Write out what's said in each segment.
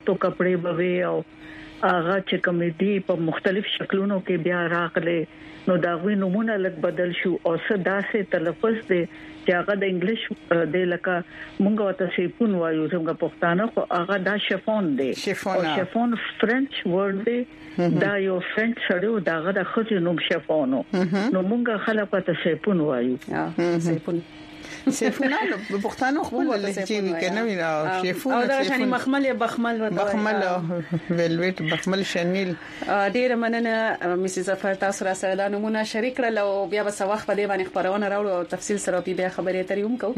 تو کپڑے بوي او هغه چې کوم دي په مختلف شکلونو کې بیا راغله نو دا غوي نمونه لګ بدل شو او صدا سه تلفظ دي چې هغه د انګلیش د لکه مونږ ته سیپون وایو څنګه پښتانه خو هغه دا شفون دی او شفون فرنچ ورډ دی دا یو فرنچ سره داغه د خځې نوم شفونو نو مونږ خلک ته سیپون وایو شیفونه په پښتنو خپل لهجه کنه وینا شیفونه او دا شانی مخمل یا بخمل ویلویټ بخمل شنیل ډیر مننه مسز ظفر تاسو را سره دا نمونه شریک کړل او بیا به سواخ په دې باندې خبرونه راوړو او تفصیل سره بیا خبرې ترې کوم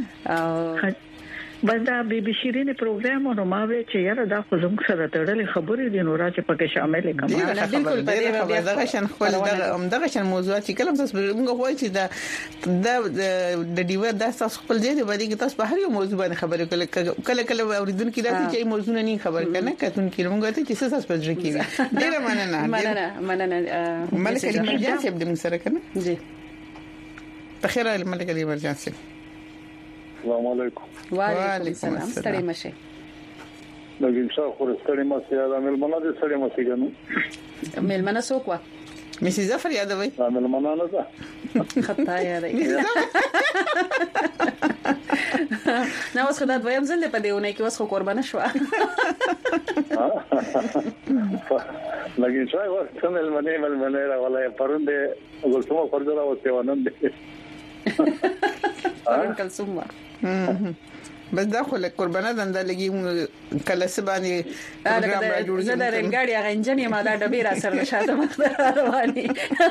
بس دا بي شيرين پروګرام نو ما وی چې یاره دا خو زموږ سره تړلې خبرې دي نو راځي پکې شامل کړم بالکل په دې بیا دا شان خپل دغه شان موضوعات چې کلم تاسو موږ وایي چې دا د ډیو د تاسو خپل ځای دی باندې تاسو په هر یو موضوع باندې خبرې کله اوریدونکو داسې چې موضوع نه خبر کنه کتون کې موږ ته چې تاسو په ځای کې ډیره مننه ملک ایمرجنسي د موږ سره کنه جی بخیر ملک ایمرجنسي السلام علیکم وعلیکم السلام ستړي مشه لګیم څو ستړي مشه دا ملمنه دې ستړي مشه کنه ملمنه سوکوا مسز ظفر یادوي ملمنه نه ده خطا یادوي نو اوس خدای دویم ځل په دیونه کې اوس خو قربانه شو لګیم څو ورته ملمنه راولای پرونده ګلسمه فرجرا وته ونن دې کلثوم بس دا خو له قربانه دنده لګي کله سبانه پروګرام را جوړ زه د رنګاړي هغه انجن ما دا ډبې را سره شاته مخ رواني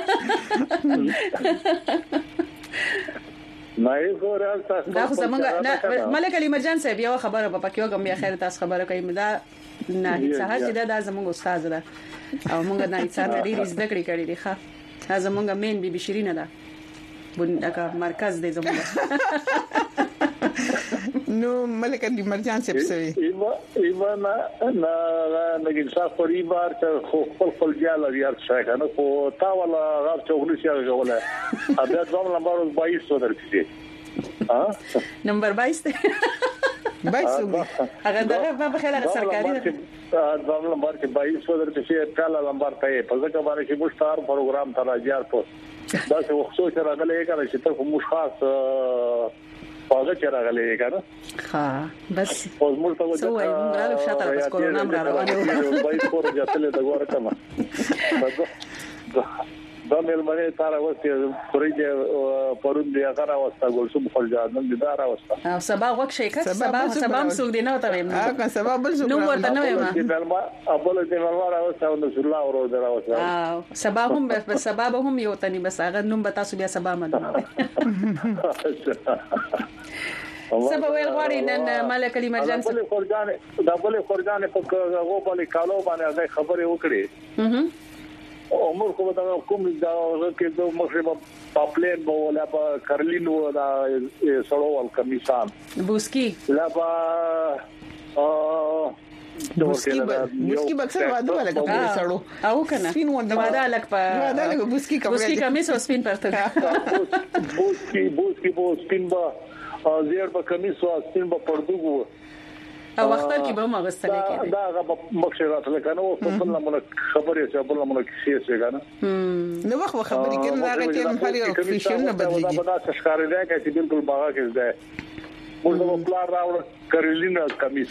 نه ګورل تاسو دا خو زمونږ ملک علي مرجان صاحب یو خبره په پکې وګم بیا خیر تاسو خبره کوي دا نه سهار چې دا زمونږ استاد ده او موږ نه انسان لري زده کړې دي ښه دا زمونږ مین بي شيرين ده بندګه مرکز دې زموږ نو ملک دې مرجان څه پسوي ایمانا نګین صافوري بار ته خپل جاله یار څنګه کنه خو تا ولا غار چوغلی شي غوله ا بیا ځم نمبر 22 درکې ها نمبر 22 هغه دغه په خیال سرکاري ځم نمبر 22 درکې کاله نمبر ته په ځکه باندې چې مشتار پروګرام ته راځي په دا څه وخت چې راغلي کنه چې ته مش خاص پاګه چې راغلي کنه ها بس اوس موږ ته سو وای موږ راو شاته بس کورونا روانه وای کور جاتله د ګور کما دا ملمنه تار اوسه پرېږه پرون دی هغه راوسته ګلسوم خلجان نن دی دا راوسته او سبا وک شي که سبا سوق دی نه وته که سبا بل سوق نو ورته نه ما ابل دې ملوار اوسه او رسول الله ورو دراوسته سبا هم به سبا هم یو تني بس هغه نوم به تاسو بیا سبا مده سبا ویل غواړي نن ملک علي مرجان دا بل خورجان په هغه بل کالو باندې خبره وکړي عمر کو دا کوم دا کې د مخربه پاپلین بوله په کرلینو دا سړوال کمیسان بوسکی لا با بوسکی بکسر واده ولا کپڑے سړو او کنه سپین واده لک په واده لک بوسکی کمیس او سپین پرته بوسکی سپین با زیر با کمیس او سپین با پردوګو او وختر کې به ما غستل کېده دا هغه مخشرات لکنه او په بل لمنه خبرې چې بل لمنه کې څه کنه نو وخت خبرې کنه هغه ټیم هر یو فیشن نه بدلېږي دا څه ښکارې ده چې بالکل باغ کې ده موږ په پلان راوړ کریلینا کمیس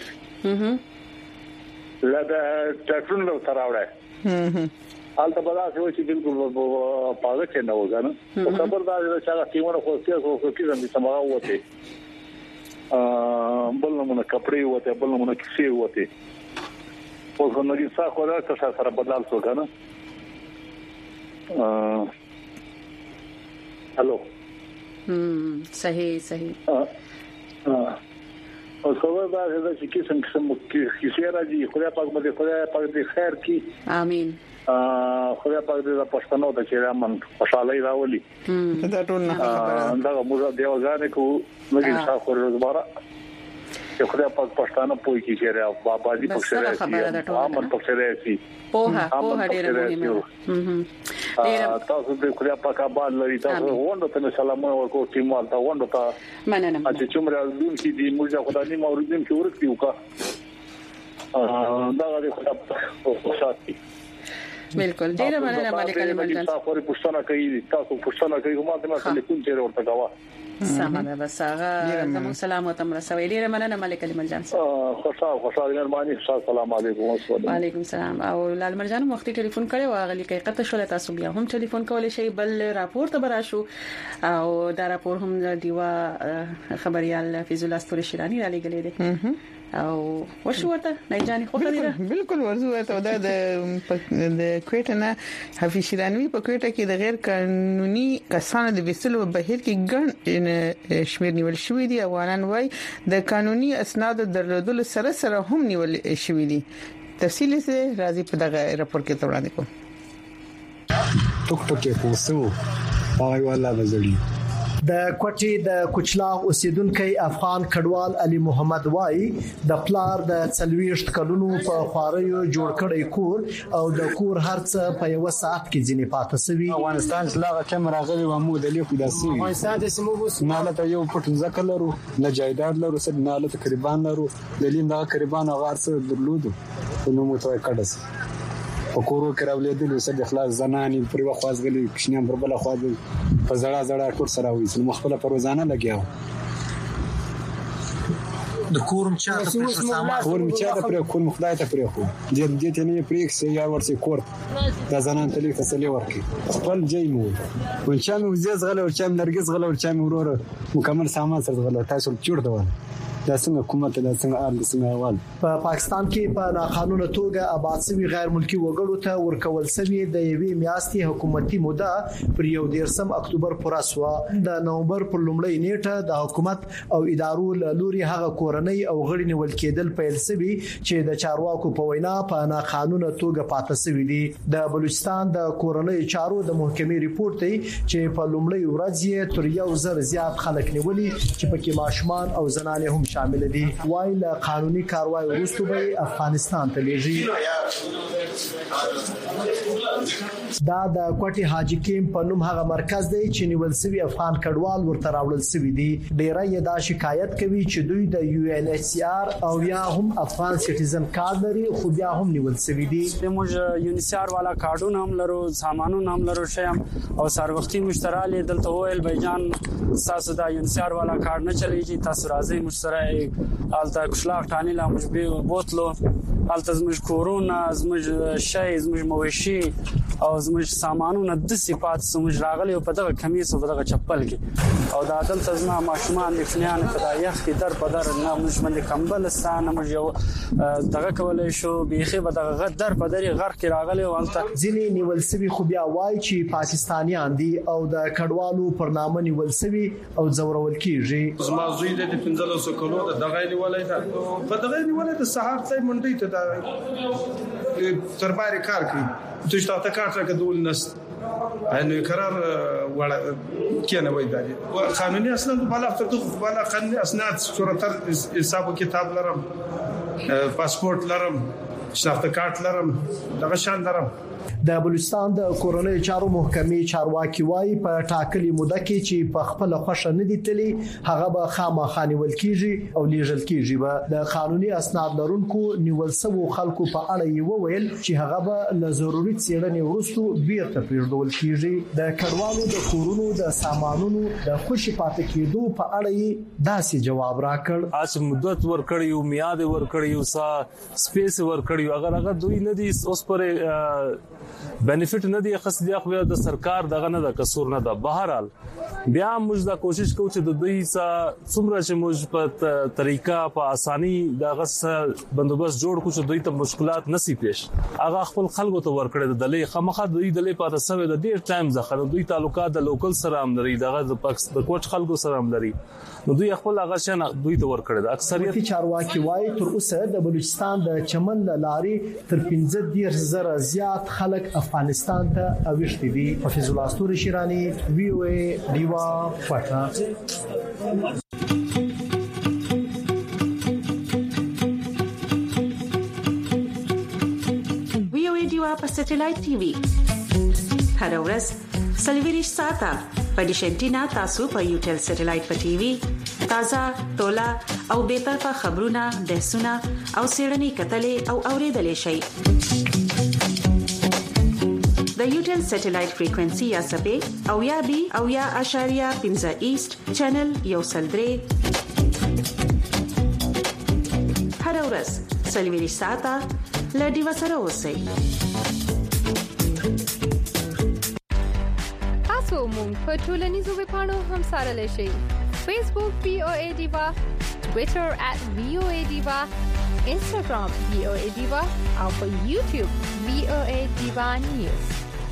لا دا ټاکرون له تراوړه حالت بلا چې بالکل باغ کې نه وځنه خبر دا چې هغه کیونه خو کې زمي سماو وته بل نمونه کپڑے وته بل نمونه کیسې وته اوس نو دې څه خو راځه سره بدل شو کنه الو صحیح او خبر دا چې کیسه کیسه راځي خدای پاک دې خیر کی امين خدای پاک دې پښتنو ته چې امن خوشالۍ راولي دا ټول نه خبره دا موږ دیو ځانې کو لګي څاخه روزمره چې خدای پاک پښتانه پوي کی چې بابا دې پښتنه امن پښتنه سي پوها ډېر مهمه تاسو دې خدای پاک آباد لري تاسو وند ته سلام ورکو ټیمال ته وند ته مننه چې څومره دین کې دې موږ خدای دې موردین کې ورته وکړه دا غوډه خو ساتي بالکل ډیره مننه ملک علي مرجان تاسو پوری پښتنه کوي ما ته ټلیفون چیرې ورته غوا سمه بس هغه زموږ سلام او تم رسوي ډیره مننه ملک علي مرجان خوشاله مهرباني السلام علیکم وعلیکم السلام او لال مرجان وخت ټلیفون کړي او غلي کې قطه شول تاسو بیا هم ټلیفون کولای شئ بل راپور ته براشو او دا راپور هم دیوا خبريال فیض الله استوري شیرانی را لګلې دي او ورشو ورته نه جاني خو خبره بالکل ورزو ته د کوټه نه حفیظ شیرانی په کوټه کې د غیر قانوني کسانو د وسلو بهیر کې ګڼ شمیر نیول شوې دي اوانان وای د قانوني اسناد درلودل سره هم نیول شوې دي تفصیل یې راځي په دغه راپور کې وړاندې کوم ټوک ټوک کوسو پای والا بزړی د کوټې د کوچلاغ اوسیدونکو افغان کډوال علي محمد وای د پلار د 40 کلونو په خواریو جوړ کړی کور او د کور هرڅه په یو ساعت کې ځینې پاتې سوي افغانستان لاغه کیمرا غوي و مو د لیکو داسي افغانستان د سمو بس نالته یو پټ ځکه لرو نه جایداد لرو سد نالته تقریبا لرو د لین دا تقریبا غارڅ درلودو نو مو توای کډس پکورو کراولې د لوسه د خلاص زناني پر وخت غلي کښنیم پر بل خو په زړه ټول سره وي چې مخبله پر روزانه لګیاو د کورم چا د سامان کورم چا د پر کور مخدای ته پر خو دې ته نه پریکس یا ورسي کور د زنان تلې تسلی ورکي خپل جیمو ونچا مې وزز غل او چا مې نرګس غل او چا مې ورور مکمل سامان سره غل تاسو چور دوه دا څنګه حکومت دا څنګه ارل څنګه اول په پاکستان کې په ناقانونه توګه آباد شوی غیر ملکی وګړو ته ورکول شوی د یوې میاشتې حکومتي موده پر 1 اکتوبر پوره شو د نومبر پر لومړۍ نیټه د حکومت او ادارو لوري هغه کورنۍ او غړي نیول کېدل پیل شوی چې د چارواکو په وینا په ناقانونه توګه پاتې شوی دي د بلوچستان د کورنۍ چارو د محکمې ریپورت دی چې په لومړۍ ورځ یې تر 1000 زیات خلک نیولي چې پکې ماشومان او زنانه هم شامل دي وایي قانوني کاروای وروسته به افغانستان ته لیږي دا د کوټي حاجی کیم په نوم هغه مرکز دی چې نیول شوی افغان کډوال ورته راوړل شوی دي ډیره یې دا شکایت کوي چې دوی د UNHCR او یا هم افغان سټیزن کارت لري خو بیا هم نیول شوی دي موږ UNHCR والا کارتونه هم لرو سامانونه هم لرو شیم او سر وختي مشتري دلته ویل بیجان تاسو د UNHCR والا کارت نه چلیږي تاسو راځي مشتري الته کښلاق ټانی لا موږ بوتلو الته زموږ کورونا زموږ شای زموږ موشي او زموږ سامانونه د صفات زموږ راغلي په دغه کمیس او دغه چپل کې او دا دلته زما ماشومان د فنیان په دایخ کې در په در نه موږ باندې کمبل ستانه موږ یو دغه کولای شو بيخي په دغه در په در غر کې راغلي او الته ځینې نیول سوي خو بیا وایي چې پاکستانیان دي او د کډوالو پر نامه نیول سوي او زورول کیږي زما زوی د 15 کلو دغه نیولای دا په دغه نیولای د سهار ځای منډي ته دا ترباري کار کوي تو شته کار څنګه دول نست انه قرار ولا کنه وای دا قانوني اصلا بالا بالا قانوني اسناد صورت حساب کتاب لرم پاسپورت لرم شناخت کارت لرم دغه شان لرم د بلوچستان د کورونی چارو محکمې چارواکي وایي په ټاکلي موده کې چې په خپل خوښه نه دي تللی هغه به خامخا نیول کیږي او لیږل کیږي به د قانوني اسناد لرونکو نیول شوو خلکو په اړه یې وویل چې هغه به له ضروري څېړنې وروسته بیرته پریږدول کیږي د کډوالو د کورونو د سامانونو د خوشي پاتې کېدو په اړه یې داسې جواب راکړ اس مدت ورکړیو میاد ورکړیو سا سپیس ورکړیو اگر دوی نه دي اوس پر بینیفیټ نه دی خاص دی خو د سرکار دغه نه د قصور نه ده بهرحال بیا موږ دا کوشش کوو چې د دوی څومره چې موږ په طریقه په اساني دغه بندوبست جوړ کړو چې دوی ته مشکلات نسی پیښ هغه خپل خلکو ته ورکړي د دلې خامخا دوی دلې پاتې سوي د ډیر ټایم ځخه دوی تعلقات د لوکل سره هم لري دغه د کوچ خلکو سره هم لري نو دوی خپل هغه شنه دوی ته ورکړي د اکثریت چارواکي وایي تر اوسه د بلوچستان د چمن لارې تر 15,000 زیات خلک افغانستان ته اوښتي دي حفیظ الله استوري شیرانی وی او ای دیوا پټا وی او ای دیوا په سټلایټ ټي وي هر ورځ سلویریش ساته په ډیش انټینا تاسو په یوټل سټلایټ په ټي وي تازه تولا او بېطرفه خبرونه، بحثونه او څېړنې کتلې او اوریدلې شئ. د یوټل سټلایټ فریکوئنسي یا سبې او یا بي او یا اشاریه 15 ایست چینل یو سلدري هر ورځ سلوي ساعته لډي وسره اوسئ. تاسو مونږ په ټولنیزو ویبپاڼو هم سره لشي. فیسبوک VOA Diva, Twitter @VOA Diva, Instagram VOA Diva او په YouTube VOA Diva News.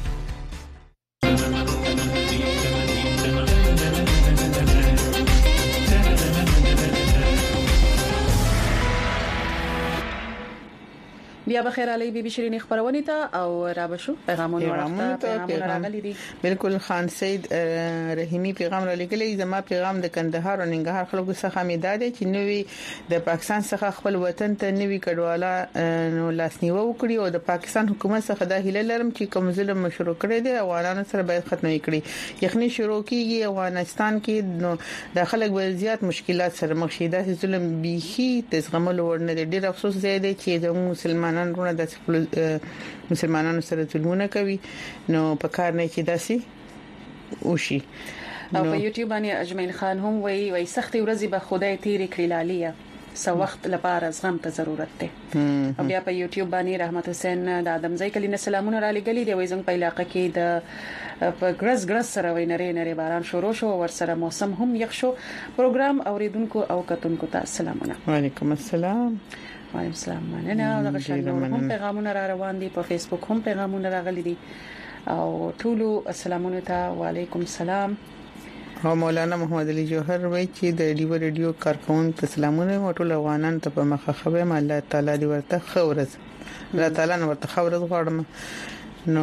بیا بخیر علی بي بي شيرين خبرونه ته او رابشو پیغامونه راغلي دي. بالکل خان سید رحیمی پیغام را لګلې. زما پیغام د کندهار او ننګرهار خلکو څخه امیداد چې نوې د پاکستان څخه خپل وطن ته نوې کډواله نو لاسنیوه وکړي او د پاکستان حکومت څخه د هیله لرم چې کوم ظلم مشروع کړي دي افغانانو سره باید ختمه کړي. یخني شروع کیږي افغانستان کې نو د خلک ول زیات مشکلات سره مخ شي. دا ظلم بيخي د زغمل ورنه ډېر افسوس دی چې د مسلمانانو د مسلمانانو سره ظلمونه کوي. نو په کار نه چې داسي وشي. او په یوټیوب باندې اجمل خان هم وای سختي ورځي به خدای تیرې کړی لالیه سو وخت لپاره زغم ته ضرورت ده. او بیا په یوټیوب باندې رحمت حسین د ادمزای کلی نه سلامونه را لګلې دی. وای زنګ په علاقې کې د په ګرز سره وینره باران شروع شو ور سره موسم هم یخ شو. پروګرام اوریدونکو او کتونکو ته سلامونه. وعلیکم السلام. وعلیکم السلام. مننه. دغه شنو هم پیغامونه را روان دي. په فیسبوک هم پیغامونه راغلي دي او ټولو السلامونه ته وعلیکم السلام. او مولانا محمد علي جوهر وایي چې د ریډیو کارکون ته سلامونه او ټول افغانان ته په مخه خبره الله تعالی دې ورته خورز. الله تعالی نو ورته خورز غواړم. نو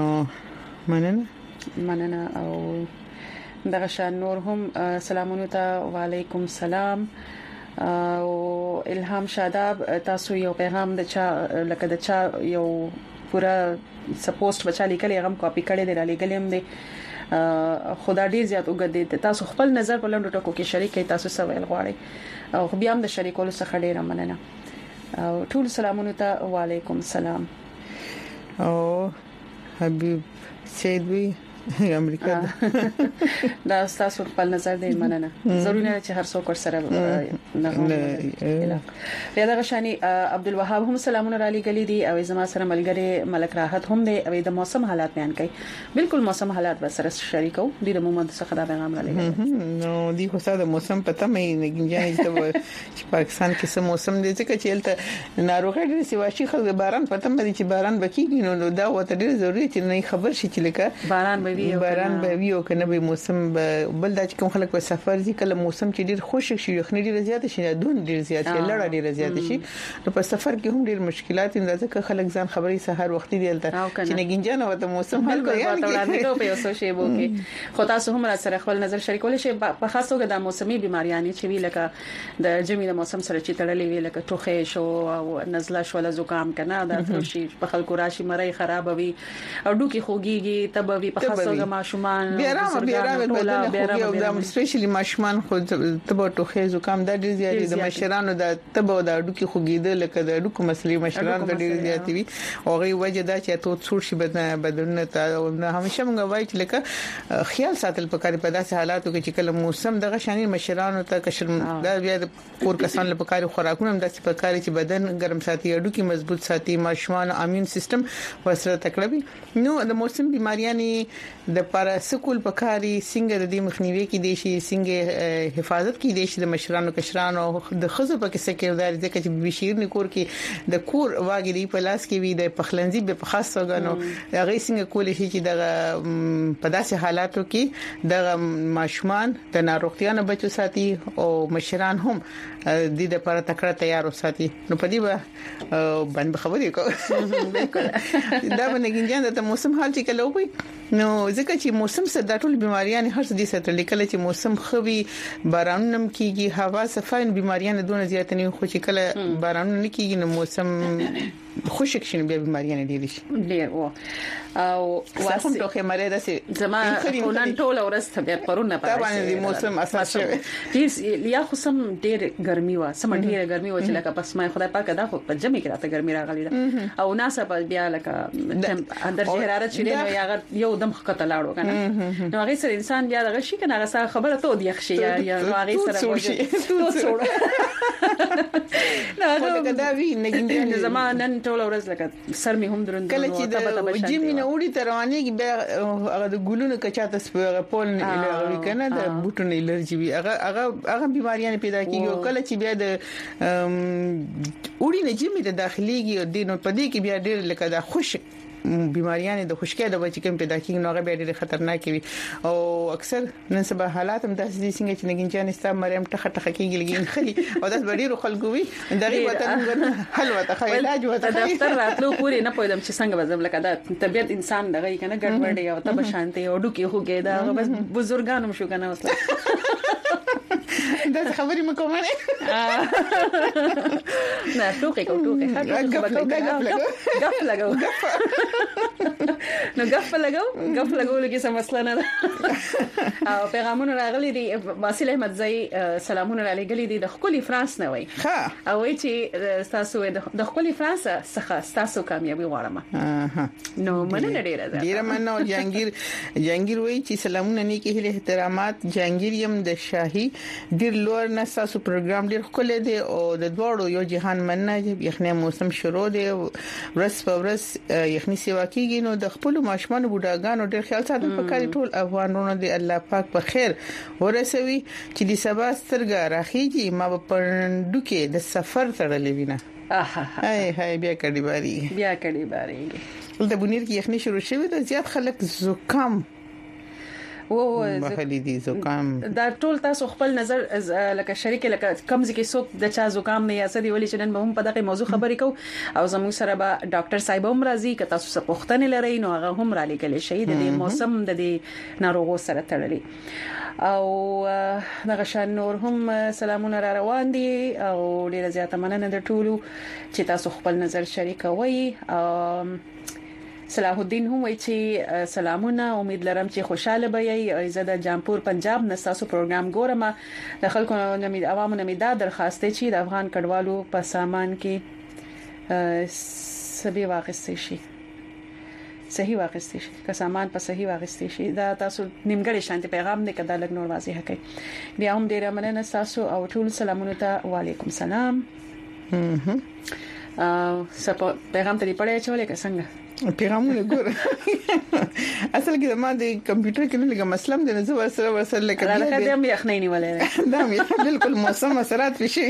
مننه او دغه شان نور هم سلامونه ته وعلیکم السلام. او الهام شاداب تاسو یو پیغام د چا لکه د چا یو پورا سپوست بچا لیکل هغه کاپی کړي دی را لګلم دی. خدا ډیر زیات وګدې تاسو خپل نظر په لندو ټکو کې شریکې تاسو سوال غواړي او بیا هم د شریکولو څخه ډیر مننه. او ټول سلامونه ته وعلیکم السلام. او حبیب سید وی امریکا دا تاسو خپل نظر دی مننه. ضروري نه چې هر څوک سره نه بیا دا غشاني عبدالوهاب هم سلامونه را لګلې دي او زما سره ملګری ملک راحت هم دی او د موسم حالات بیان کوي. بالکل موسم حالات به سره شریکو دي د مومند څخه دا پیغام را لګلې. نو دی خو ساده موسم پته مې نه ګنجانې چې پاکستان کې څه موسم دی ځکه چې الته ناروغي ډېر سیواشي خلک باران پته مې چې باران بکیږي نو دا وته ډېر ضروري چې نه خبر شي چې لکه باران به وي او کنه به موسم بل د کوم خلک په سفر دي کله موسم چې ډیر خوش شي یخني ډیر زیات شي دون ډیر زیات شي لړ ډیر زیات شي نو په سفر کې هم ډیر مشکلات اندازه که خلک ځان خبري سحر وختي دیلته چې نه ګنجانه وته موسم حل کوي وړاندې کو په اوسو شی وو کې خو تاسو هم را سره خپل نظر شریکول شي په خاص توګه د موسمي بيماریانې چې وی لکه د جمی د موسم سره چې تړلې وی لکه ټوخه شو او نزله شو له زکام کنه دا شي په خلکو راشي مړی خراب وي او ډوکی خوګيږي تبوي په خاص توګه ماشومان بیا د سپیشلی ماشومان خو تبو ټوخه زکام د ډیر زیات د مشرانو د تبو د ډوکی خوګیدل لکه د ډوکو مسلې مشران د ډیر زیات وي او غي وجه دا چې ته څور شي بدلونه ته همیشه موږ وایو چې لکه خیال ساتل پکاري په داسې حالاتو کې چې کله موسم دغه شانې مشرانو ته کشر دا بیا د کور کسان لپاره کاری خوراکونه هم داسې پکاري چې بدن ګرم ساتي ډوکی مضبوط ساتي ماشومان امون سیستم ورسره تکړه نو د موسم بيماریانې د پر سکول پکاري څنګه د دې مخنیوي کې دي شي څنګه حفاظت کې دي شي د مشرانو کشرانو د خزو پکې سکیردار ځکه چې بشیر نکور کې د کور واګي دی په لاس کې وي د پخلنځي په خاص وګانو هغه څنګه کولای شي چې د په داسې حالاتو کې د ماشومان د ناروغتیا نه بچو ساتي او مشران هم د دې لپاره تکړه تیار وساتي نو په دې باندې خبرې کوم بالکل دا باندې ګنجان د موسم حال چې کله وي نو ځکه چې موسم سره د ټول بيماریاں هر څه دي سره لیکل چې موسم خوي بارانم کیږي هوا صفاین بيماریاں دونه زیات نه خو چې کله باران نه کیږي نو موسم خوشک شنه بیا بیماریاں ډېر شي ډېر و او واسه ټوخه مړې داسې زما نن ټول ورځ طبيعت پرونه پاتې طبعا د موسم اساس شوی ډېر یا خو سم ډېر ګرمي و سم ډېر ګرمي و چې لکه پس ما خدای پاک دا خو په جمع کې راته ګرمي راغلی او ناسه بیا لکه اندر حرارت شې نو یو دم خطه لاړو کنه نو هغه سره انسان بیا دغه شي کنه هغه خبره ته دی ښه یا هغه سره څوړ نو هغه دا وی نګین زمان نن ټول ورځ لکه سر می هم دروند کله چې د جیمینه وړي تروانه کې بیا هغه د ګلونو کچاته سپوږه پول نه لګوي کنه د بوټونو الرجی وی هغه بیماریاں پیدا کیږي کله چې بیا د وړي نه جیمه د داخليږي او دینو پدې کې بیا ډېر لکه د خشک بیماریاں د خشکې د بچی کوم پیدا کیږي نو هغه ډېر خطرناک وي او اکثر نن سبا حالات هم داسې دي څنګه چې نګینجان استا مریم ټخه کیږي لګین خلی او داس ډېر خلکو وي دغه وته حل وته علاج وته دفتر راتلو پوری نه پوهیدم چې څنګه وزم لکه دا طبيعت انسان دغه کنه ګډوډ او ته بشانته او ډوکی هوګه دا بس بزرګانو شو کنه وسله دا خبرې مکو مړه نه ټوکې غف لګاو نو غف لګاو لګي سم مسله نه او پیغامونه راغلي دي باسل احمد زئی سلامونه را لګلي دي د خولي فرانس نه وای او وای چې تاسو د خولي فرانس څخه تاسو کامیابی غواړم نو مننه ډیره مننه جهانگیر وای چې سلامونه نه کې هله احترامات جهانگیر يم د شاهي ډیر لور نه تاسو پروګرام ډیر خولې دي او د دوړو یو جهان مننه یخنه موسم شروع دي ورس په ورس یخني سیوا کیږي نو د خپل ماشومان بوډاګانو ډیر خیال ساتل پکاري ټول افغانانو دی الله پاک په خیر ورسوي چې د سبا سترګه راخیږي ما په پندو کې د سفر تړلې وینه هاي بیا کډی باری د بونیر کې یخني شروع شوه د زیات خلک زکام محلي دي زکام دا ټول تاسو خپل نظر لکه شریک لکه کمز کې څوک د چا زکام نه یا سدي ولې چې نن به هم په دغه موضوع خبرې کوو او زموږ سره به ډاکټر صاحب هم راځي که تاسو څه پوښتنه لرئ نو هغه هم را لګل شي د موسم د ناروغو سره تړلي او دغه شان نور هم سلامونه را روان دي او ډیره زیاته مننه د ټولو چې تاسو خپل نظر شریکوي صلاح الدین هم وایي چې سلامونه امید لرم چې خوشاله به یې زه د جامپور پنجاب نستاسو پروګرام ګورم د خلکو نمید عوامو نمیدا درخواست چې د افغان کډوالو په سامان کې صحیح واغستې شي که سامان په صحیح واغستې شي دا تاسو نیمګړی شانتي پیغام نه کده لګ نور واضح کړئ بیا هم ډیره مننه تاسو او ټول سلامونه ته وعلیکم سلام سپو پیغام ته پړې چولې که څنګه پیغامونه ګور اصل کې ما د کمپیوټر کې نه لګم مسلم د نظر ورسره لکه دا هم یخنۍ نیولې دا بالکل موسم اثرات شي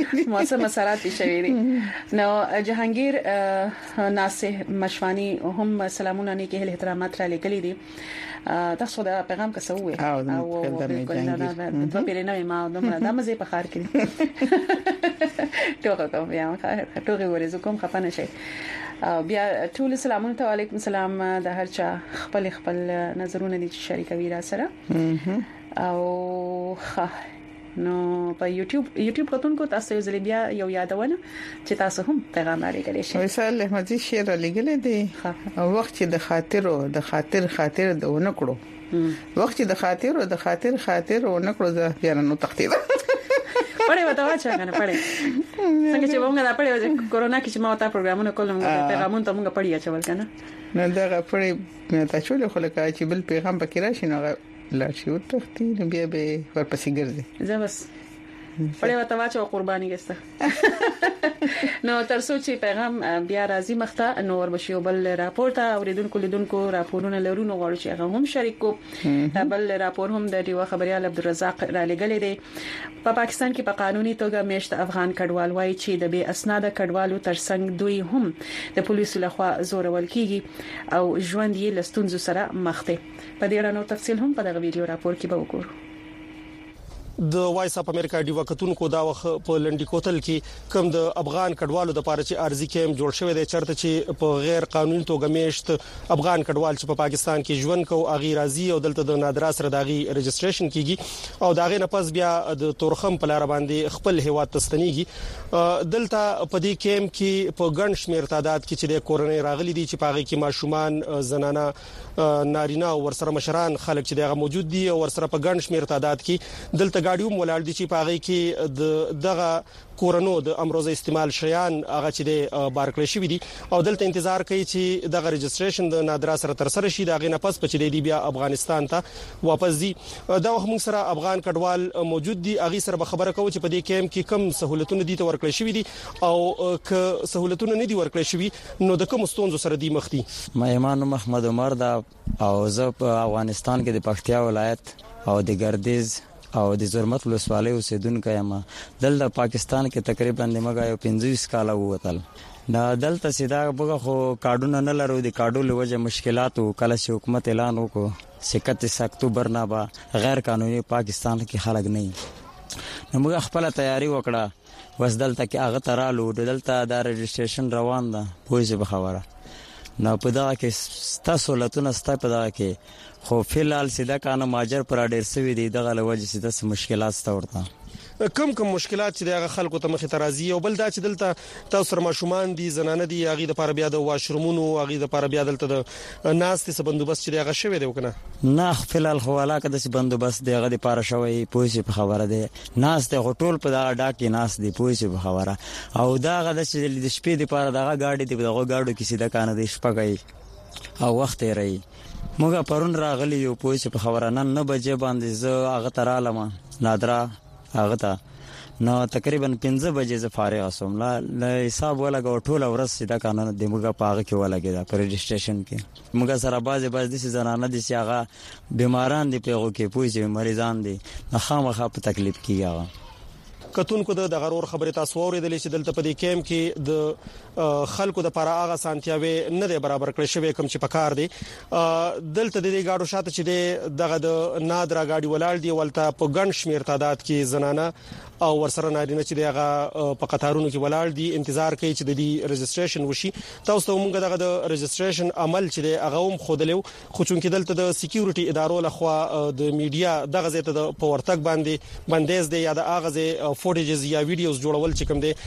نو جهانگیر ناصح مشوانی هم سلامونه نه کې احترامات را لګلې دي تاسو دا پیغام کا سوې او بالکل نه په پیرنه ما دومره د مزه په خار کې ټوګه کوم یا ټوګه ورزو کوم خپانه شي بیا ټول سلامونه ته وعلیکم سلام د هر چا خپل نظرونه دي چې شریکوي را سره او نو په یوټیوب کوتونکو تاسو یې زلبیا یو یادونه چې تاسو هم پیغام لري شي وصال احمدي شعر لګل دي وخت چې د خاطر د ونکړو وخت چې د خاطر ونکړو ځه یاره نو تختید پړې وته واچا کنه پړې څنګه چې موږ دا پړې کورونا کې چې ما تا پروګرامونه کولم پیغامونه ته موږ پړې اچول کنه نه دا پړې مې تا چولې خو لکه چې بل پیغام پکې راشي نو لا شي وتختي بیا به ورپسې ګرځي زه بس پړې وته واچو قرباني ګسته نو تر څو چې پیغام بیا راځي مخته نو وربشي بل راپورته اوریدونکو راپورونه لرونو غواړي چې هغه هم شریک کو بل راپور هم د دیو خبريال عبدالرزاق را لګلې دي په پاکستان کې په قانوني توګه میشت افغان کډوال وایي چې د بے اسناد کډوالو ترڅنګ دوی هم د پولیسو لخوا زورول کیږي او ژوند یې لستونزو سره مخ دي په دې اړه نو تفصیل هم په دغه ویډیو راپور کې به وګورو د وایس اپ امریکا دی وکتونکو دا وخت په لنډی کوتل کې کم د افغان کډوالو د پاره چې ارزي کېم جوړ شوی دی چرته چې په غیر قانوني توګه میشت افغان کډوال چې په پاکستان کې ژوند کو اغي راضي او دلته د نادرا سره داغي رجسټریشن کیږي او داغه نه پس بیا د تورخم په لار باندې خپل هیواد تستنیږي دلته په دې کېم کې په ګڼ شمیر تعداد کې چې د کورنۍ راغلي دي چې پاغي کې ماشومان زنانه نارینه او ورسره مشران خلک چې دغه موجود دي او ورسره په ګڼ شمیر تعداد کې دلته گاډیوم ولاړ دي چې پاغي کې دغه کورونو د امروزه استعمال شیان هغه چې د بارکلی شوی دي او دلته انتظار کوي چې دغه رجسټریشن د نادرا سره تر سره شي دغه نه پس پچې دی بیا افغانستان ته واپس دي دا وخت موږ سره افغان کډوال موجود دي اغه سره خبره کوي چې په دې کېم کې کم سہولتونه دي ته ورکړل شوی دي او ک سہولتونه نه دي ورکړل شوی نو د کوم ستونزو سره دی مخ دي ما ایمان محمد عمر دا او زه په افغانستان کې د پکتیا ولایت او د ګردیز او د زرمت ولسوالۍ اوسیدونکو یم دلته پاکستان کې تقریبا دماغه 25 کال ووتل دا دلته سیدا بغه خو کارډونه نه لرو د کارډو لوجه مشکلات او کله چې حکومت اعلان وکړ 31 اکتوبر نه با غیر قانوني پاکستان کې خلک نه نو موږ خپل تیاری وکړه وس دلته کې هغه ترالو دلته دا رجسټریشن روان ده پوهې به خبره نو په دا کې تاسو لتون استا په دا کې خو فلال سیده کانه ماجر پر ډیر سوي دي دغه لوجه سیده مشکلات ستورته کم مشکلات چې دغه خلکو ته مخې ترازی او بل دا چې دلته تاسو سره ماشومان دي زنانه دي هغه د پاره بیا د واشرومونو هغه د پاره بیا دلته د ناستې بندوبست چې هغه شوی دی وکنه نه فلال خو علاقه د بندوبست دغه د پاره شوی پوښي په خبره ده ناستې هوټل په دا ډاکې ناست دي پوښي په خبره او داغه د شپې د پاره دغه گاډي دی دغه گاډو کې سیده کانه د شپږی او وخت یې رہی موږ پرون راغلی یو پوښي په خبره نن 9 بجې باندې زه هغه ترالم نادرا هغه ته نو تقریبا 15 بجې ز فارغ اسوم لا حساب ولګو ټول ورځ سیده قانون د موږ پاغه کې ولګیدا پر رجسټریشن کې موږ سره باز د زنانه د سیاغه بیماران دي پیغو کې پوښي مریضان دي خامخا په تکلیف کیږي کتونکو د غرور خبره تاسو اوریدلې چې دلته په دې کېم کې د خلکو د پاره هغه سانتیاوي نه دی برابر کړی شوی کوم چې پکار دی دلته د دې گاډو شاته چې دغه د نادرا گاډي ولاړ دی ولته په ګڼ شمیر تعداد کې زنانه او ورسره نارینه چې دغه په قطارونو کې ولاړ دي انتظار کوي چې د دې رجسټریشن وشي تاسو ته موږ دغه د رجسټریشن عمل چې هغه هم خودلو خو چونکې دلته د سکیورټي ادارو لخوا د میډیا دغه زیاته د پورتک باندې بندیز دی یا د اغه فوټیجز یا ویډیوز جوړول چې کوم دی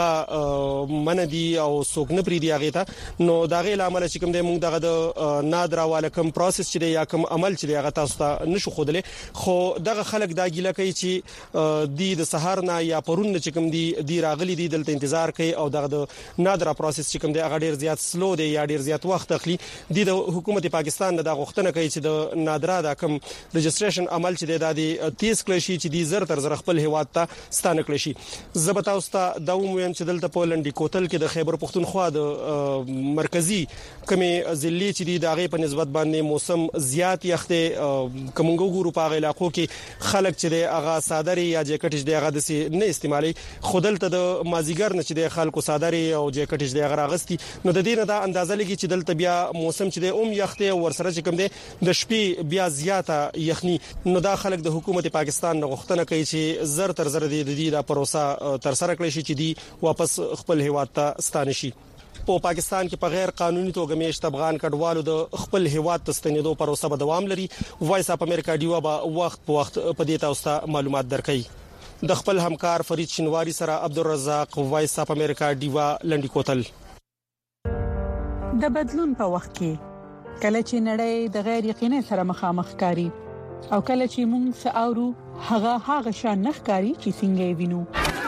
هغه مندي او څوک نه پری دی هغه ته نو دغه لامل چې کوم دی موږ دغه د نادرا والکم پروسس چې دی یا کوم عمل چې دی هغه تاسو ته نشو خودلې خو دغه خلک دا ګیله کوي چې د سهار نه یا پرون چې کوم دی راغلي دي دلته انتظار کوي او دغه د نادرا پروسس چې کوم دی هغه ډیر زیات سلو دی یا ډیر زیات وخت اخلي د حکومت پاکستان د غوښتنه کوي چې د نادرا د کوم رجسټریشن عمل چې د تیز کړی شي چې د زر تر زر خپل هیواد ته ستانه کړی شي زبتا اوستا دا ویم چې دلته په لنډی کوتل کې د خیبر پختونخوا د مرکزی کمی ضلع چې دی دغه په نسبت باندې موسم زیات یخته کومګو ګورو په علاقو کې خلک چې د اغا صادري یا جیکټ دغه د نه استعمالي خودلته د مازیګر نه چې د خلکو صادري او جیکټ دغه راغستي نو د دې نه دا اندازه لګي چې دلته بیا موسم چې د یخته ورسره چې کوم دی د شپې بیا زیاته یخني نو دا خلک د حکومت پاکستان غوښتنه کوي چې زر تر زر د دې د پروسه تر سره کړی شي چې دی واپس خپل هیواد ته ستانه شي په پاکستان کې په غیر قانوني توګه میشت افغان کډوالو د خپل هیواد ته ستنېدو پروسه به دوام لري وایس اپ امریکا دیو به وخت په وخت په دې تاسو ته معلومات درکړي د خپل همکار فرید شنواری سره عبدالرزاق وایس اپ امریکا دیوا لنډی کوتل د بدلون په وخت کې کله چې نړۍ د غیر یقیني سره مخامخ کاری او کله چې موږ ساورو هغه شان نخکاری چې څنګه وینو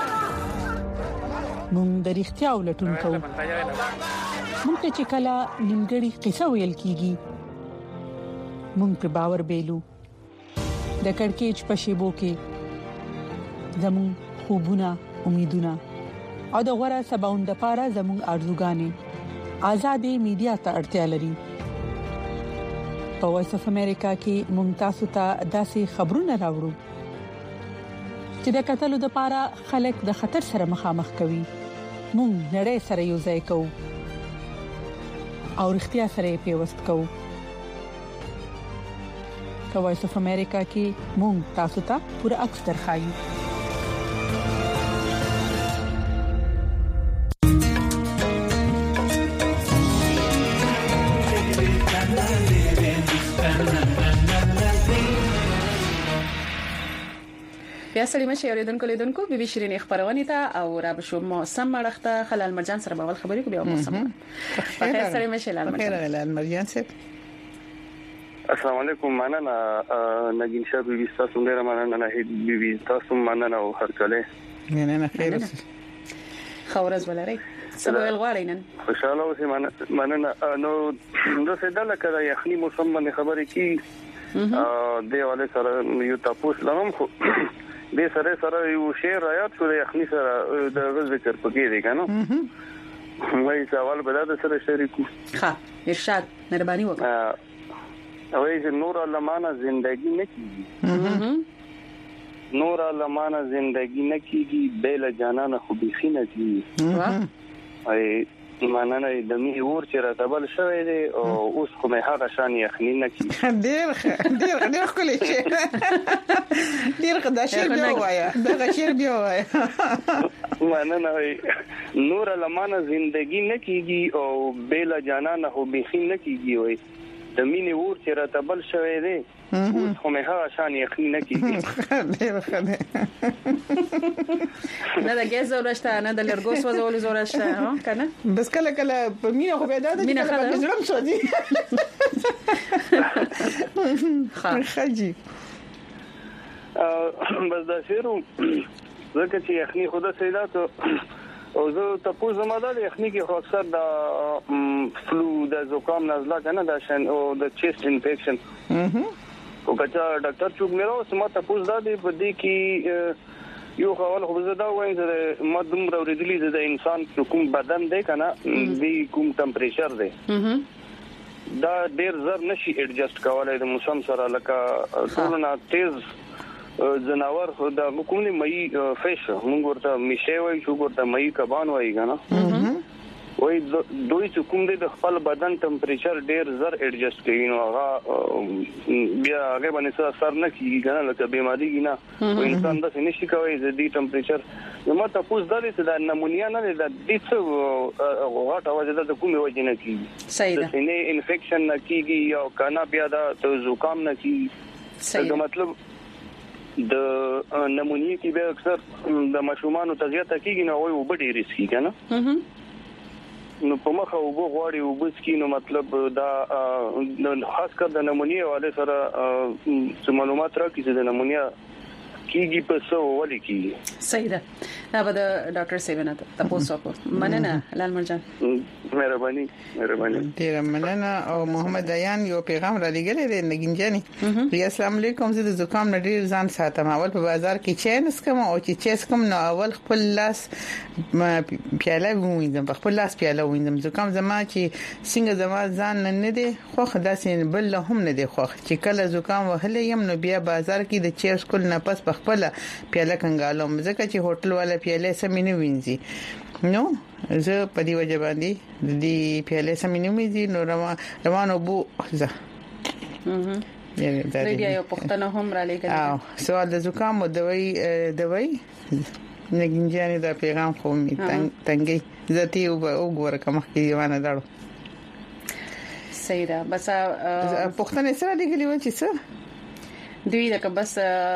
موږ د اړتیا ولټون کوو موږ ته چې کله نیمګړی قصه ویل کیږي موږ په باور بیلو د کڑکېچ په شیبو کې زموږ خوبونه امیدونه او د غوړه سباوند لپاره زموږ ارزوګانې آزادې میډیا ته اړتیا لري په وایس اف امریکا کې موږ تاسو ته داسې خبرونه راوړو چې د قتل لپاره خلک د خطر سره مخامخ کوي موږ نړۍ سره یو ځای کوو او اړتیا سره پیوست کوو په وایس اف امریکا کې مونږ تاسو ته پوره عکس درخایو. بیا سړی مشه اوریدونکو لیدونکو بي بي شيرين خبرونه ته او را بشو موسم مړخته خلل مرجان سره بول خبرې کو بیا موسم په خیر سړی مشه خلل مرجان سره. السلام علیکم مننه نگین شاه بي بي تاسو ډیر مننه نه بي بي تاسو مننه او هر کله نه خیر خورز ولري سبا الغوالي نن خوشاله اوسه مننه نو د سیدل کړه یخني موسم باندې خبرې کی دیواله سره یو تاسو لغم خو د سره یو شعر آیات شو د یخني سره د ذکر پکې دی کنه وای سوال به د سره شریکو ها ارشاد مهرباني وکړه اوه چې نور علمانه زندگی نه کیږي نور علمانه زندگی نه کیږي بیل جانانه خو بيخي نه کیږي ای مننه د می ور چې راتبل شوی دی او اوس خو مې هغه شان یخنی نه کی ډیر خلک ډیر دا شعر بیا وایا دا شعر بیا وایا مننه نور علمانه زندگی نه کیږي او بیل جانانه خو بيخي نه کیږي وای د مینې ور چې راتبل شوی دی اوس خو مې هغه شان یخنی نه کیږي ډیر خنه نه دا ګیز ورشته نه د لرګو سوځول زورشته ها کنه بس کله په مینه خو به دا د زړم سوځي خاجي بس دا شیرو زکه چې یخنی خدا سیدات او زه تاسو زماده یخنی کې خو اکثر د فلو د زکام نزله کنه د شن او د چیست انفیکشن او کچا ډاکټر چوک میرو سم تاسو د دې کې یو خپل خو زه دا وایم چې ما دومره ورېدلې د انسان کوم بدن دی کنه دی کوم ټمپریچر دی دا ډیر زر نشي اډجسټ کولای د موسم سره لکه ټول نه تیز زناور د کومې مې فش موږ ورته میشه وای شو ورته مې کبان وای کنه وای دوی چې کوم د خپل بدن ټمپریچر ډیر زر اډجسټ کوي نو هغه بیا هغه باندې اثر نه کوي کنه لکه بیماری نه او انسان د نشي کوي د دې ټمپریچر نو ما تاسو د دې نمونیا نه د دې څه غواټه وجه د کومې وجه نه کیږي صحیح ده نه انفیکشن نه کیږي او کنه بیا د زکام نه کیږي صحیح دا مطلب د نمونی کې به اکثر د مشومان تزیات کیږي نو وای وبډي ریسکی کنه نو په مخه وبو غواړي وبس کې نو مطلب دا خاص کر د نمونی والے سره معلومات راکې چې د نمونیا کیږي په څو ولې کیږي صحیح ده دا به د ډاکټر سیونا تاسو کو مننه لال مرجان مهرباني ډیر مننه او محمد عیان یو پیغام را لګل دی نګینجانی السلام علیکم زه د زکام نه ډیر ځان ساتم اول په بازار کې چینس کوم او چې چیس کوم نو اول خپل لاس پیاله ووینم خپل لاس پیاله ووینم زکام زما چې څنګه زما ځان نه دی خو خداسین بل هم نه دی خو چې کله زکام وهله يم نو بیا بازار کې د چیس کول نه پس خپل پیاله کنګالم ځکه چې هوټل والا پیاله سمینه وینځي نو زه په دې وجه باندې د دې پیاله سمینه وینځي نو روانو بو زه ریډیا یو پښتنه هم را لګل سوال د زکام او دوی نګینجاني دا پیغام خو می تنګي ذاتی او ګور کوم کې وانه داړو صحیح ده بس پښتنه سره لګلی و چې څه دوی دا بس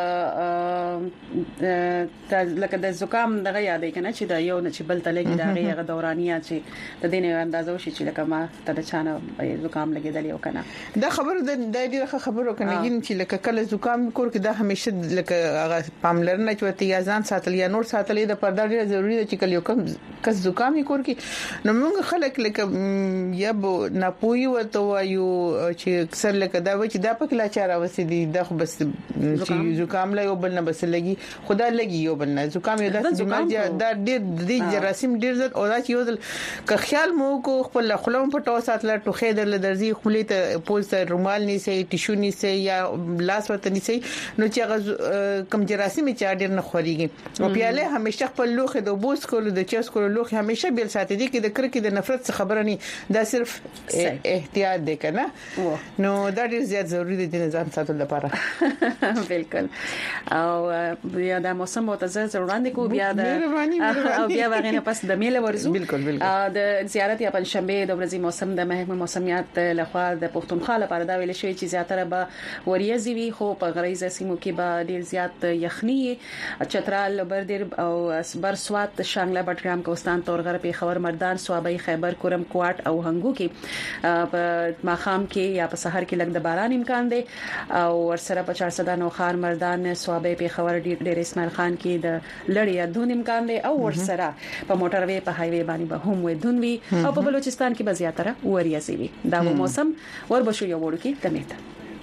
لکه د زکام دغه یادې کنه چې دا یو نه چې بل تلګي دا غیغه دورانیه چې د دینه اندازو شي چې لکه ما ته چانه زکام لګیدل یو کنه دا خبره د ډیره خبرو کنه چې لکه کله زکام کور کې دا همیشه لکه هغه پاملرنه چې وته یازان ساتل یا نور ساتل د پردا ډیره ضروری ده چې کله یو کس زکام کور کې نو موږ خلک لکه یا نه پوي وته وایو چې اکثر لکه دا و چې دا پکې لا چاره وسې دي د خو بس بس زکام لا یو بل نه بس لګي خدا لګي یو بل نه زکام یو داسې بیماری دا ډېر د جراثیم ډېر زړه او دا چې یو که خیال مو کو خپل خلوم په ټاو ساتل ټوخه در درځي خولې ته پوز رومال نيسي ټیشو نيسي یا لاس ورته نيسي نو چې کم جراثیم چې ډېر نه خوريږي او پیاله همیشه خپل لوخه د بوس کولو د چاس کولو لوخه همیشه بیل ساتي دي کې د کرکې د نفرت څخه خبره نه دا صرف احتیاط دی کنه نو دا ډېر زیات ضروری دی د ځان ساتلو لپاره بالکل او بیا د موسم متزلزل وړاندې کو بیا د او بیا وغیرہ پس د میله ورزو بالکل د زیارت یا پنځشنبه د ورځې موسم د محکمه موسمیات لخوا د پښتونخوا لپاره دا ویل شوی چې زیاتره به وریځي وي خو په غریزه سیمو کې به ډیر زیات یخني چترال بردیر او بر سوات شانګله بټګرام کوستان تورغر په خبر مردان صوابۍ خیبر کورم کوټ او هنګو کې په ماخام کې یا په سحر کې لږ د باران امکان دی او ورسره په 400 نو خار مردان صوابۍ په خبر ډیر اسماعیل خان کې د لړۍ دون امکان دی او ورسره په موټر وی په هایوي باندې به هم وې دونوي او په بلوچستان کې به زیاتره وریځي وي دا موسم وربشو یو وړو کې کمیته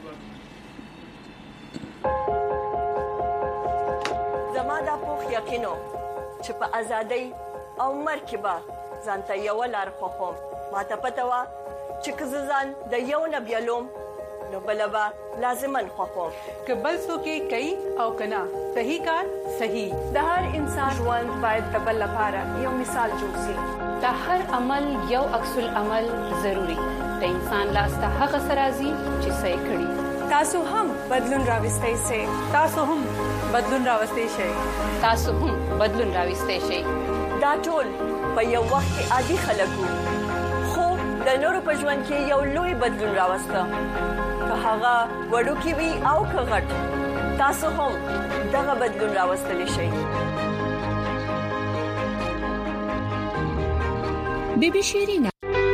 زما د پوخ یقینو چې په ازادۍ او مرکبه ځانته یو لار خوخم ماته پته وا چې ځان د یو نبیلوم نو بلبا لازمن خوخم کبل سو کې کوي او کنا صحیح کار صحیح د هر انسان ژوند باید د بل لپاره یو مثال جوړ شي د هر عمل یو عکس العمل ضروری د انسان لاسته هغه سرازي چې صحیح کړي تاسو هم بدلون راوستئ شئ تاسو هم بدلون راوستئ شئ تاسو هم بدلون راوستئ شئ دا ټول په یو وخت کې عادي خلکو خو د نورو په ژوند کې یو لوی بدلون راوسته که هغه وړو کې وي او که غټ تاسو هم دغه بدلون راوستلی شئ بیبي شیرین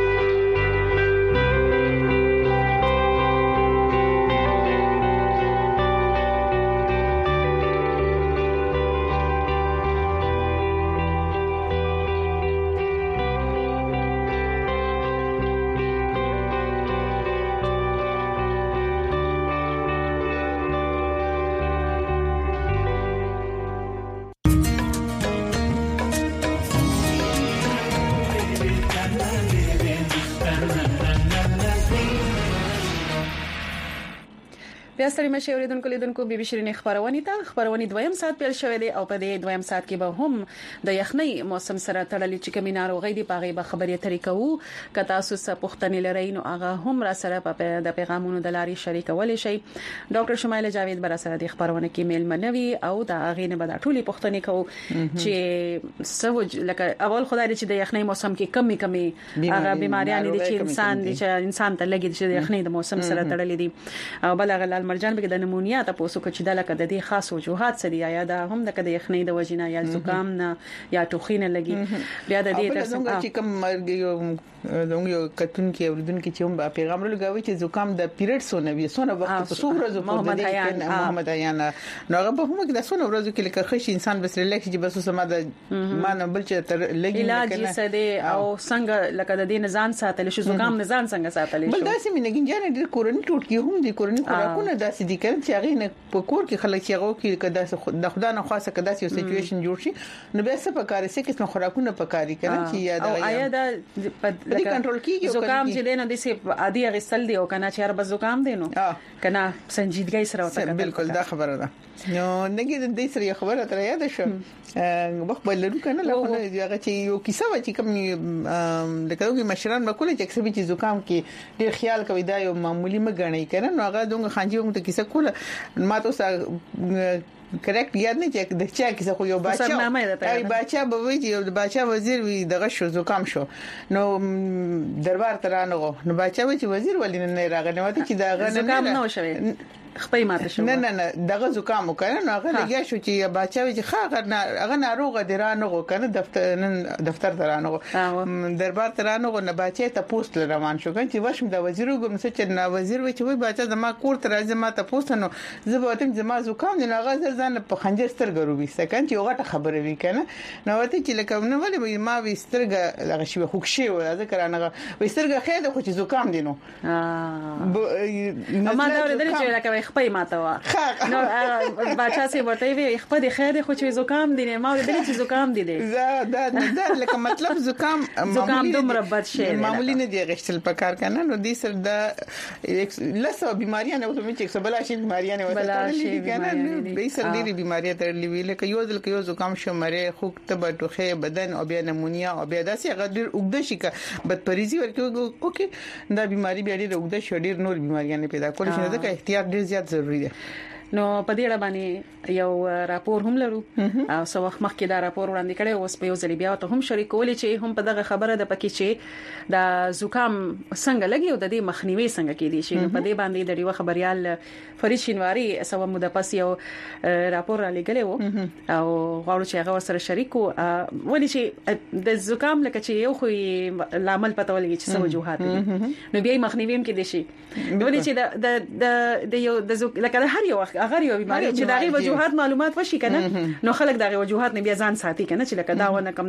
بیا ستړي مشه اوریدونکو لیدونکو بیبي شیرین خبرونه دویم سات پیل شوې دي او په دې دویم سات کې به هم د یخنۍ موسم سره تړلې چې کومې ناروغي دي پاغي به خبرې طریقو کتا سوس پښتنې لري نو هغه هم را سره په د پیغامونو د لاري شریکول شي ډاکټر شمایله جاوید بر سره د خبرونه کې میل منوي او د هغه نه به ټولي پښتنې کو چې سوج لکه اول خدای دې چې د یخنۍ موسم کې کمی هغه بیماریاں دي چې انسان ته لګي چې د یخنۍ د موسم سره تړلې دي او بل هغه مرجان به د نمونیا تاسو کو چې د لکه د دې خاص وجوهات سړي یا دا هم د کده یخنۍ د وجینا یا زکام نه یا ټوخینه لګي بیا د دې ترڅنګ چې کوم مرګ یو کتون کې اوردون کې چې هم پیغام لګوي چې زکام د پیریډ سونه وخت په څو ورځې په محمد عیان نو هغه به هم کې د څو ورځې کې لکه خش انسان بس ریلیکس چې بس سم د ما نه بل چې تر لګي علاج یې سده او څنګه لکه د دې نزان ساتل شي زکام نزان څنګه ساتل شي بل داسې مینګین جان د کورونی ټوټکی هم د کورونی خوراکونه داسې دي کړي چې هغه نه په کور کې خلک چې هغه کې کدا د خدای نه خاصه کدا یو سچويشن جوړ شي نو به څه پکاره سي کې خوراکونه پکاري کړي چې یاد او آیا دا کنټرول کیږي زکام چې دینه د سي عادي غسل دی او کنه چې هر بس زکام دی نو کنه سنجیدګي سره وته بالکل دا خبره ده نو نګي د دې سره خبره تر یاد شو وخت بلرو کنه له هغه چې یو کیسه و چې کوم لکه مشران مکول چې اکثر چې زکام کې ډیر خیال کوي دا یو معمولی مګنی کنه نو هغه دغه خانجي هم ته کیسه کوله ما تاسو کریکټ یاد نه چې د چا کیسه خو یو بچا به وی چې د بچا وزیر وی دغه شو زکام شو نو دربار ترانغو نو بچا وی چې وزیر ولین نه راغنه وته چې دا زکام نه شوی خپې ماته شو نه دغه زکام وکړ نو هغه لګیا شو چې بچا وی چې هغه ناروغه درانغو کنه دفتر ترانغو دربار ترانغو نه بچا ته پوسټ روان شو کنه چې وشم د وزیر وګم څه چې نه وزیر وی چې وی بچا زما کور ته راځي ما ته پوسټ نو زه به تم زما زکام نه هغه ځان په خنجر سترګو روي سکن چې هغه خبره وی کنه نو وته چې لکه نو ولې ما وی سترګه لغه شي خوښي و ذکر نه وی سترګه خېده خو چې زکام دینو ما دا ورته چې لکه خپې ماته وا نو بچا سي ورته وي خپې د خیر خو چې زکام دي نه ما د دې چې زکام دي دا لکه مطلب زکام دومره بد شي معمولی نه دی غشتل پکار کنه نو دې سر د لسه بيماريان او چې سبلا شي بيماريان او ترلې کنه به سر ډېری بيماريان ترلې وی لکه یو زکام شمره خوک ته ټوخه بدن او بیا نمونیا او بیا داسې غډیر وګد شي کا بدپریزي ورکو اوکي دا بيماري بیا ډېر وګد شي ډېر نور بيماريان پیدا کول شي دا احتیاط ډېر زیات ضروری دی نو په دې اړه باندې یو راپور هم لرو او څو وخت مخکې دا راپور وړاندې کړی اوس په یو ځل بیا ته هم شریکول چې هم په دغه خبره د پکې چې دا زکام څنګه لګي او د دې مخنیوي څنګه کېدی شي په دې باندې د یو خبريال فرید شینواری سو موده پس یو راپور را لګلې وو او غواړو چې هغه سره شریکو ولې چې د زکام لکه چې یو خو لامل پته ولګي چې څه وجوهات دي نو بیا مخنیوي هم کېدی شي ولې چې د یو د لکه هر یو اگر یو بیماری چې دغه وجوهات معلومات وشي کنه نو خلک دغه وجوهات نه بیا ځان ساتي کنه چې لکه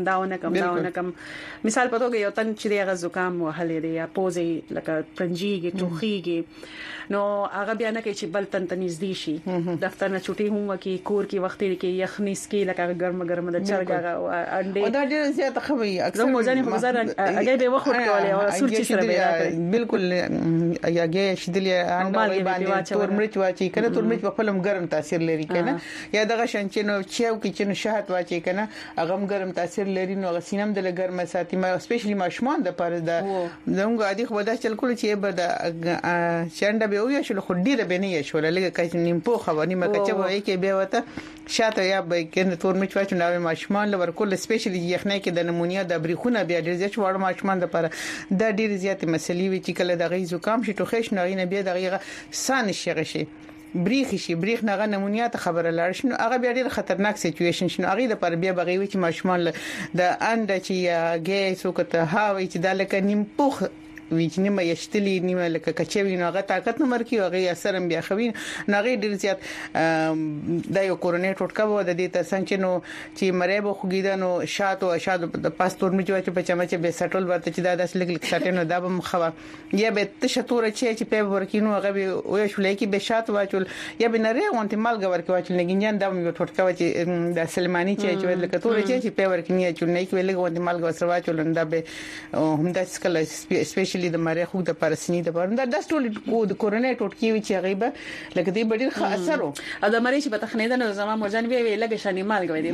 داونه کم مثال پتو کې یو تن چې دغه زکام وهلې دی یا پوزي لکه پنجيږي ټوخيږي نو هغه بیا نه کوي چې بل تن نږدې شي دفتر نه چټي هم وکي کور کې وخت کې یخنیس کې لکه ګرم د چرګا انډي دا ډېر زیات خوي اکثر موزاني خو زره هغه به وخت کوله او سور چې سره به بالکل یاګه شیدلې انډي باندې تور مرچ واچي کنه تور مرچ په فلم ګرم تاثیر لري کنه یا دغه شنچنو چیو کې چې شهد واچي کنه هغه ګرم تاثیر لري نو غسینم د ګرم ساتي ما سپیشلی ماشومان د پاره د زموږ عادي خو دا چل کول چې به د شنډه به وي شل خو ډیره به نه شول لکه کله نیم په خواني مکه چې وایي کې به وته شاته یا به کنه تور مرچ واچو نو ماشومان لور کول سپیشلی یخنه کې د نمونیا د بریخونه بیا ډیر ځای وړ ماشومان د پاره د ډیر زیات مسلې وي چې کله دغه زکام شي ټوخیش نه غینه بیا دغه سان شي بریخ نه نمونیا ته خبره لار شنو هغه بیا ډیر خطرناک سچويشن شنو هغه د پر بیا بغوي چې ماشومان د اند چې ګي سوکته هاوي چې د لکه نیم پوخ ویچنی ما یشتلی نیمه لکه کچوي نو هغه طاقت نه مرکی هغه اثر بیا خوین نو هغه ډیر زیات د یو کورونی ټوټکا و د دې ترڅنګ چې نو چې مړې به خوګیدنو شاتو د پاستور می چې په چمچ به سټول ورته چې دا داس لګ سټینو دا به مخوا یا به تشتور چې په ورکینو هغه به وې شولې کې به شات واچول یا به نری وانت مالګ ورکې واچول نګینجان دا یو ټوټکا چې د سلمانی چې لکه تور چې په ورکینی چې نه کې لګ وانت مالګ وسره واچول دا به هم د سکل سپیشل د مری خو د پرسنی د پرنده د ټول د کورونی ټوټکی وی چې غیبه لکه دې ډیر ښه اثر وو ا د مری چې په تخنیده نو زما مرجان وی لګ شنی مالګ وی دی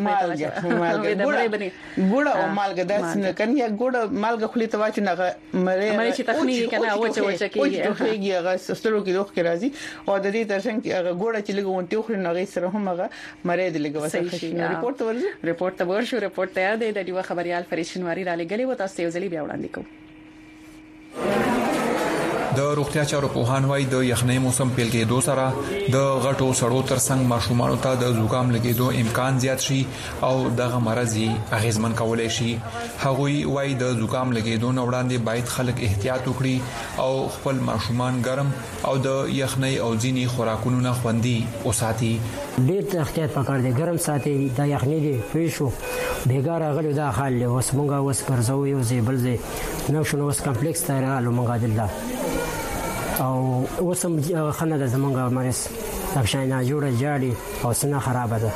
ګوړه او مالګ داس نه کنه یا ګوړه مالګ خلی ته واچو نه مری چې تخنیده کنه وچه کیږي هغه سترو کې دوه کې راځي او د دې ترڅنګ هغه ګوړه چې لګونټي خو نه غي سره هم هغه مری د لګ وسه ریپورت ته ورشو ریپورت تیار دی د یو خبريال فرید شینواری را لګلې و تاسو یو ځلی بیا وړاندې کوم د روغتیا چارو په هان وای د یخنۍ موسم پیل کېدو سره د غټو سړو ترڅنګ ماشومانو ته د زکام لګیدو امکان زیات شي او دغه مرض یې اغیزمن کولای شي هغوی وای د زکام لګیدو نه وړاندې باید خلک احتیاط وکړي او خپل ماشومان ګرم او د یخنۍ او ځینی خوراکونو نه خوندي وساتي ډېر احتیاط پکار دی ګرم ساتي د یخنۍ دی پېښو بیګار غلو دا حال له اوس مونږه اوس ګرځو یو ځای بل ځای نو شنو اوس کمپلیکس ته راغلو مونږه دلته او اوسم خنه د زمونږه مرز تفشاینا جوړه جاړي او سنا خراب ده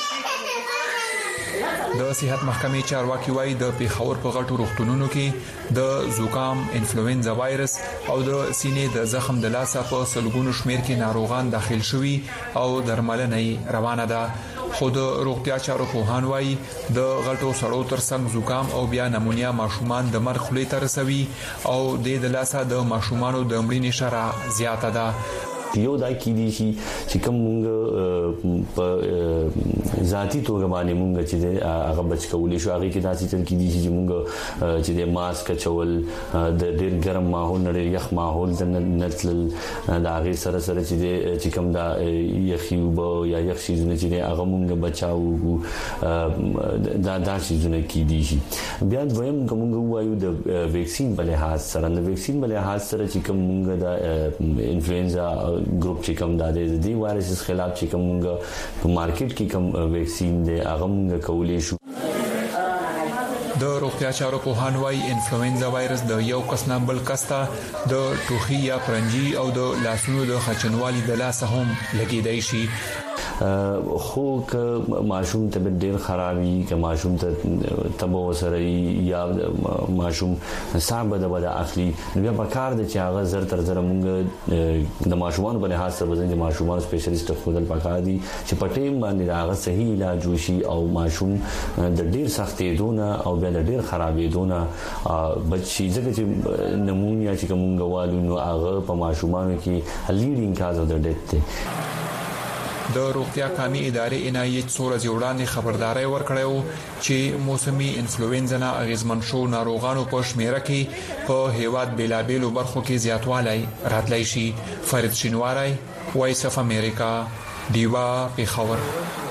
د صحت محکمې چارواکي وایي د پیښور په غټو روغتونونو کې د زکام انفلوئنزا وایرس او د سینې د زخم د لاسه په سلګونو شمیر کې ناروغان داخل شوي او درملنه روانه ده خود روغتیا چارو پوهان وایي د غټو سړو ترڅنګ زکام او بیا نمونیا ماشومان د مرګ خولې ته رسوي او د لاسه د ماشومانو د مړینې شرح زیاته ده یو دا کې دي چې کوم موږ په ذاتی توګه باندې موږ چې هغه بچ کولې شو هغه کې داسې تل کې دي چې موږ چې د ماسک چول د ډېر ګرم ماحول نه یخ ماحول د نتل د هغه سره چې کوم دا یخیوب یا یخ شیزونه چې هغه موږ بچاو دا شیزونه کې دي بیا دویم کوم وایو د ویکسین په لحاظ سره د ویکسین په لحاظ سره چې کوم موږ د انفلوئنزا ګروپ چې کوم د دې وایرس خلاف چې کوم په مارکیټ کې کوم ویکسین دی هغه موږ کولې شو د روغتیا چارو په هانوای انفلوئنزا وایرس د یو کس نه بل کس ته د ټوخي یا پرنجي او د لاسونو د خچنوالي د لاس هم لګیدای شي. خو که ماشوم ته ډیر خرابي که ماشوم ته تبو سره یا ماشوم صاحب د اخلي نو په کار د چاغه زر تر زر مونږ د ماشومان په لحاظ سره د ماشومان سپیشلیست خپل پکار دي چې پټیم باندې هغه صحیح علاج وشي او ماشوم د ډیر سختې دونه او بیا د ډیر خرابې دونه بچي ځکه چې نمونیا چې کومه والو نو هغه په ماشومانو کې لیډینګ کاز اف د ډیث دی. د روغتیا قومي ادارې عنایت سورج وړاندې خبرداري ورکړیو چې موسمي انفلوئنزا نه اغیزمن شو ناروغانو په شمیره کې په هیواد بلابلو برخو کې زیاتوالی راتلی شي. فرید شینواری، وایس اف امریکا، دیوا پیښور.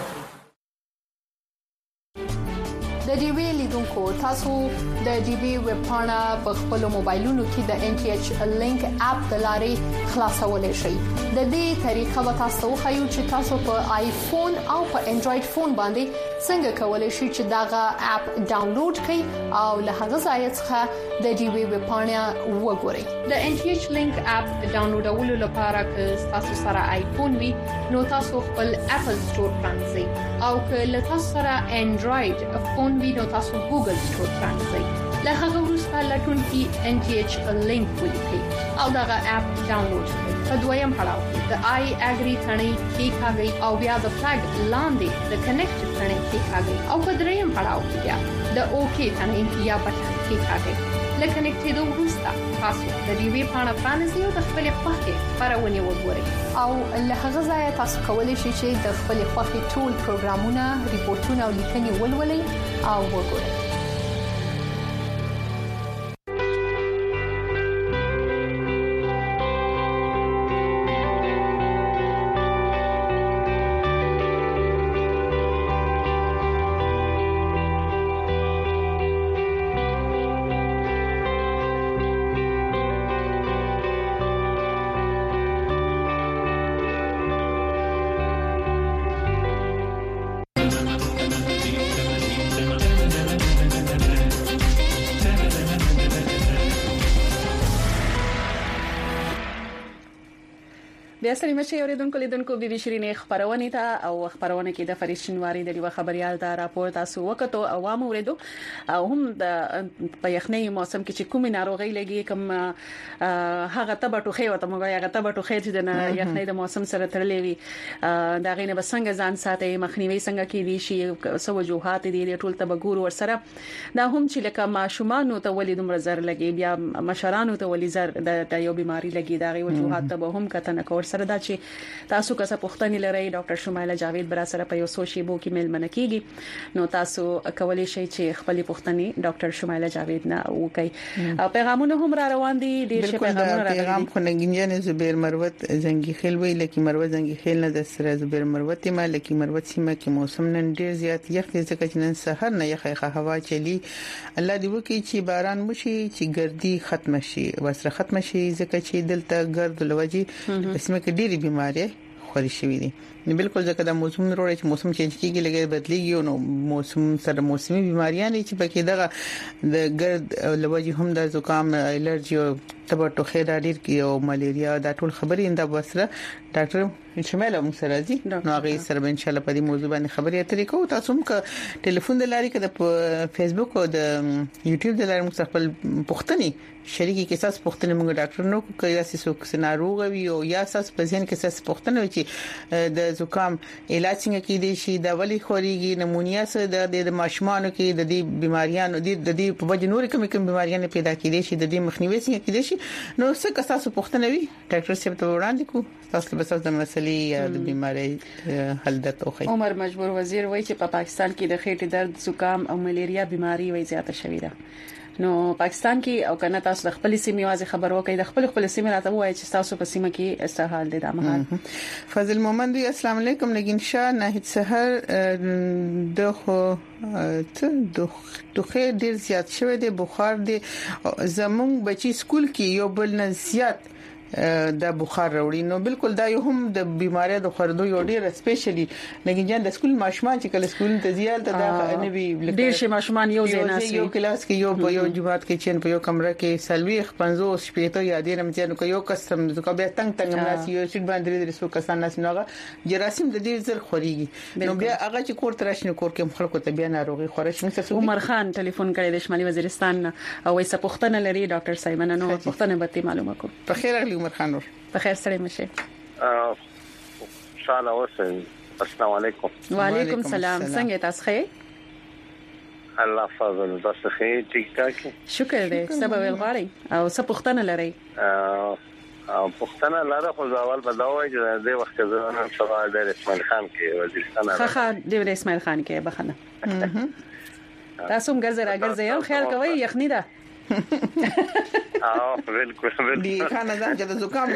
د ډي وی لیدونکو تاسو د ډي وی ویب پاڼه په خپل موبایلونو کې د ان ټي ایچ لینک اپ د لارې خلاصولای شئ. د دې طریقه به تاسو خو چې تاسو په آیفون او په انډراید فون باندې څنګه کولای شئ چې داغه اپ ډاونلوډ کړئ او له هغه ځای څخه د ډي وی ویب پاڼه وګورئ. د ان ټي ایچ لینک اپ ډاونلوډولو لپاره که تاسو سره آیفون وي نو تاسو خپل اپل سٹور پرانځئ او که له تاسو سره انډراید فون وي نو تاسو ګوګل سٹور پرانځئ. له هغه وروسته لټون کې ان ټي ایچ لینک ولیکئ او دغه اپ ډاونلوډ کړئ. په دویم پړاو کې د آی اګری ثنې کې کاږئ او بیا د فلګ لاندې د کنیکټ ثنې کې کاږئ او په دریم پړاو کې بیا د اوکی ثنې یا بټن کې کاږئ. لکه نکټېدو وروسته تاسو د ډي وی پاڼه پرانیزئ او د خپل خوښې خبرونه وګورئ او له هغه ځای تاسو کولی شئ چې د خپل خوښې ټول پروګرامونه، ریپورتونه او لیکنې ولولئ او وګورئ. بیا سلام شي اوریدونکو لیدونکو بي بي شيرینې خبرونه ته او خبرونه کې د فرید شینواری د یو خبريال دا راپور تاسو وکړو او عوام اوریدو او هم د په یخنۍ موسم کې چې کومې ناروغي لګي کوم هغه تبټو خې وته موږ هغه تبټو خې چې د یخنۍ د موسم سره تړلې وي دا غینه بسنګ ځان ساتي مخنیوي څنګه کې دي شي سو وجوهات دي ټول تبګور ور سره دا هم چې لکه ماشومان ته ولې دومره زر لګي بیا مشرانو ته ولې زر د یو بيماري لګي دا غي وجوهات ته هم کتنه کور سره دا چې تاسو که څه پوښتنې لرئ ډاکټر شمایله جاوید برا سره په یو سوشي بو کې میل منکیږي نو تاسو کولای شئ چې خپل پوښتنې ډاکټر شمایله جاوید نه وکړئ او پیغامونه هم را روان دي ډیر ښه پیغامونه راغلي پیغام خو نګینجن زبیر مروت زنګي خیل وی لکه مروت زنګي خیل نه د سره زبیر مروت ما لکه مروت سیمه کې موسم نن ډیر زیات یخ دي ځکه چې نن سحر نه یخه هوا چلی الله دې وکړي چې باران وشي چې ګردی ختم شي وسره ختم شي ځکه چې دلته ګرد لوجي اسمه کې ډېری بيماري خوري شوې دي نو بالکل ځکه د موسم وروړي چې موسم چینج کیږي لګي بدليږي نو موسم سره موسمي بيماریاں چې پکې دغه د ګرد لوجي هم د زکام الرجي او تبټو خیدا ډیر کی او ملیریا دا ټول خبرې انده بسره ډاکټر شمایله مسرازي نو هغه سره ان شاء الله په دې موضوع باندې خبرې اترې کوو تاسو هم ک ټلیفون د لاري ک د فیسبوک او د یوټیوب د لاري مستقبل پښتني شریکي کې اساس پښتني موږ ډاکټر نو کوي اساس سيناروغ وي او یا اساس په ځین کې اساس پښتني وي چې د زکام علاج څنګه کې دي شي د ولی خوريږي نمونیا سره د ماشومان کې د دې بيماريانو د دې په وجه نور کوم بيماريان پیدا کېدي شي د دې مخنیوي څنګه کېدي شي نو څه تاسو پښتنه وي ډاکټر صاحب ته وړاندې کو تاسو به تاسو د مسلې د بيمارۍ حل د توخی عمر مجبور وزیر وایي چې په پاکستان کې د خېټې درد زکام او ملیریا بيماري وایي زیاته شوې ده نو پاکستان کې او کنه تاسو د خپل سیمې واځي خبرو کوي د خپل سیمې راته وایي چې تاسو په سیمه کې استحال دي د مهال فضل مومند السلام علیکم نگین شاه نه سحر د خو ته خیر ډیر زیات شوی دی بخار دی زمونږ بچي سکول کې یو بل نه زیات د بخار وروړي نو بالکل دا یو هم د بیماری د خوردو یو ډیر سپیشلی لکه جن د سکول ماشومان چې کله سکول ته زیال ته دا نه وی ډیر شي ماشومان یو ځای ناس یو کلاس کې یو په یو جماعت کې چین په یو کمره کې سلويخ 50 شپېته یادې رمځنه کو یو قسم زکه به تنگ ناس یو شي باندې د رسو کسان ناس نوغه جراثیم د دې زر خوريږي نو بیا هغه چې کور تراشنه کور کې خلکو ته بیا ناروغي خورش مې عمر خان ټلیفون کړی د شمالي وزیرستان او وایي پښتنه لري ډاکټر صاحب نن نو پښتنه به معلومه کو په خیر اغلی عمر خان په خیر سره مشه شاله اوسه السلام علیکم وعلیکم السلام څنګه تاسو ښه الله فضل تاسو ښه ټیک ټاک شکر دې سبا ویل غواړي او څه پښتنه لري او پښتنه لاره خو ځوال بداوي چې د وخت زونه سبا د اسماعیل خان کې وزیرستان ښه د اسماعیل خان کې بخنه تاسو هم ګرځي یو خیال کوي یخنی ده بالکل دی خانه دا چې د زکام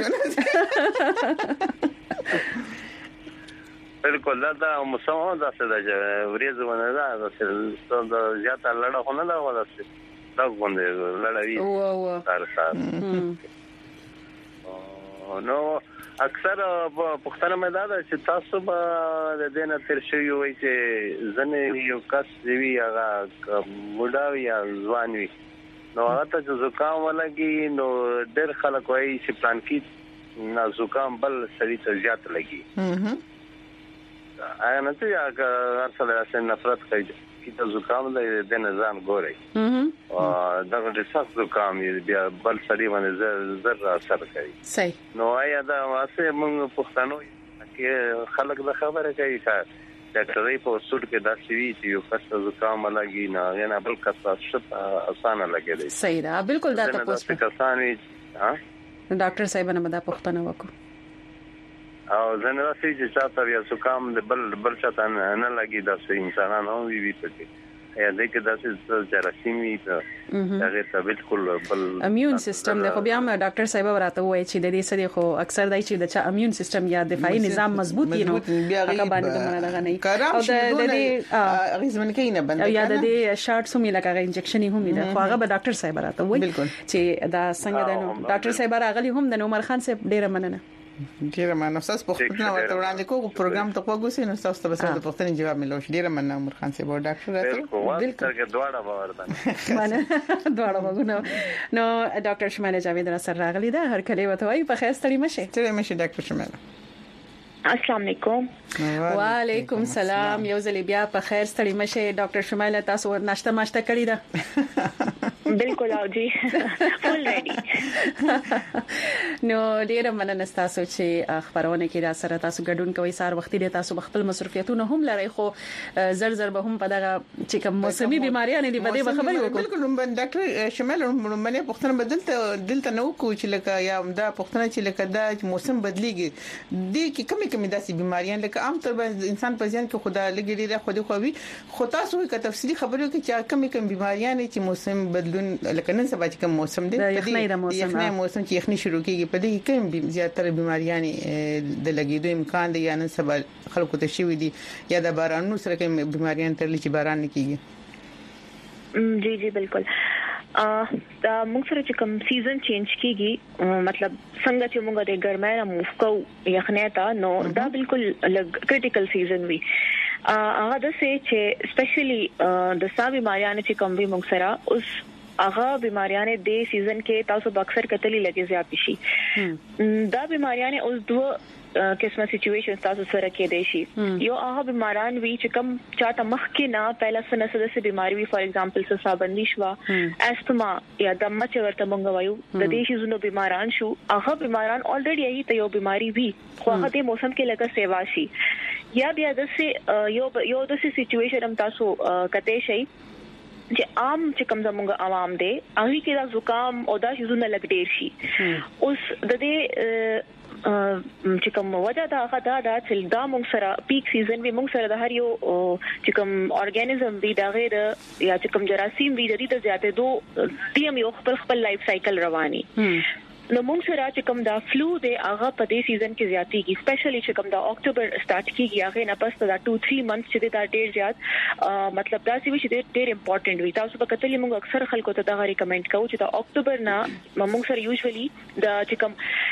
بالکل دا موسم دا څه د ورځونه دا د زیاته لړه خو نه دا ولا څه دا غونډه لړوي سره نو اکثر پښتنه مې دا چې تاسو به د دینه تر شوی وي چې ځنه یو کس دی هغه موډاوي یا ځوانوي نو هغه ته زکام ولګي نو ډېر خلک وایي چې پلان کې نه زکام بل سړی ته زیات لګي آیا نه ته هغه سره سره نفرت کوي چې زکام د نظام ګوري او دا د سخت زکام بیا بل سړی باندې زر اثر کوي صحیح نو آیا دا واسه موږ پښتنو کې خلک د خبره کوي چې ډاکټرای په اصول کې دا شوی چې یو کس زکام لګي نه یا بل کس شت اسانه لګي صحیح دا بالکل دا تاسو کسان ها ډاکټر صاحب نه مدا پښتنه وکړو او زنه راځي چې تاسو بیا زکام د بل چاته نه لګي دا انسانانو وی پکې یا دغه داسې جراثیمي ته هغه ته بالکل بل امیون سیستم د خو بیا ډاکټر صاحب وراته وایي چې د دې سره خو اکثر دای چې د امیون سیستم یا دفاعي نظام مضبوط وي نو هغه باندې د منه لغه نه او د دې غیزمن کې نه بند یا د دې شارټ سومي لکه انجکشن هم نه خو هغه به ډاکټر صاحب وراته وایي چې دا څنګه ده نو ډاکټر صاحب راغلی هم د عمر خان صاحب ډیره مننه ډیره مننه تاسو په خپل ورته وړاندې کوو پروګرام ته وګورئ نو تاسو ته به د پوښتنې جواب ملوش ډیره مننه عمر خان صاحب ډاکټر راته بالکل دواړه باور مننه دواړه وګورئ نو ډاکټر شماله جاوید را سره راغلی دا هر کله وته وای په خیر ستړي مشه ډاکټر شماله السلام علیکم وعلیکم السلام یو ځل بیا په خیر ستړي مشه ډاکټر شماله تاسو ناشته ماشته کړی دا بالکل او جی فول ریډي نو ډیره مننه تاسو چې خبرونه کې را سره تاسو ګډون کوي سار وختي د تاسو خپل مصرفیتونه هم لري خو زر به هم په دغه چې کوم موسمي بیماریاں دي بده خبري وکړو بالکل ډاکټر شمال منه پښتنه بدلته نو کو چې لکه یا دا پښتنه چې لکه دا موسم بدليږي دي کې کمی داسې بیماریاں لکه عام طور باندې انسان په ځان کې خدا لګي لري خو خوي خو تاسو کې تفصيلي خبرو کې چې کمی بیماریاں چې موسم بدلون لکه نن سبا چې کوم موسم دی د یخنۍ موسم چې یخنۍ شروع کیږي په دې کې کوم زیاتره بیماریاں د لګیدو امکان دی یا نن سبا خلکو ته شوی دي یا د بارانونو سره کوم بیماریاں ترلې چې باران نه کیږي جی بالکل دا موږ سره چې کوم سیزن چینج کیږي مطلب څنګه چې موږ د ګرمۍ نه موف کو یخنۍ ته نو دا بالکل کریټیکل سیزن وي هغه د څه چې سپیشلی د سا بیماریاں چې کوم وي موږ سره اوس هغه بیماریاں د سیزن کې تاسو اکثر کتلی لګي زیات شي دا بیماریاں اوس دوه قسمه سچويشن تاسو سره کې دی شي یو هغه بیماران وی چې کوم چاته مخ کې نه پهلا سنسه د بیماری وی فار ایگزامپل سابندی شوا استما یا دمه چې ورته مونږ وایو د دې شي زونو بیماران شو هغه بیماران الریډي ای ته یو بیماری وی خو هغه د موسم کې لکه سیوا شي یا بیا د یو د سچويشن هم تاسو کته شي چې عام چې کوم زموږ عوام دي هغه کې دا زکام او دا شیزونه لګ ډیر شي اوس د دې چې کوم وجه دا غدا دا چې دا موږ سره پیک سیزن وی موږ سره د هر یو چې کوم اورګانیزم وی دا غیر یا چې کوم جراثیم وی د دې ته زیاته دوه تیم یو خپل لایف سایکل رواني نو موږ سره چې کوم دا فلو دی هغه په دې سیزن کې زیاتېږي سپیشلی چې کوم دا اکتوبر سٹارټ کیږي هغه نه پس دا 2-3 منث چې دا ډیر زیات مطلب دا چې ډیر امپورټنت وي تاسو په کتلې موږ اکثر خلکو ته دا ریکمند کوو چې دا اکتوبر نه موږ سره یوزولي دا چې کوم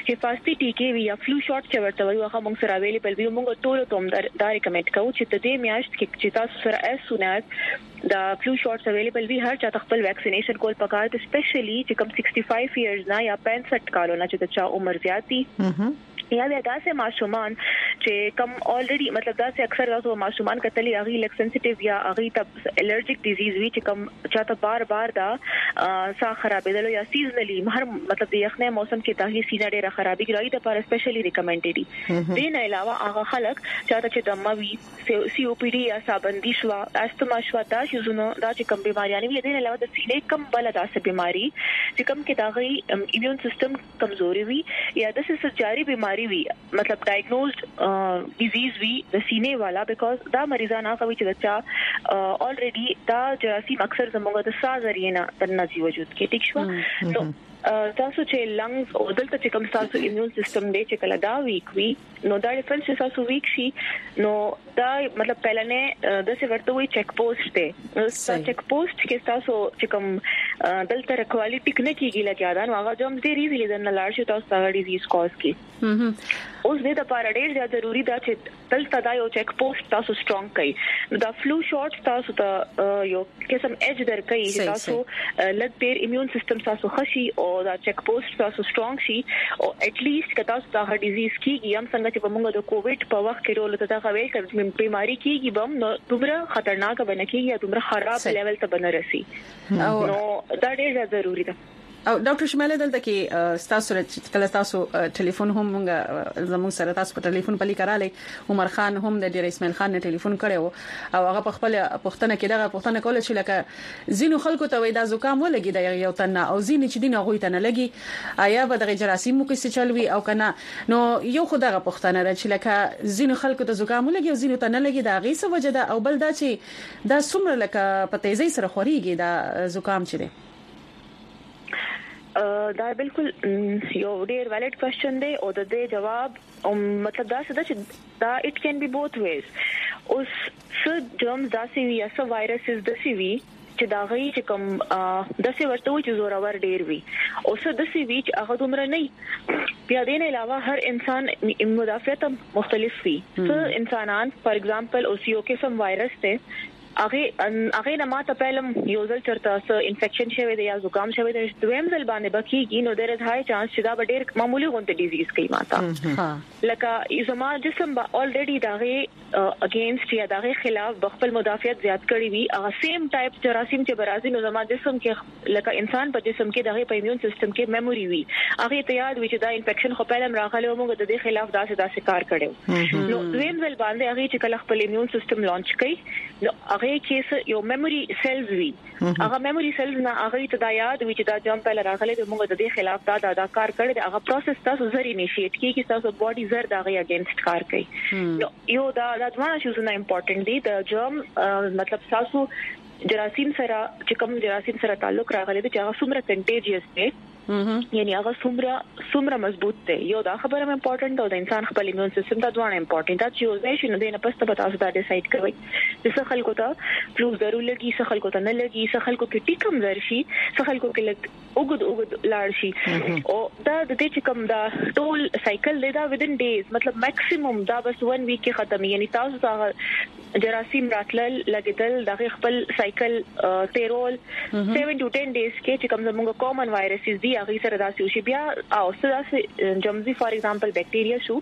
حفاظتي ټیکې وی یا فلو شاټ چې ورته وایو هغه موږ سره اویلیبل وي موږ ټول ته دا ریکمند کوو چې ته دې میاشت کې چې تاسو سره as soon as دا فلو شاټس اویلیبل وي هر چا خپل ویکسینیشن کول پکار دي سپیشلی چې کوم 65 ایئرز نه یا 65 کالو نه چې چا عمر زیاتی یا دا سه ماشومان چې کم الریډي مطلب دا سه اکثر تاسو ماشومان کتلی اغي لک سنسټیو یا اغي ته الرجیک ډیزیز وی چې کم چاته بار دا سا خرابېدل یا سیزنلی هر مطلب د یخنه موسم کې تاهي سینه ډېره خرابې راځي د پر سپیشلی ریکمندډ دي دین علاوه هغه خلک چاته چې دمه وی سی او پی ډی یا سابندی شوا استما شوا دا شزونو دا چې کم بیماریاں وی دین علاوه د سینې کم بل داسه بیماری چې کم کې داغي ایمیون سیستم کمزوري وی یا د سرجاري بیماری وی مطلب ډایګنوزډ ډیزیز وی د سینې والا بیکاز دا مریضان هغه وی چې دا الریډي دا جراثیم اکثر زموږ د ساز ذریعہ نه نزي وجود کې ټیک شو نو تاسو چې لنګز او دلته چې کوم تاسو ایمیون سیستم دی چې کله دا ویک وی نو دا ډیفرنس چې تاسو ویک شي نو دا مطلب پهلنه د څه ورته وی چیک پوسټ دی نو چیک پوسټ کې تاسو چې کوم دلته کوالټی کنه کیږي لکه دا نو هغه جام دی ریزلی د نه لاړ شي تاسو هغه ډیزیز کاز کی اوس دې د پاره ډېر زیات ضروری دا چې دلته دا یو چیک پوسټ تاسو سترونګ کړئ نو دا فلو شاټ تاسو ته یو قسم اج درکې چې تاسو لږ ډېر ایمیون سیستم تاسو خشي او دا چیک پوسټ تاسو سترونګ شي او اټ لیست که تاسو دا ډیزیز کیږي هم څنګه چې موږ د کووډ په وخت کې رول ته دا غوي کړم بیماری کیږي بم نو دومره خطرناک بنه کیږي یا دومره خراب لیول ته بنه رسي نو دا ډېر ضروری ده او ډاکټر شماله دلته کې تاسو کله تاسو ټلیفون هم موږ زموږ سره تاسو په ټلیفون پلی کړاله عمر خان هم د ډیر اسماعیل خان نه ټلیفون کړو او هغه په خپل پښتنه کې دغه پښتنه کول چې لکه زینو خلکو ته وای دا زکام ولګي د یو تنه او زین چې دین هغه ته نه لګي آیا به د جراثیم مو کې چلوي او کنه نو یو خدغه پښتنه را چې لکه زینو خلکو ته زکام ولګي او زینو ته نه لګي دا غي څه وجه ده او بل دا چې دا څومره لکه په تیزی سره خوريږي دا زکام چي دا بالکل یو ډیر ویلیډ کوېسچن دی او د دې جواب مطلب دا څه چې دا اټ کین بی بوث ویز اوس څه جرمز دا سی وی یا څه وایرسز د سی وی چې دا غي چې کوم د څه ورته وي چې زورور ډیر وي او څه د سی وی چې هغه دومره نه بیا دین علاوه هر انسان مدافعت مختلف وي څه انسانان فار ایگزامپل او سی او کې سم وایرس ته هغه نه ماته پهلم یو ځل چرته څه انفیکشن شوی دی یا زکام شوی دی دویم ځل باندې بکیږي نو there is high chance چې دا ډېر معمولی غونډه ډیزیز کوي ماته لکه زما جسم با الریډي داغه اگینست یا داغه خلاف بخپل مدافعت زیات کړی وي هغه سیم ټایپ جراثیم چې برازي نو زما جسم کې لکه انسان په جسم کې داغه په ایمیون سیستم کې میموري وي هغه ته یاد وي چې دا انفیکشن خو پهلم راغلی موږ د دې خلاف داسې کار کړو نو دویم ځل باندې هغه چې کله خپل ایمیون سیستم لانچ کړي نو هغه کې یو میموري سیلز وی هغه میموري سیلز نه هغه ته دا یاد وی چې دا جام په لراغله د موږ د دې خلاف دا کار کړی دا هغه پروسس تاسو زری انیشیټ کیږي تاسو باډي زر دا غي اگینست کار کوي یو دا ځوانه شوز نه امپورټنت دی د جام مطلب تاسو جراثیم سره چې کوم جراثیم سره تعلق راغلی دی چې هغه څومره کنټیجیس دی یعنی هغه څومره مضبوط دی یو دا خبره هم امپورټنت او د انسان خپل ایمیون سیستم دا ډوانه امپورټنت دا چې یو ځای نه پسته به تاسو دا ډیسایډ کوئ چې څه خلکو ته فلو ضرور لګي څه خلکو ته نه لګي څه خلکو کې ټیکم ورشي څه خلکو کې لګ اوګد لاړ شي او دا د دې چې کوم دا ټول سایکل دی دا ودین ډیز مطلب میکسیمم دا بس 1 ویک کې ختم یعنی تاسو څنګه جراثیم راتلل لګیدل دغه خپل سایکل تیرول 7 to 10 days کې چې کوم زموږ کامن وایرسز دی هغه سره داسې وشي بیا او سره جمزي فار ایگزامپل بیکټیریا شو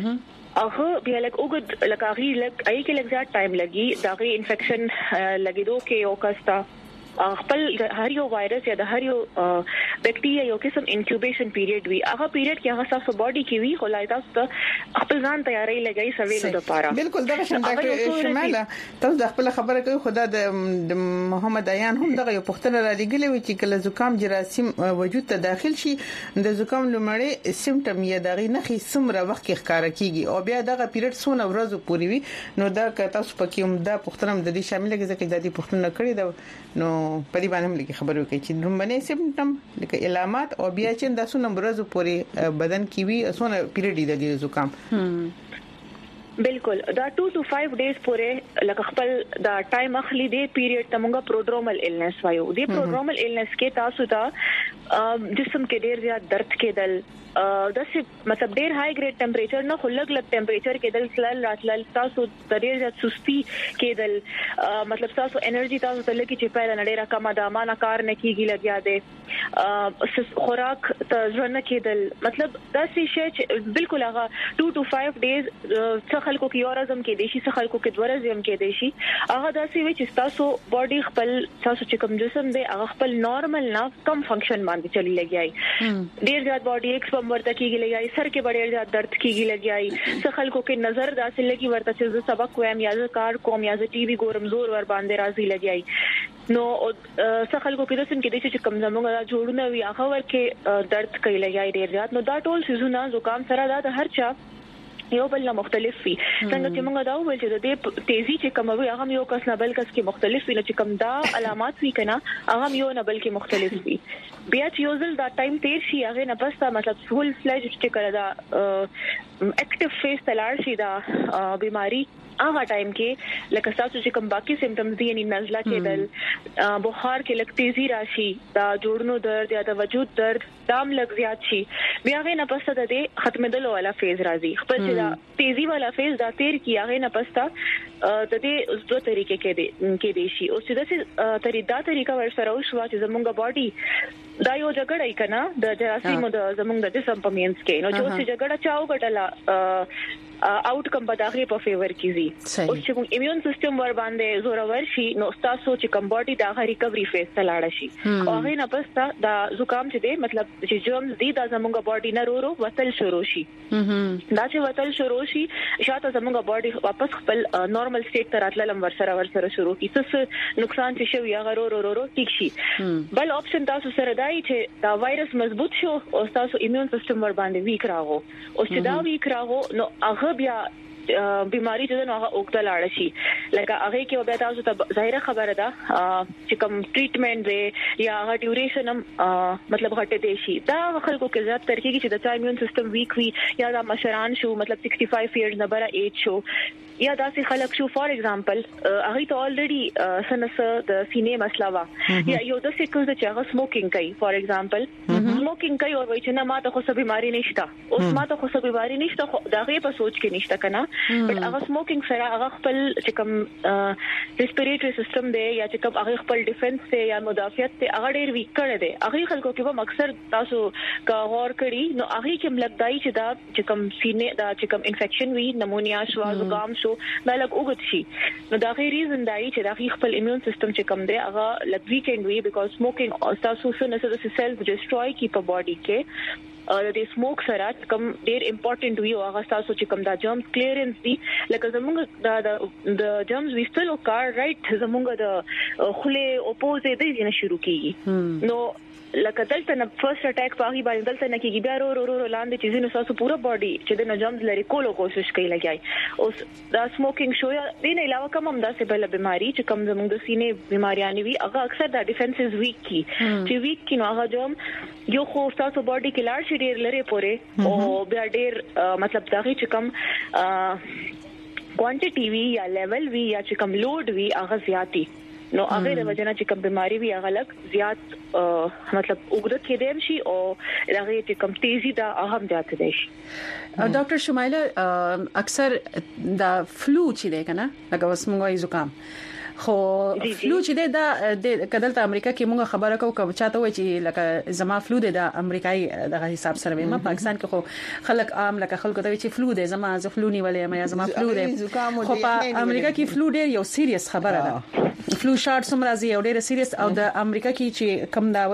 هغه بیا لکه اوګد لکه هغه لکه ای کې لږ ځات ټایم لګي دغه انفیکشن لګیدو کې او کاستا خپل هر یو وایرس یا د هر یو بیکټیریا یو قسم انکیوبیشن پیریډ وی هغه پیریډ کې هغه تاسو باډي کې وی خلای تاسو خپل ځان تیاری لګای سوي د پاره بالکل دا ډاکټر شماله تاسو د خپل خبره کوي خدا د محمد عیان هم دغه یو پښتنه را لګلې وي چې کله زکام جراثیم وجود ته داخل شي د زکام لومړی سیمټم یا دغه نخې سمره وخت کې ښکارا کیږي او بیا دغه پیریډ سونه ورځو پوري وي نو دا که تاسو پکې هم دا پښتنه د دې شامل کې ځکه د دې پښتنه کړی دا نو په دې باندې هم لکه خبرو کوي چې لومړنی سیمټم لکه علامات او بیا چې د سونه مرزو پوري بدن کې وي سونه پیریډ دی د زکام بالکل دا 2 to 5 days پورې لکه خپل دا ټایم اخلي دی پیریډ ته موږ پروډرومل ایلنس وایو دی پروډرومل ایلنس کې تاسو ته جسم کې ډیر زیات درد کېدل د مطلب ډیر های ګریډ ټمپریچر نه خلک لګ ټمپریچر کېدل سلل راتلل تاسو د ډیر زیات سستی کېدل مطلب تاسو انرژي تاسو ته لګي چې پیدا نډیره کم ده معنا کار نه کیږي لګیا ده خوراک ته ځنه کېدل مطلب دا شی چې بالکل هغه 2 to 5 days څه خلکو کې اورزم کې دي شي څه خلکو کې دورزم کې دي شي هغه دا شی چې تاسو باډي خپل تاسو چې کوم جسم دی هغه خپل نارمل نه کم فنکشن باندې چلی لګیای ډیر زیات باډي ایکس په ورته کېږي لګیای سر کې ډیر زیات درد کېږي لګیای څه خلکو کې نظر داسې لګي ورته چې سبق وایم یا کار کوم یا ټي وي ګورم زور ور باندې راځي لګیای نو څه خلکو کې دسم کې دي چې کوم زموږه جوړونه وي هغه ورکه درد کوي لګیای ډیر زیات نو دا ټول سيزونه زکام سره دا هر چا یو بل نه مختلف وي څنګه چې موږ دا وویل چې د دې تیزی چې کوم وي هغه یو کس نه بل کس کې مختلف وي چې کوم دا علامات وي کنه هغه یو نه بل کې مختلف وي بیا چې یو ځل دا ټایم تیر شي هغه نه پستا مطلب فول فلج چې کړه دا اکټیو فیس تلار شي دا بیماری هغه ټایم کې لکه تاسو چې کوم باقي سیمټمز دي یعنی نزله کېدل بخار کې لګ تیزی راشي دا جوړونو درد یا د وجود درد دام لګ زیات شي بیا غي نه پسته د دې ختمېدل والا فیز راځي خپل چې دا تیزی والا فیز دا تیر کی هغه نه پسته د دې دوه طریقې کې دي شي او چې دا طریقه ورسره وشو چې زمونږ باډي دا یو جګړه کنا د جراثیمو د زمونږ د جسم په مینس کې نو چې جګړه چاو غټلا آوټکم په داخلي په فیور کیږي او چې کوم ایمیون سیستم ور باندې زور ورشي نو تاسو چې کوم باډي دا ریکوري فیز ته لاړ شي او هغه نه پستا دا زکام چې دی مطلب چې جرمز دي دا زمونږ باډي نه رو وصل شروع شي دا چې وصل شروع شي شاته زمونږ باډي واپس خپل نورمال سټیټ ته راتللم ورسره شروع کی څه نقصان چې شوی هغه رو ټیک شي بل آپشن تاسو سره دای چې دا وایرس مضبوط شو او تاسو ایمیون سیستم ور باندې ویک راغو او چې دا ویک راغو نو هغه بیا بیماری چې نو هغه اوګدل اړ شي لکه هغه کې بیا تاسو ته ظاهره خبره ده چې کوم ټریټمنټ دی یا هغه ډیوریشن مطلب غټه دی شي دا خلکو کې زیات تر کې چې د ایمیون سیستم ویک وي یا دا مشران شو مطلب 65 ایئرز نه بره ایج شو یا داسې خلک شو فار ایگزامپل هغه ته الریډي سنس د سینې مسله وا یا یو د سیکل چې هغه سموکینګ کوي فار ایگزامپل سموکینګ کوي او وایي چې نه ماته خو څه بیماری نشته اوس ماته خو څه بیماری نشته دا غي په سوچ کې نشته کنه بٹ هغه سموکینګ سره هغه خپل چې کوم ریسپیریټری سیستم دی یا چې کوم هغه خپل ډیفنس دی یا مدافعت دی هغه ډیر ویک کړی دی هغه خلکو کې به اکثر تاسو کا غور کړی نو هغه کې ملګدای چې دا چې کوم سینې دا چې کوم انفیکشن وی نمونیا شو زکام شو دا لګ اوګت شي نو دا غي ریزن دی چې دا خپل ایمیون سیستم چې کوم دی هغه لګ ویکند وی بیکاز سموکینګ تاسو سره د سیلف ډیسټروي کی په باډي کې د سموک سره کوم ډیر امپورټنٹ وی او هغه تاسو چې کوم دا جرمز کلیرنس دی لکه زموږ د جرمز ویستلو کار رائټ زموږ د خله اپوزې دی نه شروع کیږي نو لکه دلته نه فرست اٹیک پاغي باندې دلته نه کیږي بیا رو لاندې چې نو تاسو پورا باډي چې د جرمز لري کولو کوشش کوي لګای اوس دا سموکینګ شو یا د نه علاوه کوم هم دا څه بل بیماری چې کوم زموږ د سینې بیماریاں وي هغه اکثر دا ډیفنسز ویک کی چې ویک کی نو هغه جرم یو خو تاسو باډي کې لاړ شي ډیر لري پوره او بیا ډیر مطلب دا چې کوم کوانټیټي وی یا لیول وی یا چې کوم لوډ وی هغه زیاتی نو هغه د وجنه چې کوم بیماری وی هغه لګ زیات مطلب وګړه کې دیم شي او هغه چې کوم تیزی دا اهم زیات دی شي ډاکټر شمایله اکثر دا فلو چې دی کنه لکه وسمغه زکام خو فلو چې د کدلته امریکا کې موږ خبره کوو چاته وای چې لکه زما فلو د امریکایي د حساب سره ما پاکستان کې خو خلک عام لکه خلکو ته چې فلو د زما ز فلو نیولې ما زما فلو د خو په امریکا کې فلو ډیر یو سیریس خبره ده فلو شارټ سم راځي او ډیر سیریس او د امریکا کې چې کم دا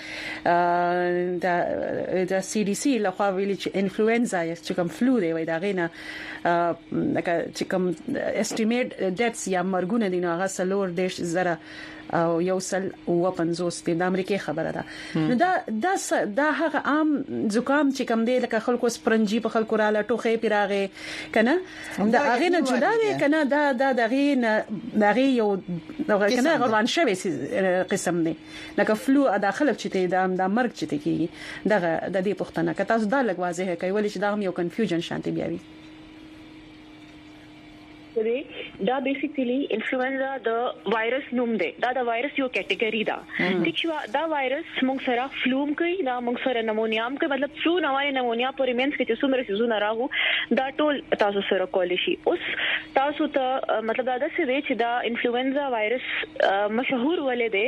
وسته د سی ډي سی لخوا ویل چې انفلوئنزا چې کم فلو دی وای دا غینه لکه چې کم استیمیټ ډیتس یا مرګونه دي نو هغه سلور دیش زره او یو سل وپنځوس د امریکای خبره ده نو دا هغه عام زکام چې کم دی لکه خلکو سپرنجي په خلکو را لټوخې پیراغه کنه دا هغه نه جدا دی کنه دا دغه یو کنه روان شوی قسم دی لکه فلو داخله چې د مرګ چې کیږي دغه د دې پښتنه که تاسو دا لګ واضح کوي ولې چې دا هم یو کنفیوژن شانتي بیاوي دا بیسیکلی انفلوئنزا د وایرس نوم دی دا د وایرس یو کټګوري ده ٹھیک شو دا وایرس موږ سره فلوم کوي دا موږ سره نمونیام کوي مطلب فلو نه وای نمونیا پورې مینس کې چې څومره سيزونه راغو دا ټول تاسو سره کول شي اوس تاسو ته مطلب دا څه دی چې دا انفلوئنزا وایرس مشهور ولې دی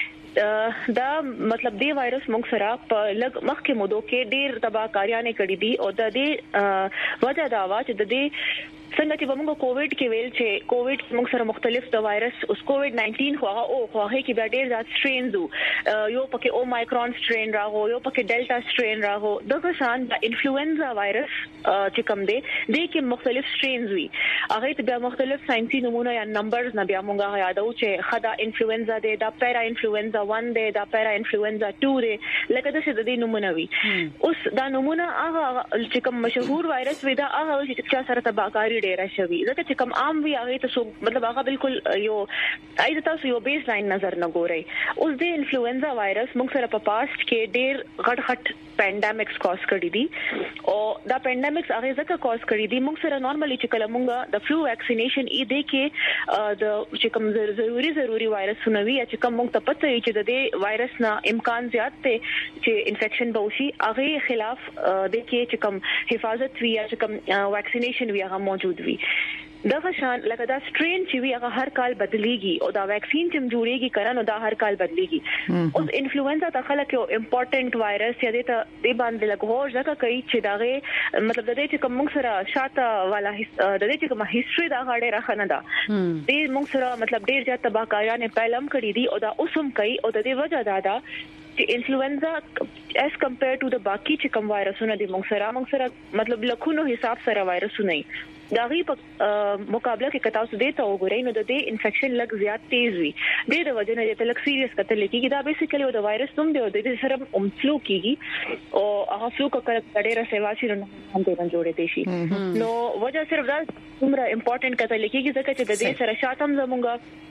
دا مطلب دی وایرس موږ سره په لګ مخکې مودو کې ډیر تباہکاریانه کړې دي او د دې وجه دا وا چې د دې څنګه چې موږ کووډ کې ویل چې کووډ موږ سره مختلف د وایرس اوس کووډ 19 خو هغه کې بیا ډیر ځات سټرینز یو پکې اومایکرون سټرین راغو یو پکې ډیلټا سټرین راغو دغه شان د انفلوئنزا وایرس چې کوم دی د کې مختلف سټرینز وي هغه ته بیا مختلف ساينسي نمونه یا نمبرز نه بیا موږ یادو چې خدا انفلوئنزا دی دا پیرا انفلوئنزا 1 دی دا پیرا انفلوئنزا 2 دی لکه د څه د نمونه وي اوس دا نمونه هغه چې کوم مشهور وایرس وي دا هغه چې سره تباہکاری ډیر شوی ځکه چې کوم عام وی هغه ته مطلب هغه بالکل یو ایزه تاسو یو بیس لاین نظر نه ګورئ اوس د انفلوئنزا وایرس موږ سره په پاست کې ډیر غټ پینډیمکس کاز کړی دي او دا پینډیمکس هغه ځکه کاز کړی دي موږ سره نورمالي چې کله موږ د فلو ویکسینیشن ای دی کې د چې کوم ضروري وایرسونه وي چې کوم موږ ته پته وي چې د دې وایرس نه امکان زیات دی چې انفیکشن به وشي هغه خلاف د کې چې کوم حفاظت وي یا چې کوم ویکسینیشن وي هغه موجود وي دغه شان لکه دا سټرین چې وی هغه هر کال بدليږي او دا ویکسین چې جوړيږي کنه دا هر کال بدليږي اوس انفلوئنزا ته خلک یو امپورټنت وایرس یا د باندې لګور ځکه کوي چې داغه مطلب د دې چې کوم سره شاته والا د دې چې کوم هیستوري دا غاړه راخنه ده دې موږ سره مطلب ډیر ځات تباہکاریانه پهلم کړی دي او دا اوسم کوي او د دې وجه دا چې انفلوئنزا as compared to the باقی چې کوم وایرسونه دي موږ سره مطلب لکونو حساب سره وایرسونه دا غي په مقابله کې کتاو سده ته وګورئ نو د دې انفیکشن لګ زیات تیز وي د وجه نه ته لګ سیریس کتل کېږي دا بیسیکلی د وایرس نوم دی او د دې سره فلو کېږي او هغه فلو کله ډېر سیوا شي نو هم ته جوړې دي شي نو وجه صرف دا عمره امپورټنت کتل کېږي ځکه چې د دې سره شاتم زمونږه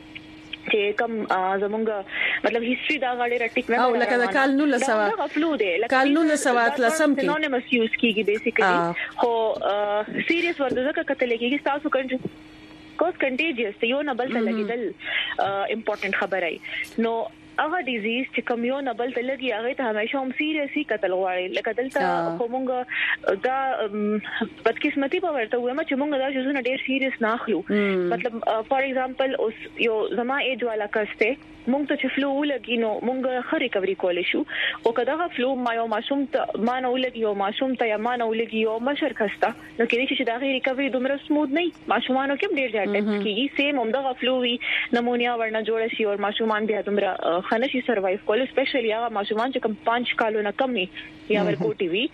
چې کوم زمونږ مطلب هیستوري دا غاړي رټیک نه او لکه د کال 1900 فلو دی کال 1900 کې انونیمس یوز کیږي بیسیکلی خو سیریس ورته ځکه کتل کېږي تاسو کوس کنټیجیس یو نه بل ته لګیدل امپورټنت خبره نو هغه ډیزیز چې کوم یو نه بل ته لګي هغه ته همیشه هم سیریسي قتل غواړي لکه دلته کومګه دا بدقسمتي په ورته وایم چې موږ دا شوزونه ډیر سیریس نه اخلو مطلب فار ایگزامپل اوس یو زما ایج والا کسته موږ ته چې فلو ولګي نو موږ ښه ریکوري کولای شو او کدا فلو ما یو ماشوم ته ما نه ولګي یو ماشوم ته یا ما نه ولګي یو مشر کسته نو کېږي چې دا غي ریکوري دومره سموث نه ماشومانو کې ډیر ځای کېږي سیم هم دا فلو وی نمونیا ورنه جوړ شي او ماشومان بیا دومره خنشي سروایو کول اسپیشلی هغه ماشومان چې کم 5 کالونه کمی یا ورکوټي وي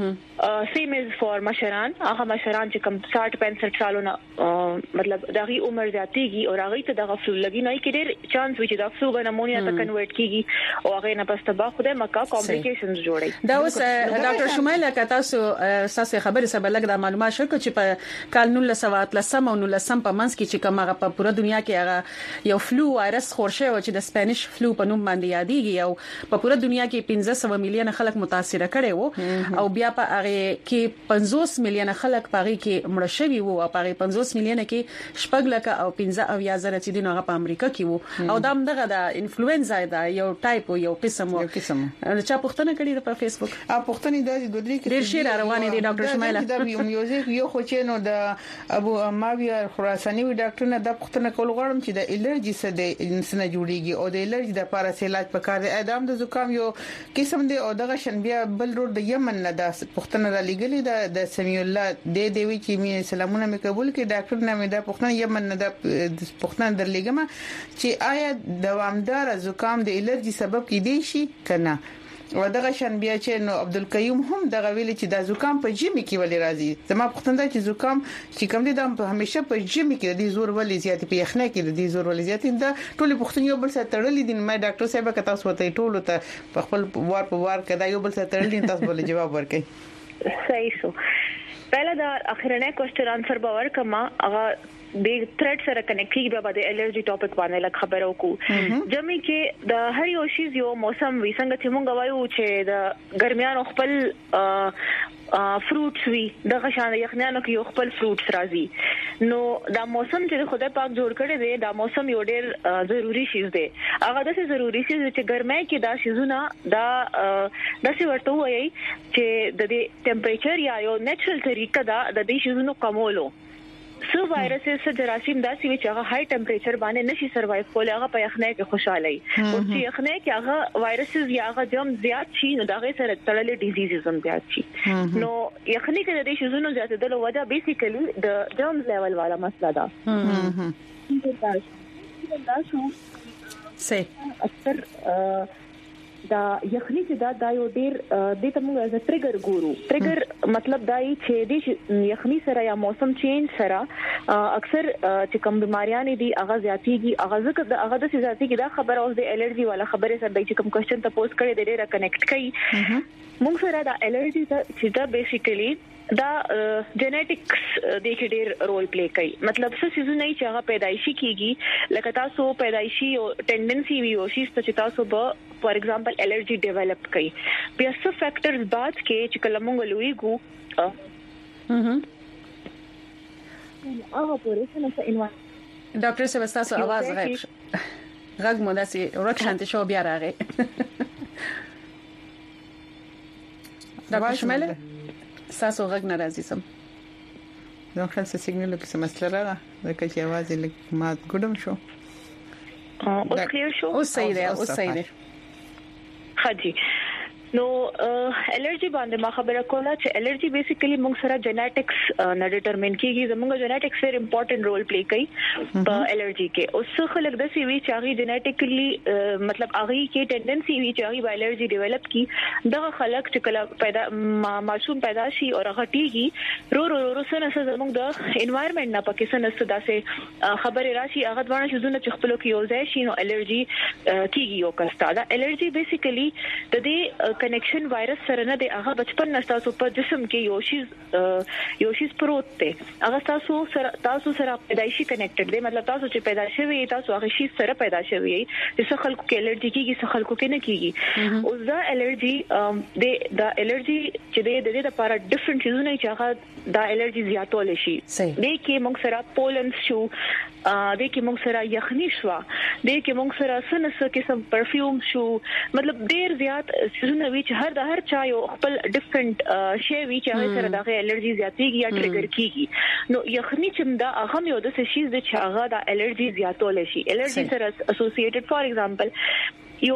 سیم از فور مشران هغه مشران چې کم 60-65 سالونه مطلب دغه عمر زیاتېږي او هغه ته دغه فلو لګي نه کېږي چانس وي چې دا فلو نمونیا ته کنورټ کیږي او هغه نه پس تبا خوده مکا کمپلیکیشنز جوړي دا اوس ډاکټر شمیل کتاسو ساسه خبره سبا لګ د معلومات شکو چې په کال 1900 او 1900 په منځ کې چې کومه په پوره دنیا کې هغه یو فلو وایرس خورشه و چې د سپانیش فلو په نوم باندې یادېږي او په پوره دنیا کې 1500 میلیون خلک متاثر کړي وو او بیا په هغه کې 50 میلیون خلک په هغه کې مړ شوي وو او په هغه 50 میلیون کې شپږ لک او 15 او یا زره چې دغه په امریکا کې وو او دا دغه د انفلوئنزا دا یو ټایپ یو قسم چا پوښتنه کړې ده په فیسبوک پوښتنې د دوه درې ډیر شي روانې دي ډاکټر شمیل دا میوزیک یو خو چې نو د ابو ماویا خراساني ډاکټر نه د پوښتنه کول غواړم چې د الرجی څه د انسان جوړیږي او د الرجی د لپاره علاج پکار دی ادم د زکام یو قسم دی او دغه شن بیا بل روډ د یمن نه د پښتنه را لګلې د سمیع الله د دوی چې می سلامونه مې قبول کړي ډاکټر نه مې د پښتنه یمن نه د پښتنه درلېګم چې آیا دوامدار زکام د الرجی سبب کیدی شي کنه او دغه شان بیا چې نو عبدالقیوم هم دغه ویل چې د زکام په جمی کې ولې راځي زما پښتنه چې زکام چې کوم دي د همیشه په جمی کې د زور ولې زیات په یخنه کې د زور ولې زیات د ټول پښتون یو بل سره تړلې دي مې ډاکټر صاحب که تاسو ته ټول ته په خپل وار په وار کدا یو بل سره تړلې تاسو بل جواب ورکړئ صحیح شو پہلا دا اخرنه کوېسچن آنسر باور کما هغه د تھریډ سره کنیکټ کیږي به د الرجی ټاپک باندې لږ خبرو کو جمعي کې د هر یو شی یو موسم وي څنګه چې مونږ وایو چې د ګرمیانو خپل فروټس وي دغه شان یخنیانو کې یو خپل فروټس راځي نو دا موسم چې خدای پاک جوړ کړی دی دا موسم یو ډېر ضروری شی دی هغه د ضروری شی چې ګرمای کې دا شیزونه دا څه ورته وایي چې د ټمپریچر یا یو نېچرل طریقه دا د دې شیزونو کمولو سو وایرسز سره جراثیم داسې وي چې هغه هاي ټمپریچر باندې نشي سروایو کولای هغه په یخنۍ کې خوشاله وي او چې یخنۍ کې هغه وایرسز یا هغه جرم زیات شي نو دغه سره تړلې ډیزیزز هم زیات شي نو یخنۍ کې د دې شیزونو زیاتېدل وجه بیسیکلی د جرم لیول والا مسله ده دا شو سي اکثر دا یخنی چې دا یو ډیر د تمو از ټریګر ګورو ټریګر مطلب دای چې د یخنی سره یا موسم چینج سره اکثر چې کوم بیماریاں دي هغه زیاتیږي هغه د زیاتیږي دا خبره اوس د الرجی والا خبره سره د چې کوم کوېسچن ته پوسټ کړي د ډیره کنیکټ کړي موږ سره دا الرجی چې دا بیسیکلی دا جنیټکس د کې ډېر رول پلی کوي مطلب څه سيزونه چې هغه پیدایشي کیږي لکه تاسو پیدایشي او ټینډنسي وي او شي چې تاسو به فار ایگزامپل الرجی ډیولپ کوي بیا څه فیکٹرز بعد کې چې کله موږ لويګو هغه پورې څنګه انوان ډاکټر سبستاسو आवाज غږ مو داسي ورکشانت شو بیا راغی ډاکټر شماله ساسو غږ ناراضي سم نو خل څه سیګنال کې مسله راغله د کچې आवाज لیک ما ګډم شو او کلیر شو او صحیح ده حاجی نو الرجی باندې ما خبره کوله چې الرجی بیسیکلی موږ سره جنیټکس نه ډیټرمین کیږي زموږ جنیټکس ډېر امپورټنت رول پلی کوي په الرجی کې اوس خلک د سی وی چې هغه جنیټیکلی مطلب هغه کې ټینډنسي وی چې هغه الرجی ډیولپ کی دغه خلک چې کله پیدا معصوم پیدا شي او هغه ټیږي رو سره زموږ د انوایرنمنت نه پکې سره ستاسو خبره راشي هغه دوه شذونه چې خپل کې یو ځای شي نو الرجی کیږي یو کستا دا الرجی بیسیکلی د دې کنیکشن وایرس سره نه دی هغه بچپن نستاسو په جسم کې یو شی پروت دی هغه تاسو سره پیدایشي کنیکټډ دی مطلب تاسو چې پیدا شوی تاسو هغه شی سره پیدا شوی چې څه خلکو کې الرجی کیږي څه خلکو کې نه کیږي او دا الرجی د الرجی چې د دې لپاره ډیفرنٹ چیزونه چې هغه دا الرجی زیاتول شي د کې موږ سره پولنس شو د کې موږ سره یخنی شو د کې موږ سره سنس قسم پرفیوم شو مطلب ډیر زیات چیزونه وی چې هر چا یو خپل ډیفرنٹ شی وی چې هغه سره د الرجی زیاتیږي یا ټریګر کیږي نو یخنی چې دا هغه یو د څه شی چې هغه د الرجی زیاتول شي الرجی سره اسوسییټډ فار ایگزامپل یو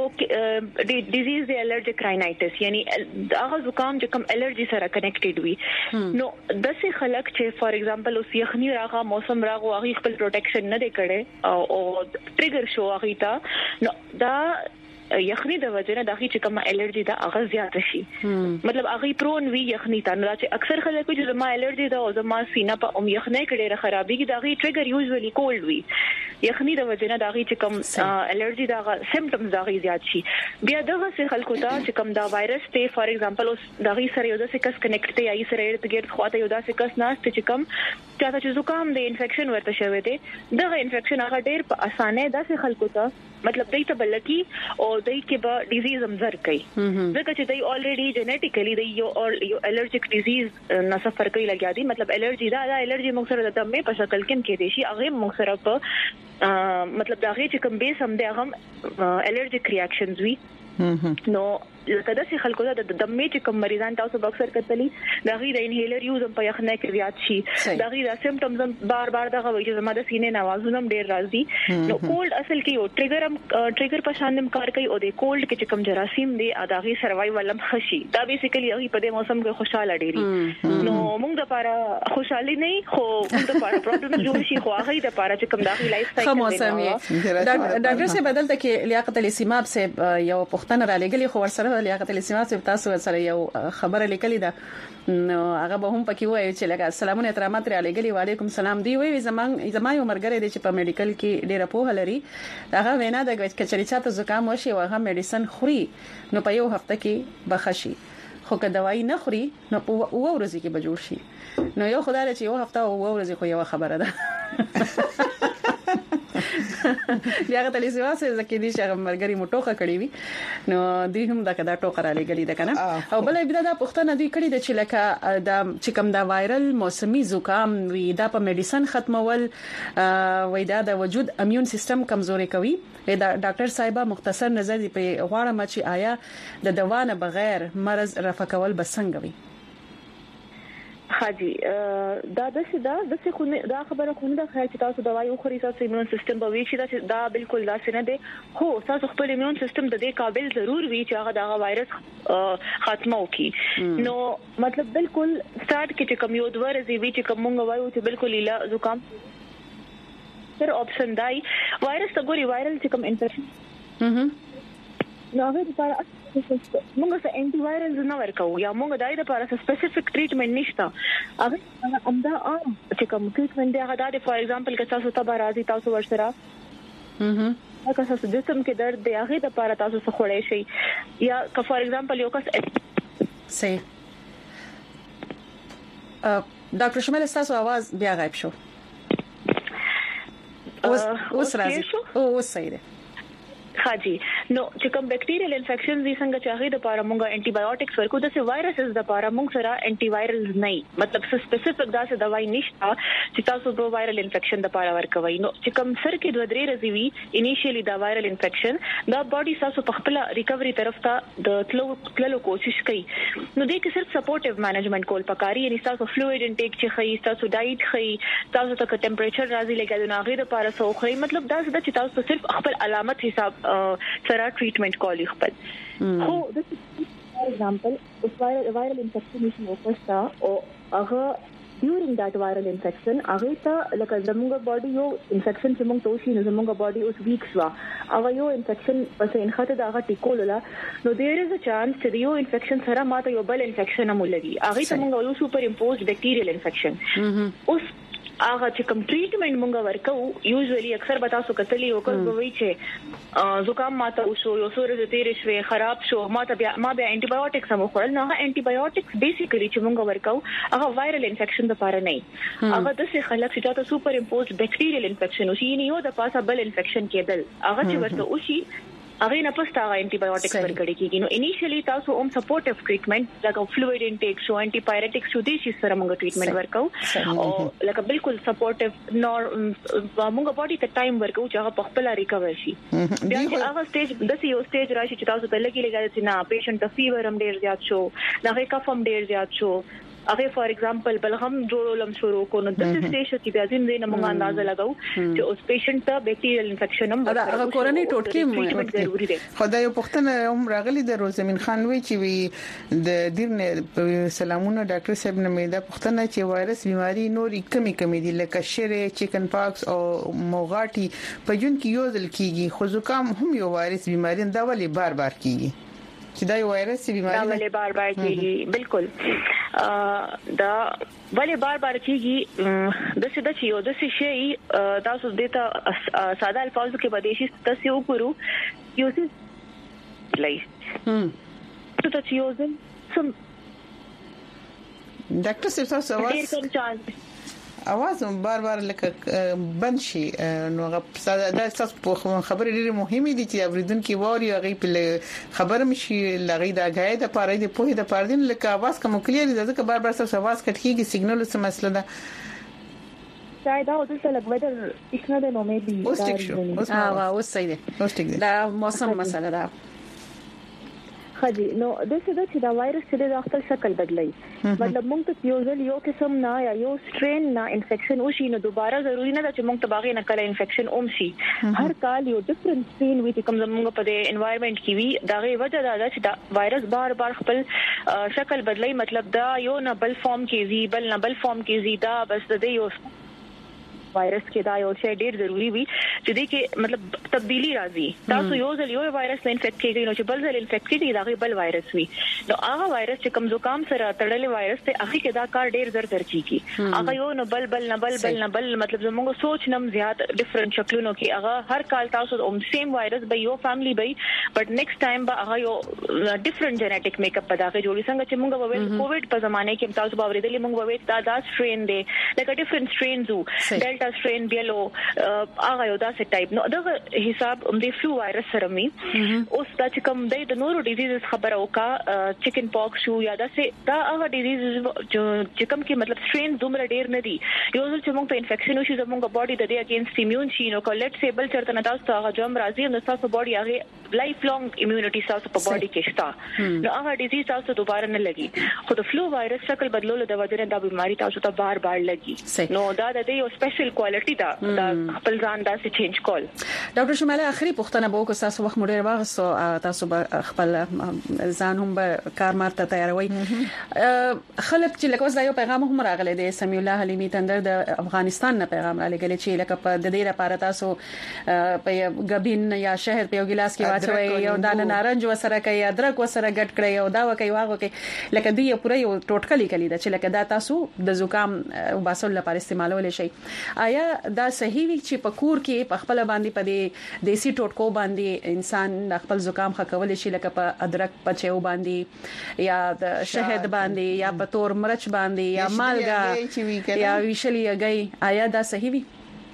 ډیزیز دی الرجیک راینایټس یعنی هغه زکام چې کوم الرجی سره کنیکټډ وي نو د څه خلک چې فار ایگزامپل اوس یخنی راغه موسم راغو هغه خپل پروټیکشن نه دی کړي او ټریګر شو هغه تا نو دا یخنی د وجنه د هغه چې کوم الرجی دا هغه زیات شي مطلب هغه پرون وی یخنی ته نه چې اکثر خلک چې زما الرجی دا او زما سینه په یخنی کې ډیره خرابېږي دا هغه ټریګر یوزولي کولډ وی یخنی د وجنه دا هغه چې کوم الرجی دا سمپټمز دا هغه زیات شي بیا دغه څه خلکو ته چې کوم دا وایرس ته فار ایگزامپل اوس دا هغه سره یو د سکس کنیکټ ته یا سره ارتګیر خواته یو دا سکس ناس ته چې کوم چې زکام د انفیکشن ورته شوی دی دغه انفیکشن هغه ډیر په اسانه دا څه خلکو ته مطلب دای ته بلکی او دای کې به ډیزیز هم زر کوي ځکه چې دای الریډي جنیټیکلی دای یو الرجیک ډیزیز نه سفر کوي لګیا دي مطلب الرجی دا الرجی موږ سره د دمه په شکل کې دي شي هغه موږ سره په مطلب دا هغه چې کوم بیس هم دی هغه الرجیک ریاکشنز وی نو لکه د څه خلکو د دمه چې کوم مریضان تاسو اکثر کتلی دا غي د انهیلر یوز په یخنه کې زیات شي دا غي د سمپټمز بار دغه وایي چې زما د سینې نوازونه ډیر راځي نو کولډ اصل کې یو ټریګر په شان دم کار کوي او د کولډ کې چې کوم جراثیم دي دا غي سروایوال هم خشي دا بیسیکلی هغه په دې موسم کې خوشاله ډیری نو موږ د لپاره خوشحالي نه خو موږ د لپاره پروبلم جوړ شي خو هغه د لپاره چې کوم داخلي لایف سټایل موسم ډاکټر سے بدلته کې لیاقت الاسماب سے یو پښتنه را لګلی خو ورسره لیاقت الاسماب سے تاسو سره یو خبره لیکلې ده نو هغه به هم پکې وایي چې لکه سلامونه احترامات را لګلی وعلیکم سلام دی وی زما یو مرګره دی چې په میډیکل کې ډیره پوهه لري هغه وینا د کچري چاته زکام وشي او هغه میډیسن خوري نو په یو هفته کې بخشي خو که دوايي نه خوري نو په ورځ کې به جوړ شي نو یو خدای چې یو هفته او ورځ خو یو خبره ده بیا غته لیسوا سه زکه دي چې مرګري موټوخه کړی وي نو دوی هم دا کدا ټوکر علی غلی ده کنه او بل بیا دا پښتنه دوی کړی د چې لکه دا چې کوم دا وایرل موسمي زکام وي دا په میډیسن ختمول وای دا د وجود امیون سیستم کمزوري کوي دا ډاکټر صاحبہ مختصر نظر دی په غواړم چې آیا د دوا نه بغیر مرز رفع کول بسنګ وي حاجی دا د خونه دا خبره خونه د خیر چې تاسو دوايي خوري تاسو ایمون سیستم به وی چې دا بالکل داسې نه دی خو تاسو خپل ایمون سیستم د دې قابل ضرور وي چې هغه دا وایرس ختمه وکړي نو مطلب بالکل سٹارټ کې کوم یو دوه ورځې وی چې کوم وایو چې بالکل لا زکام تر اپشن دی وایرس ته ګوري وایرل چې کوم انفیکشن نو هغه لپاره موږ څه انټي وایرلز نه ورکو یا موږ دای د لپاره سپیسیفیک ټریټمنټ نشته هغه امدا چې کوم ټریټمنټ دی هغه د فور ایگزامپل که تاسو ته راځي تاسو ورسره هغه تاسو جسم کې درد دی هغه د لپاره تاسو څه خورئ شي یا که فور ایگزامپل یو کس صحیح ډاکټر شمال تاسو आवाज بیا غایب شو اوس راځي اوس صحیح دی حاجی نو چې کوم بیکټیریل انفیکشنز دي څنګه چې هغه د لپاره مونږه انټي بایوټکس ورکو د څه وایرسز د لپاره مونږ سره انټي وایرلز نه مطلب سپیسیفیک داسې دوايي نشته چې تاسو د وایرل انفیکشن د لپاره ورکوي نو چې کوم سر کې دوه درې ورځې وي انیشیلی دا وایرل انفیکشن دا باډي تاسو په خپل ریکوري طرف ته د تللو کوشش کوي نو دې کې صرف سپورټیو مینجمنت کول پکاري یعنی تاسو فلوئید انټیک چې خي تاسو ډایټ خي تاسو ته ټمپریچر راځي لګا د ناغې لپاره سو خي مطلب دا چې تاسو صرف خپل علامت حساب سره ټریټمنټ کولی خپل خو د فور ایگزامپل اوس وایرل انفیکشن نشي وکړا او هغه ډیورینګ دات وایرل انفیکشن هغه ته لکه زموږ باډي یو انفیکشن چې موږ توشي نو زموږ باډي اوس ویکس وا هغه یو انفیکشن پس انخته دا هغه ټیکوللا نو دیر از ا چانس چې یو انفیکشن سره ماته یو بل انفیکشن هم لګي هغه ته موږ یو سوپر امپوزډ بیکټیریل انفیکشن اوس هغه چې کوم ټریټمنټ مونږ ورکو یوزولي اکثر به تاسو کتلی وکړ به وی چې زکام ماته اوسو یو سورې تیر شوي خراب شو ماته بیا انټي بایوټکس هم خورل نه انټي بایوټکس بیسیکلی چې مونږ ورکو هغه وایرل انفیکشن لپاره نه هغه د څه خلک چې تاسو سوپر امپوزډ بیکټیریل انفیکشن اوسي یو د پاسه بل انفیکشن کېدل هغه چې ورته اوسي هغه نه پستا انټي بایوټکس ورکړي کیږي نو انیشیلی تاسو سپورټیو ټریټمنټ لکه فلوئید انټیک شو انټي پایریټکس شو دي چې سره موږ ټریټمنټ ورکو او لکه بالکل سپورټیو نور موږ باډي ته ټایم ورکو چې هغه په خپل ریکور شي بیا هغه سټیج د یو سټیج راشي چې تاسو ته لګي چې نه پیشنټ ته فیور هم ډیر زیات شو نه کف هم ډیر زیات شو هغه فور ایگزامپل بلغم جوړولم شروع کو نو د سټیج کې بیا ځین نه موږ اندازه لګاو چې اوس پیشنټ ته بیکټیریل انفیکشن هم هغه کورونی ټوټکی ضروری دی خدای یو پښتنه هم راغلی د روزمین خان وی چې وی د دیر سلامونه ډاکټر صاحب نه مې دا پښتنه چې وایرس بیماری نورې کمی دي لکه شری چکن پاکس او موغاټي په جون کې یو ځل کیږي خو زکام هم یو وایرس بیماری دا ولی بار کیږي چې دا یو وایرس بیماری دا ولې بار کیږي بالکل دا ولې بار کیږي د څه د یو د څه شی تاسو دته ساده الفاظ کې بدیشي تاسو وکړو یو څه لای ته یو ځل ډاکټر صاحب تاسو اواز بار لکه بند شي نو دا تاسو خبرې ډېری مهمه دي چې اوریدونکو ووري هغه په خبره مشي لغې دا غاید د پاره د پوهې د پاره دین لکه اواز کوم کلیر دي ځکه بار تاسو اواز کټ کیږي سیګنال څه مسله ده شاید دا اوس لږ ویدر اسنه د نو مې دي اوس ټیک شو اوس صحیح دی دا موسم مسله ده خدي نو د څه د چې دا وایرس چې د خپل شکل بدلای مطلب موږ ته یو قسم نه یا یو سټرین نه انفیکشن وشي نو دوباره ضروری نه ده چې موږ ته باغې نه کله انفیکشن اوم شي هر کال یو ډیفرنٹ سټرین وي چې کوم زموږ په دې انوایرنمنت کې وي دا غي وجه ده چې دا وایرس بار خپل شکل بدلای مطلب دا یو نه بل فارم کې زی بل نه بل فارم کې زی دا بس د یو وایرس کې دا یو شی ډیر ضروری وي چې دې کې مطلب تبدیلی راځي تاسو یو ځل یو وایرس له انفیکټ کېږي نو چې بل ځل انفیکټ کېږي دا غي بل وایرس وي نو هغه وایرس چې کوم زکام سره تړلې وایرس ته هغه کې دا کار ډیر زر کیږي هغه یو نو بل مطلب زموږ سوچ نم زیات ډیفرنٹ شکلونو کې هغه هر کال تاسو سیم وایرس به یو فیملی به بٹ نیکسٹ ټایم به هغه یو ډیفرنٹ جینیټک میک اپ پداغه جوړي څنګه چې موږ په کووډ په زمانه کې تاسو باور دي موږ به دا سټرین دی لکه ډیفرنٹ سټرینز وو ډیلټا سټرین بیلو هغه یو داسې ټایپ نو دغه حساب د فلو وایرس سره می اوس دا چې کوم د نورو ډیزیز خبره وکا چکن پاکس شو یا دا هغه ډیزیز چې کوم کې مطلب سټرین دومره ډیر نه دي یو ځل چې موږ په انفیکشن وشي زموږ باډي د دې اگینست ایمیون شي نو کولټ سیبل چرته نه تاسو هغه جام راځي نو تاسو باډي هغه لایف لانګ ایمیونټي تاسو په باډي کې شته نو هغه ډیزیز تاسو دوباره نه لګي خو د فلو وایرس شکل بدلولو د وجه نه دا بیماری تاسو ته بار لګي نو دا د یو سپیشل کوالټي دا خپل ځان داسې چینج کول ډاکټر شماله اخري پوښتنه به وکړم تاسو وخت مډیر واغسو تاسو خپل ځان هم به کار مارته تیاروي خلک چې لکه دا یو پیغام هم راغلی دی سمیع الله حلیمی تندر د افغانستان نه پیغام را لګل چې لکه په د دې لپاره تاسو په غبین یا شهر په یو ګلاس کې واچوي یو دانه نارنج وسره کوي ادرک وسره ګډ کړی او دا وکي واغو کې لکه دی پوره یو ټوټکلی کلی دا چې لکه دا تاسو د زکام وباسل لپاره استعمالول شي آیا دا صحیح وي چې په کور کې په خپل باندې په دې دیسي ټوټکو باندې انسان خپل زکام خکول شي لکه په ادرک پچیو باندې یا د شهد باندې یا په تور مرچ باندې یا مالګه یا ویشلی غي آیا دا صحیح وي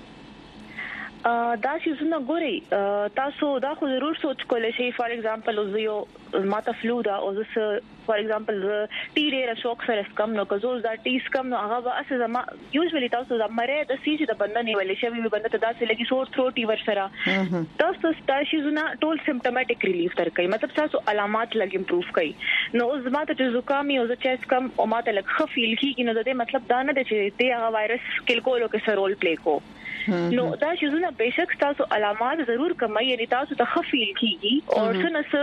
دا چې زنه ګوري تاسو دا خو ضرور سوچ کولای شئ فار ایگزامپل اوس یو ماته فلو دا او زه فار ایگزامپل ټی ډیر شوک سره کم نو کزول دا ټیس کم نو هغه به اسه زما یوزولي تاسو زمره د سیج د بنده نیولې شوی به بنده ته داسې لګي سور تھروټ ور سره تاسو تاسو زونه ټول سمپټومټیک ریلیف تر کوي مطلب تاسو علامات لګ امپروف کوي نو اوس ماته چې زکام او چیس کم او ماته لګ خفیل کیږي نو د دې مطلب دا نه دی چې ته هغه وایرس کل کولو کې سره رول پلی کو نو دا چې زونه بهشک تاسو علامات ضرور کمای یعنی تاسو ته خفیل کیږي او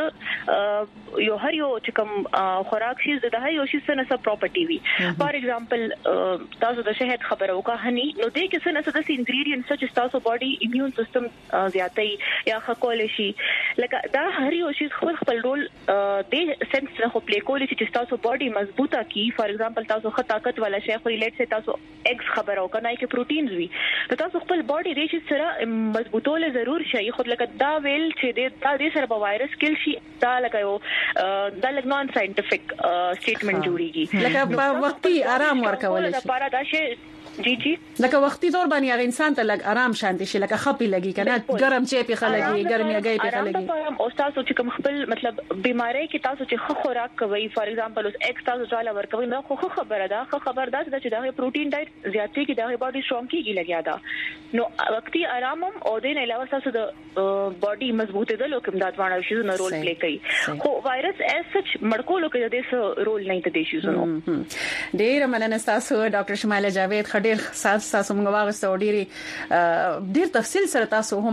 څنګه یو هر یو چې کوم خوراک شي د هر یو شي څنګه پراپرټي وي فار ایگزامپل تاسو د شهد خبره وکړه هني نو دې کې څنګه د انګریډینټس چې تاسو باډي ایمیون سیستم زیاتې یا خکول شي لکه دا هر یو شي خپل رول د سنس نه خپل کول چې تاسو باډي مضبوطه کی فار ایگزامپل تاسو خ طاقت والا شي خو لیټ سه تاسو ایگز خبره وکړه نه کې پروتینز وي نو تاسو خپل باډي ریش سره مضبوطول ضرور شي خو لکه دا ویل چې دا د سره په وایرس کل شي دا لکه یو دا لکه نون ساينټیفیک سټیټمنټ جوړیږي لکه په وختي آرام ورکول شي لپاره دا شي جی لکه وختي تور باندې هغه انسان ته لګ آرام شانتي شي لکه خپي لګي کنه ګرم چي په خلګي ګرمي هغه په خلګي او تاسو چې کوم خپل مطلب بیماری کې تاسو چې خو خوراک کوي فار ایگزامپل اوس ایکس تاسو ځاله ورکوي نو خو خبره ده خو خبر ده چې دا پروتین ډایټ زیاتې کې دا باډي سترونګ کیږي لګیا ده نو وختي آرام او د نه علاوه تاسو د باډي مضبوطه ده لکه امداد وانه شي نو رول پلی کوي خو وایرس اس سچ مړکولو کې د دې رول نه ته دي شي نو ډیر مننه تاسو ډاکټر شماله جاوید خډیر تاسو موږ واغسته ډیر تفصیل سره تاسو هم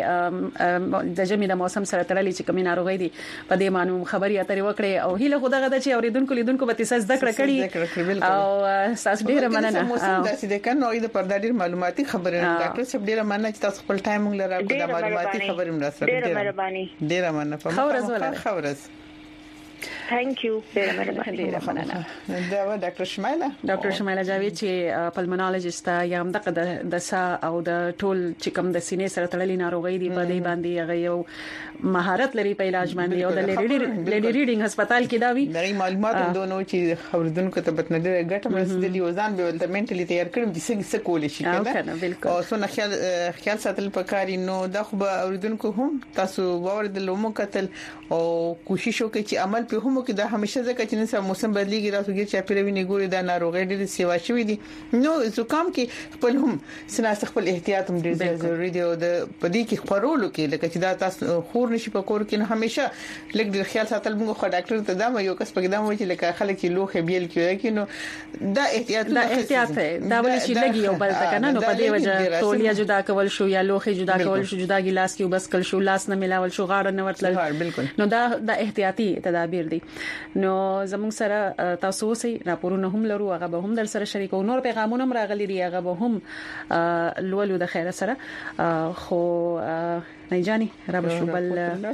په د جمی د موسم سره تړلې چې کومې ناروغي دي په دې مانو خبري اترې وکړي او هیله خدای غدا چې اوریدونکو لیدونکو به تاسو زده کړی او تاسو ډیر مننه موسم داسې د کنه او د پردا ډیر معلوماتي خبره ډاکټر صاحب ډیر مننه چې تاسو خپل ټایم موږ لره د معلوماتي خبرې مرسته ډیر مهرباني ډیر مننه خبرز ثانک یو ډیر مننه دا ډاکټر شماله جاوید چې پلمونولوژیست یا هم د سا او د ټول چې کوم د سینې سره تړلې ناروغي دي په دې باندې هغه یو مهارت لري په علاج باندې او د لیډي ریډینګ هسپتال کې دا وی د معلومات دوه چې خبردونکو ته بت نه ډېر ګټه مرسته ځان به ولته منټلی تیار کړم چې څنګه کول شي کنه او څنګه خیال ساتل پکاري نو دا خو به اوریدونکو هم تاسو باور د لومو قتل او کوشش وکړي چې عمل په هم کې دا همیشه ځکه چې نن موسم بدلیږي راځي چې پیروي نه ګوري دا ناروغي ډېر سیوا شوې دي نو زکام کې خپل هم سناس خپل احتیاط هم ډېر ضروری دی او د پدې کې خورولو کې لکه چې دا تاسو خور نشي په کور کې همیشه لګ ډېر خیال ساتل موږ خو ډاکټر ته دا یو کس پکې دا وایي چې لکه خلک چې لوخه بیل کیږي نو دا احتیاط دا ولې چې لګي او بل تک نه نو په دې وجه تولیا جدا کول شو یا لوخه جدا کول شو جدا ګلاس کې وبس کول شو لاس نه ملاول شو غاړه نه ورتل نو دا احتیاطي تدابیر دي نو زموږ سره تاسو سي راپورونه هم لرو هغه به هم در سره شریکو نور پیغامونه هم راغلي دي هغه به هم لولو د خیره سره خو نه جاني را بشو بل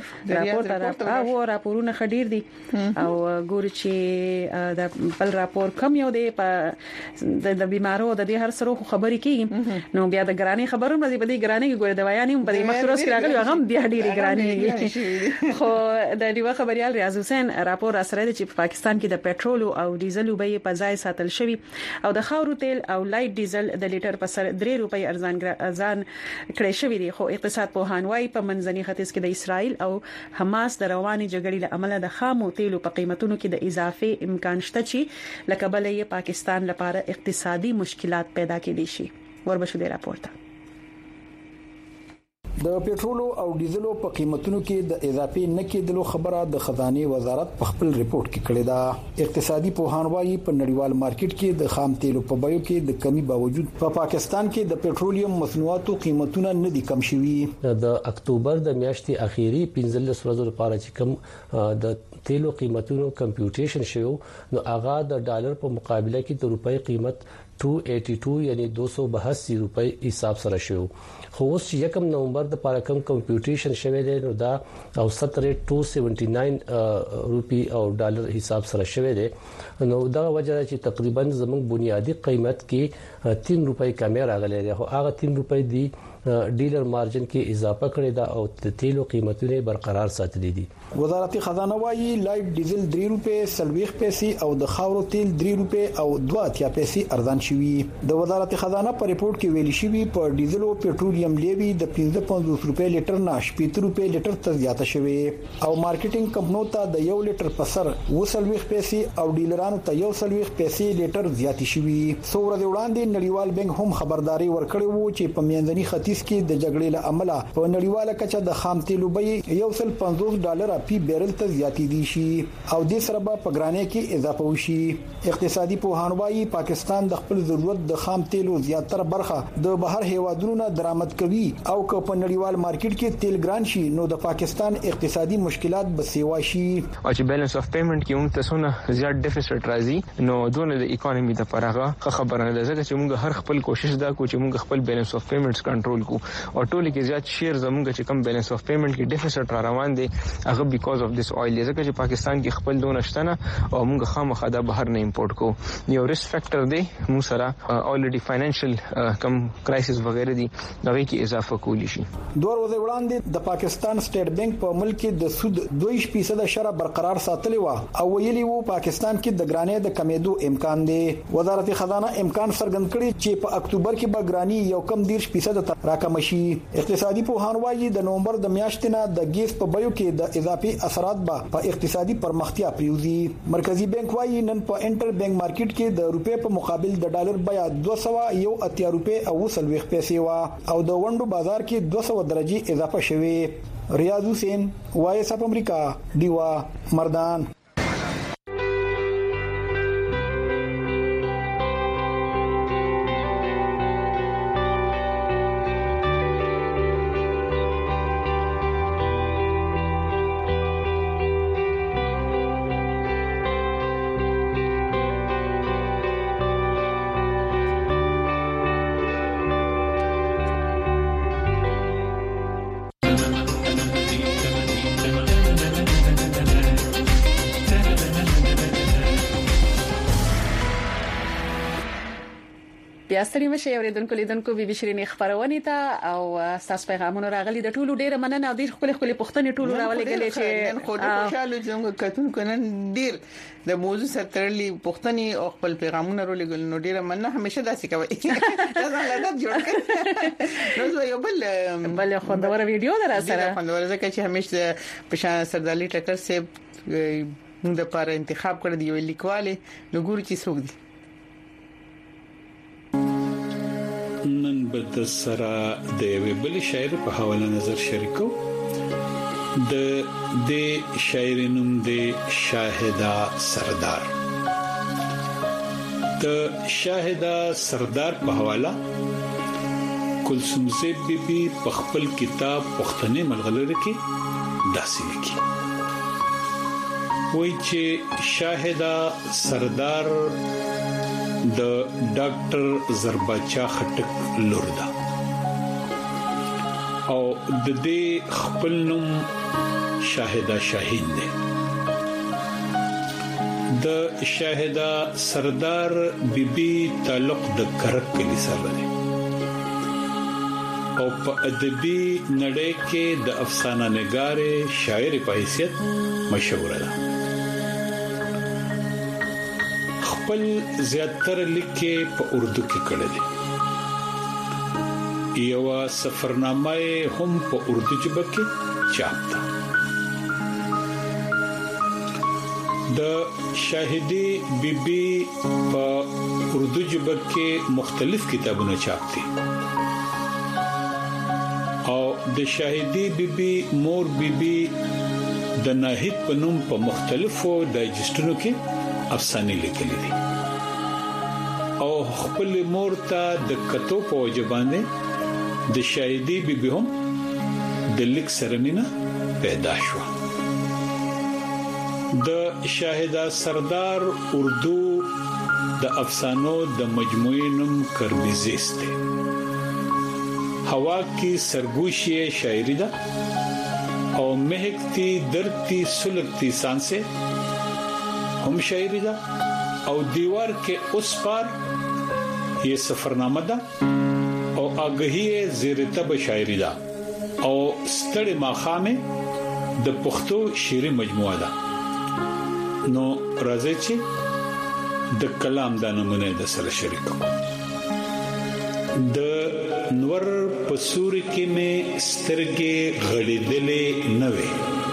راپورونه خډیر دي او ګور چې د بل راپور کم یو دی په د بیمارو د دې هر سره خبرې کیږي نو بیا د ګرانی خبرونه د دې ګرانی کې ګور دوايانې هم په دې مخروس کې راغلي هغه بیا ډېری ګرانی خو د دیو خبريال ریاض حسین راپور را سره چې په پاکستان کې د پېټرول او ډیزل بیې په ځای ساتل شوی او د خاورو تیل او لایټ ډیزل د لیټر په سر 3 روپۍ ارزان کړی شوی دی. خو اقتصاد پوهان وايي په منځني ختیځ کې د اسرائیل او حماس د رواني جګړې له امله د خامو تیلو په قیمتونو کې د اضافه امکان شته چې لکه بلې پاکستان لپاره اقتصادي مشکلات پیدا کېدي شي. وربشو دی راپورته. د پېټرول او ډیزلو په قیمتونو کې د اضافه نه کېدلو خبره د خزانه وزارت په خپل ریپورت کې کړې ده. اقتصادي پوهان وايي په نړیوال مارکیټ کې د خام تیلو په بیو کې د کمی باوجود په پاکستان کې د پېټرولیم مصنوعاتو قیمتونه نه دي کم شوي. د اکتوبر د میاشتې اخیری 15 ورځې لپاره چې کم د تیلو قیمتونو کمپیوټیشن شوی نو هغه د ډالر په مقابله کې د روپۍ قیمت 282 یعنی 282 روپۍ حساب سره شو. خو اوس 1 نومبر د لپاره کم کمپیوټیشن شوی دی نو دا اوسط ریټ 279 روپۍ او ډالر حساب سره شوی دی. نو دا وجه چې تقریبا زموږ بنیادی قیمت کې 3 روپۍ کمی راغلی دی. خو هغه 3 روپۍ دی ډیلر مارجن کې اضافه کړی دا او د تیلو قیمتونه برقرار ساتلي دي. وزارت خزانه وايي لایټ ډیزل 3 روپۍ 40 پیسې او د خاورو تیل 3 روپۍ او 2 پیسې ارزان شوي. د وزارت خزانه په ریپورت کې ویلي شوی په ډیزل او پېټرولیم لیوي د 55 روپۍ لیټر نه 70 روپۍ لیټر ته زیاته شوی او مارکیټینګ کمپنو ته د 1 لیټر په سر 20 پیسې او ډیلرانو ته 1 پیسې لیټر زیاتې شوی. څو ورځې وړاندې نړیوال بانک هم خبرداري ورکړې وو چې په میانځني ختیځ کې د جګړې له امله په نړیواله کچه د خام تیلو بیې $150 پی بیرل ته زیاتې دي شي او د سره په ګرانۍ کې اضافه وشي. اقتصادي پوهان وايي پاکستان د خپل ضرورت د خام تیلو زیاتره برخه د بهر هیوادونو نه درآمد کوي او که په نړیوال مارکیټ کې تیل ګران شي نو د پاکستان اقتصادي مشکلات به سیوا شي. او چې بیلانس اف پیمنٹ کې موږ ته څونه زیات ډیفیسټ راځي نو دونه د اکانومي د پرغه خبره نه ده ځکه چې موږ هر خپل کوشش دا کوو چې موږ خپل بیلانس اف پیمنټس کنټرول کو او ټول کې زیات شیر زموږ چې کم بیلانس اف پیمنٹ کې ډیفیسټ را روان دي هغه بیکاز اف دیس اویل ځکه چې پاکستان کې خپل دونه شته نه او موږ خامخا د بهر نه امپورټ کو. یو ریسک فیکٹر دی موږ سره الریډي فاینانشل کم کرایسس وغیرہ دي دغه کې اضافه کولی شي. دوه ورځې وړاندې د پاکستان سټیټ بانک په ملک کې د سود 2% شرح برقرار ساتلی و او ویلي وو پاکستان کې د ګرانۍ د کمیدو امکان دی. وزارت خزانه امکان څرګند کړی چې په اکتوبر کې به ګرانی یو کم 10% راکم شي. اقتصادي پوهان وايي د نومبر د میاشتې نه د ګیس په بیو کې د اضافي اثرات به په اقتصادي پرمختیا پریوزي. مرکزی بانک وايي نن په انټر بانک مارکیټ کې د روپې په مقابل د ډالر بیا 201 روپۍ او 40 پیسې وا او د وندو بازار کې 200 درجه اضافه شوه. ریاض حسین وایس اپ امریکا دیوا مردان. بیا ستړي مشه اوریدونکو لیدونکو بي بي شيرين خبرونه ته او تاسو پیغامونه راغلي د ټولو ډیره مننه او ډیر خپل پوښتنې ټولو راولېګلې چې خو خوشاله ځم کتون کنن ډیر د موضوع سره تړلې پوښتنې او خپل پیغامونه رولېګل نو ډیره مننه همیشه داسې کوي دا عادت جوړ کړئ نو زه یو بل خوندور ویډیو درا سره خوندور ځکه چې همیشه په سردالي ټکر سه موږ د پاره انتخاب کړی دی لیکواله نو ګورو چې څوک دی. نن بد سره د ویبل شاعر په حواله نظر شریکو د شاعرینوم د شاهدا سردار په حواله کلثوم زیب بیبي په خپل کتاب پښتنې ملغلره کې داسې لیکي وایي چې شاهدا سردار د ډاکټر زرباچا خټک لور ده او د دې خپل نوم شاهدا شاهین ده. د شاهدا سردار بیبي تعلق د کرک کلی سره ده او په ادبي نړۍ کې د افسانه نګار شاعر په حیثیت مشهور ده. خپل زیاتره لیکي په اردو کې کړل دي. یو سفرنامه هم په اردو ژبه کې چاپ ده. د شاهدی بیبي په اردو ژبه کې مختلف کتابونه چاپ دي او د شاهدی بیبي مور بیبي د ناهید په نوم په مختلفو ډایجسټونو کې افسانې لیکلې دي او خپل مور ته د کتو په وجبانه د شاهدی بیبي هم د لیک سره مینا پیدا شو. د شاهدا سردار اردو د افسانو د مجموعې نوم کربیزیس ده. هوا کی سرگوشی شاعری ده او مهکتی درتی سلگتی سانسه هم شاعری ده او دیوار کے اس پار یہ سفرنامه ده او آگهی زیر تب شاعری ده او ستړي ماخامه د پښتو شعري مجموعه ده. نو راځي چې د کلام د نمونه د سره شریکو. د نور پسوري کې مې سترګې غړېدلې نه وې.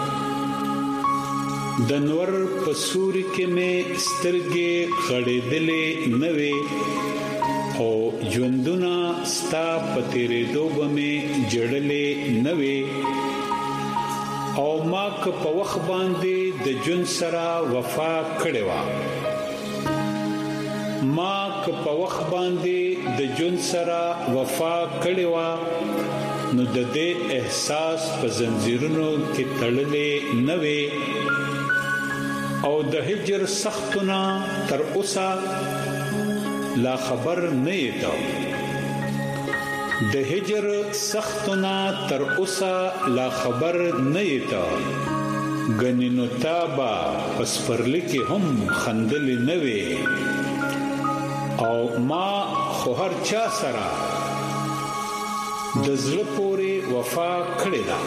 د نور پسوري کې مې سترګې غړېدلې نه وې او ژوندونه ستا پتیرې دوب مې جړلې نه وې او ما که په وخت باندې د جون سره وفا کړې و. ما که په وخت باندې د جون سره وفا کړې و نو د دې احساس په زنجیرونو کې تړلې نه وې او د هجر سختونه تر اوسه لا خبر نه یته. د هجر سختونه تر اوسه لا خبر نه یته. غنینو تابا پسپرلی کې هم خندل نه وې او ما خو هر چا سره د زړه پورې وفا کړې ده.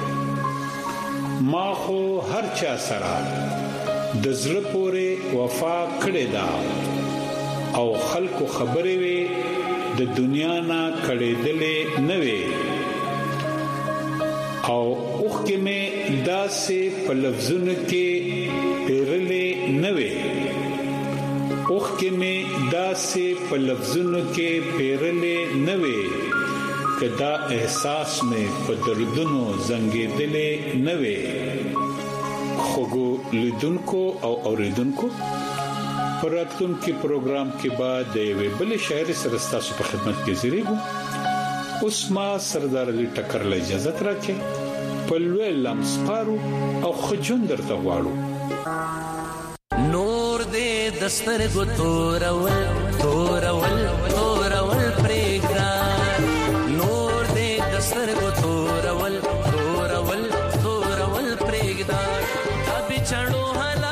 ما خو هر چا سره د زړه پورې وفا کړې ده او خلکو خبرې وي د دنیا نه کړېدلې نه وي او اوخ کې مې داسې په لفظونو کې پیرلې نه وي. اوخ کې مې داسې په لفظونو کې پیرلې نه وي کدا احساس مې په دردونو زنګېدلې نه وي. خوګو لیدونکو او اوریدونکو پراتون کې پروګرام کې بعد د یوې بل شاعر سره ستاسو په خدمت کې زیریږو. اوس ما سردار علي ټکر له اجازه راکې په لوی لمسپارو او خجون درته غواړو. نور دې دستر کو تورول تورول تورول پرېګا. نور دې دستر کو تورول تورول تورول پرېګا. دا بچړو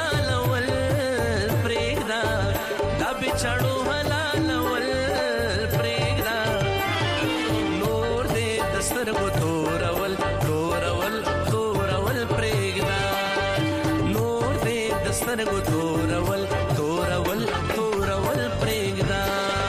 چړو حلال ول پرېګا. نور دې دستر کو تورول تورول تورول پرېګا. نور دې دستر کو تورول تورول تورول پرېګا.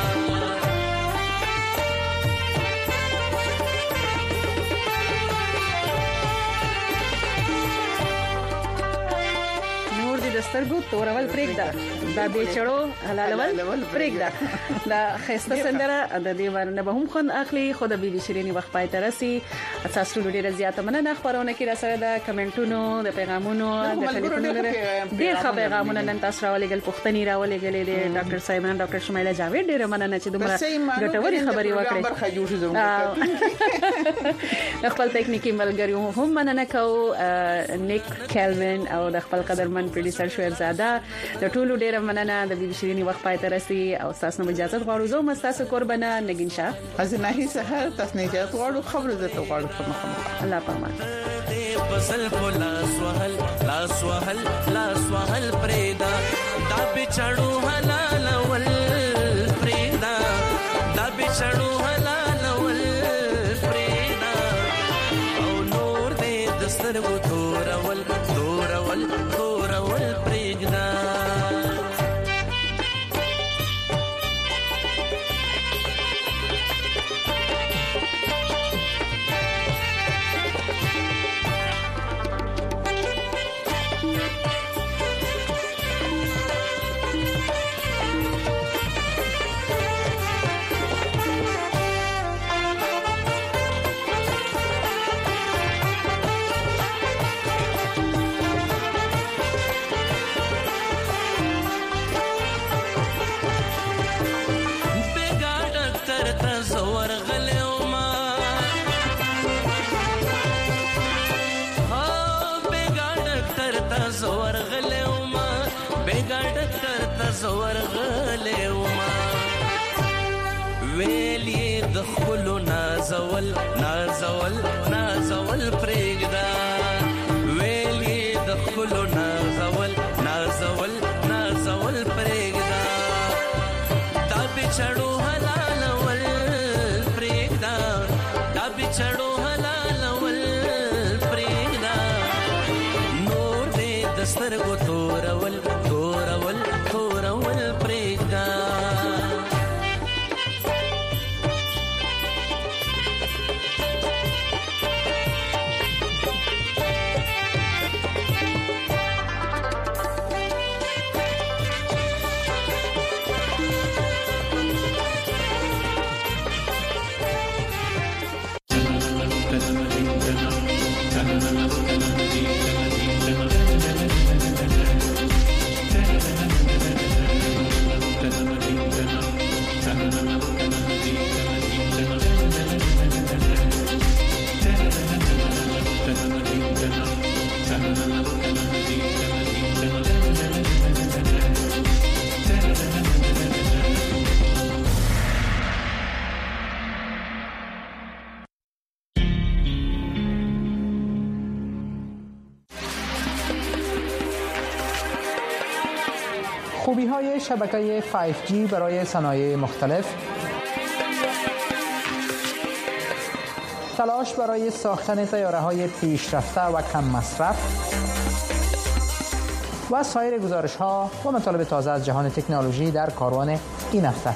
سترګو تورول پرېګدا. دا به چړو حلالول پرېګدا. دا خسته سندره د دې ورنه به هم خون اخلي. خود به بي شيريني وخت پای ترسي. تاسو ډېر زیاته مننه خبرونه کې را سره د کمنټونو د پیغامونو د ټلیفونونو ډېر ښه پیغامونه نن تاسو راولېګل پښتني راولېګلې د ډاکټر صاحبان ډاکټر شمیله جاوید ډېر مننه چې دومره ګټوري خبري وکړې. خپل ټیکنیکی ملګریو هم مننه کوو نیک کیلوین او د خپل قدرمن پروډوسر شهرزاده. د ټولو ډېر مننه. د بي بي شيريني وخت پای ترسي او تاسو نو اجازه غواړو. زه مستاسو قربانه نگین شاه ازناهي سحر تاسو نه اجازه غواړو. خبرو زته غواړو. الله پامان. بسل کو لاس وهل لاس وهل لاس وهل پرېدا. دا بچړو حلال ول پرېدا. دا بچړو حلال ول پرېدا. او نور دې دستر کو تورول تورول تورول پرېدا. ویلی د خپل نازول نازول نازول پرېږدا ویلی د خپل نازول نازول نازول پرېږدا دا بچړو حلال ول پرېږدا دا بچړو حلال ول پرېږدا نور دې دسترګو تورول تورول تورول پرېږدا خوبی‌های شبکه 5G برای صنایع مختلف، تلاش برای ساختن طیاره‌های پیشرفته و کم مصرف و سایر گزارش‌ها و مطالب تازه از جهان تکنولوژی در کاروان این هفته.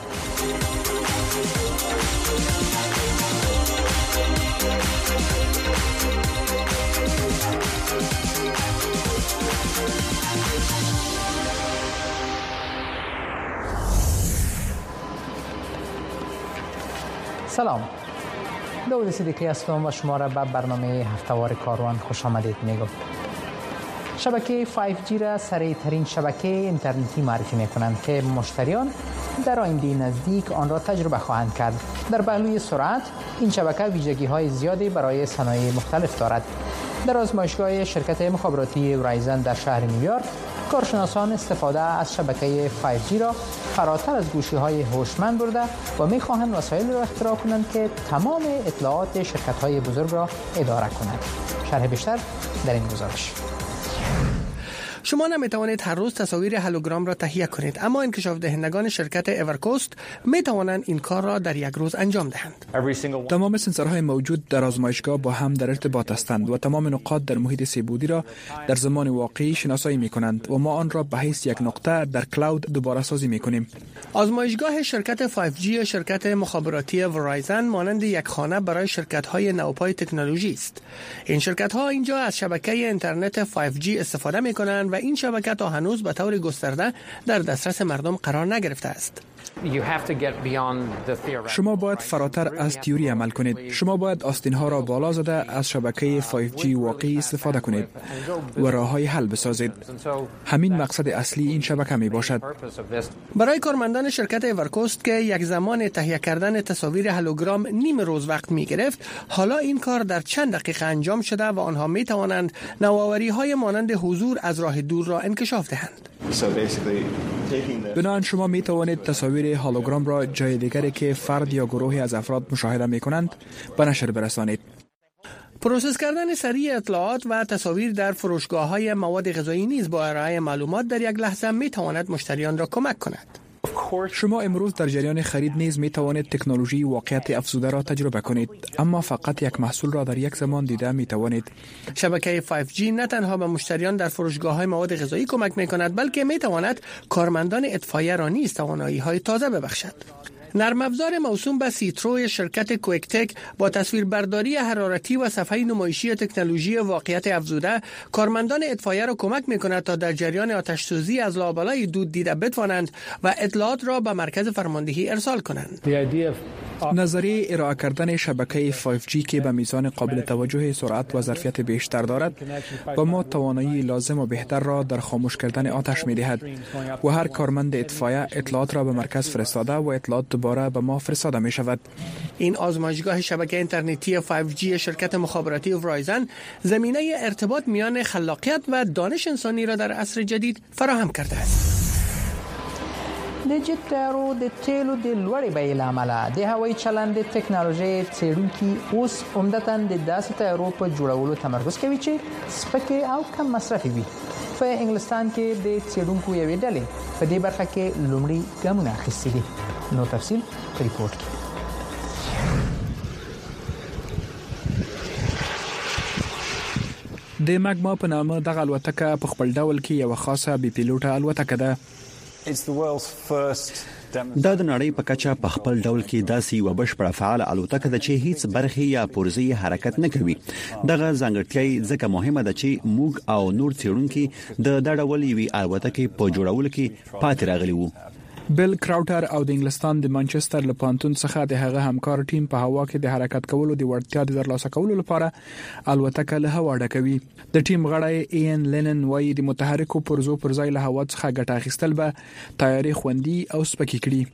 سلام، داود صدیقی هستم و شما را به برنامه هفتهوار کاروان خوش آمدید میگم. شبکه 5G را سریع‌ترین شبکه اینترنتی معرفی می‌کنند که مشتریان در آینده نزدیک آن را تجربه خواهند کرد. در پهلوی سرعت، این شبکه ویژگی‌های زیادی برای صنایع مختلف دارد. در آزمایشگاه شرکت مخابراتی ورایزن در شهر نیویورک، کارشناسان استفاده از شبکه 5G را فراتر از گوشی‌های هوشمند برده و می‌خواهند وسایلی را اختراع کنند که تمام اطلاعات شرکت‌های بزرگ را اداره کنند. شرح بیشتر در این گزارش. شما نمیتوانید هر روز تصاویر هولوگرام را تهیه کنید، اما انکشاف دهندگان شرکت اورکوست میتوانند این کار را در یک روز انجام دهند. تمام سنسورهای موجود در آزمایشگاه با هم در ارتباط هستند و تمام نقاط در محیط سه‌بعدی را در زمان واقعی شناسایی میکنند و ما آن را به حیث یک نقطه در کلاود دوباره سازی میکنیم. آزمایشگاه شرکت 5G شرکت مخابراتی ورایزن مانند یک خانه برای شرکت‌های نوپای تکنولوژی است. این شرکت‌ها اینجا از شبکه اینترنت 5G استفاده میکنند و این شبکه تا هنوز به طور گسترده در دسترس مردم قرار نگرفته است. شما باید فراتر از تئوری عمل کنید. شما باید آستین‌ها را بالا زده از شبکه 5G واقعی استفاده کنید و راه‌های حل بسازید. همین مقصد اصلی این شبکه می باشد. برای کارمندان شرکت اورکوست که یک زمان تهیه کردن تصاویر هولوگرام نیم روز وقت می گرفت، حالا این کار در چند دقیقه انجام شده و آنها می توانند نوآوری‌های مانند حضور از راه دور را انکشاف دهند. بنابراین شما می توانید تصاویر هولوگرام را جای دیگری که فرد یا گروهی از افراد مشاهده می کنند به نشر برسانید. پروسس کردن سریع اطلاعات و تصاویر در فروشگاه‌های مواد غذایی نیز با ارائه معلومات در یک لحظه می تواند مشتریان را کمک کند. شما امروز در جریان خرید نیز می توانید تکنولوژی واقعیت افزوده را تجربه کنید، اما فقط یک محصول را در یک زمان دیده می توانید. شبکه 5G نه تنها به مشتریان در فروشگاه‌های مواد غذایی کمک می کند، بلکه می تواند کارمندان اطفائیه را نیز توانایی‌های تازه ببخشد. نرم افزار موسوم به سیترو شرکت کویکتک با تصویربرداری حرارتی و صفحه نمایشی تکنولوژی واقعیت افزوده کارمندان اطفائیه را کمک می‌کند تا در جریان آتش‌سوزی از لابلای دود دیده بتوانند و اطلاعات را به مرکز فرماندهی ارسال کنند. نظریه ارائه کردن شبکه 5G که به میزان قابل توجه سرعت و ظرفیت بیشتر دارد با ما توانایی لازم و بهتر را در خاموش کردن آتش می‌دهد و هر کارمند اطفائیه اطلاعات را به مرکز فرستاده و اطلاعات دوباره به ما فرستاده می شود. این آزمایشگاه شبکه اینترنتی 5G شرکت مخابراتی ورایزن زمینه ارتباط میان خلاقیت و دانش انسانی را در عصر جدید فراهم کرده است. د جټ ټایرو د تیلو د لوړې بیې لامل د هوایي چلند ټکنالوژي څېړونکي اوس عمدتاً د داسې ټایرو په جوړولو تمرکز کوي چې سپکې او کم مصرفي وي. په انګلستان کې د څېړونکو یوې ډلې په دې برخه کې لومړی ګامونه اخیستي دي. نو تفصیل په ریپورت کې. د ماګما په نامه دغه الوتکه په خپل ډول کې یو خاصه بي پیلوټه الوتکه ده. دا د نړۍ په کچه په خپل ډول کې داسې یو بشپړه فعال الوتکه ده چې هیڅ برخه یا پرزې حرکت نه کوي. دغه ځانګړتیا ځکه مهمه ده چې موږ او نور څېړونکو د ډول یوې الوتکې په جوړولو کې پاتې راغلي وو. بیل کراوټر او د انګلستان د مانچستر له پانتون څخه د هغه همکار ټیم په هوا کې د حرکت کولو د وړتیا د ترلاسه کولو لپاره الوتکه له هوا ډکوي. د ټیم غړی این لینن وايي د متحرکو پرزو پر ځای له هوا څخه ګټه اخیستل به تیاري خوندي او سپکې کړي.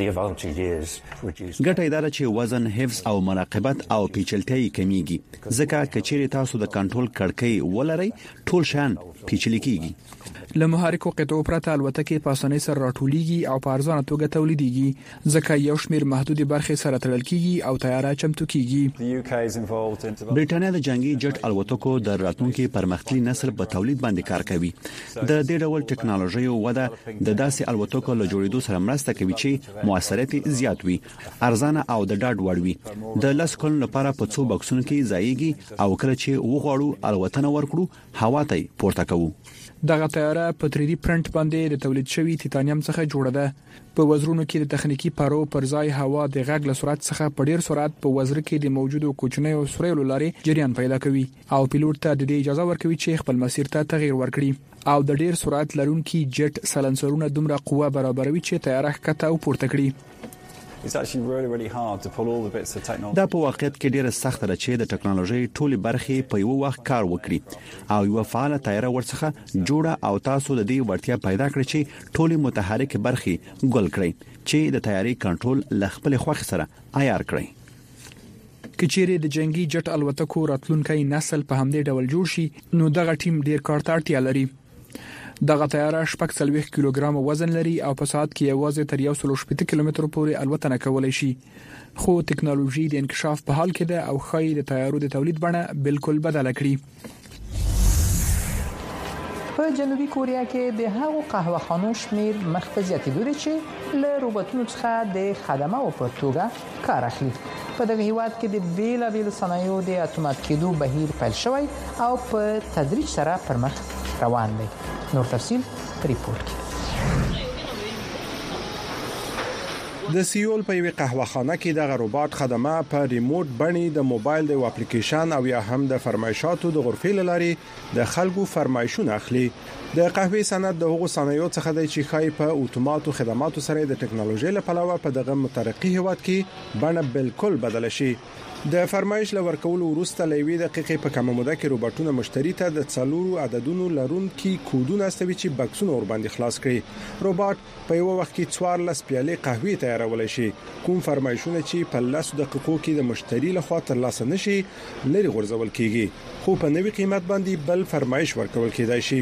ګټه اداره چې وزن، حفظ او مراقبت او پیچلتۍ کمیږي، ځکه کچېرې تاسو د کنټرول کړکۍ ولرئ ټول شان پیچلي کیږي. له محرکو قطعو پرته الوتکې په اسانۍ سره راټولېږي او په ارزانه توګه تولیدېږي، ځکه یو شمېر محدودي برخې سره تړل کیږي او تیاره چمتو کیږي. برېټانیا د جنگي جټ الوتکو د راتلونکي پرمختللي نسل په تولید باندې کار کوي. د دې ډول ټکنالوژي وده د داسې الوتکو له جوړېدو سره مرسته کوي چې موثریت زیات وي، ارزانه او د ډاډ وړ وي. د لاس کولو لپاره په څو بکسونو کې ځایږي او کله چې وغواړو الوتنه ورکړو هوا ته پورته کوو. دغه طیاره په 3D پرنټ باندې د تولید شوی تیتانیم څخه جوړه ده. په وزرونو کې د تخنیکی پارو پر ځای هوا د غږ له سرعت څخه په ډیر سرعت په وزر کې د موجودو کوچنیو سوریو لارې جریان پیدا کوي او پیلوټ ته د دې اجازه ورکوي چې خپل مسیر ته تغییر ورکړي او د ډیر سرعت لرونکي جټ سلنسرونه دومره قوه برابروي چې طیاره ښکته او پورته کړي. دا په واقعیت کې ډیره سخته ده چې د ټکنالوژي ټولې برخې په یو وخت کار وکړي او یو فعال طیاره ورڅخه جوړه او تاسو د دې وړتیا پیدا کړئ چې ټولې متحرک برخې ګل کړئ چې د طیارې کنټرول ل خپل خوښ سره عیار کړئ. کچېره د جنگي جټ الوتکو راتلونکي نسل په همدې ډول جوړ شي نو دغه ټیم ډیر کار ته اړتیا لري. دغه طیاره 40 کیلوګرام وزن لري او په ساعت کې یوازې تر 180 کیلومتر پورې الوتنه کولای شي. خو ټکنالوژي د انکشاف په حال کې ده او خای د طیارو د تولید بڼه بالکل بدله کړي. په جنوبي کوریا کې د هغو قهوه خانو شمیر مخ په زیاتېدو لري چې له روبوټونو څخه د خدماتو په توګه کار اخلي. په دغه هیواد کې د بیلابیلو صنایعو د اتومات کېدو بهیر پیل شوی او په تدریج سره پرمخ روان دی. نور تفصیل ریپورت کې. د سیول په یوه قهوه خانه کې د روبوټ خدمه په ریموټ بڼې د موبایل د اپلیکیشن او یا هم د فرمایشاتو د غرفې لاري د خلکو فرمایشونه اخلي. د قهوې صنعت د هغو صنایعو څخه دی چې خای په اتوماتو خدماتو سره د ټکنالوژي له پلوه په دغه مترقي هیواد کې بڼه بالکل بدل شي. د فرمایش لور کولو وروسته لوي دقیقې په کومه موده کې روبوټونه مشتری ته د څلورو عددونو لرونکي کودونه استوي چې بکسونه ور باندې خلاص کړي. روبوټ په یو وخت کې 14 پیالې قهوه تیارول شي. کوم فرمایشونه چې په 10 دقیقو کې د مشتری لخوا ترلاسه نشي لري غورځول کیږي خو په نوي قیمت باندې بل فرمایش ورکول کېدای شي.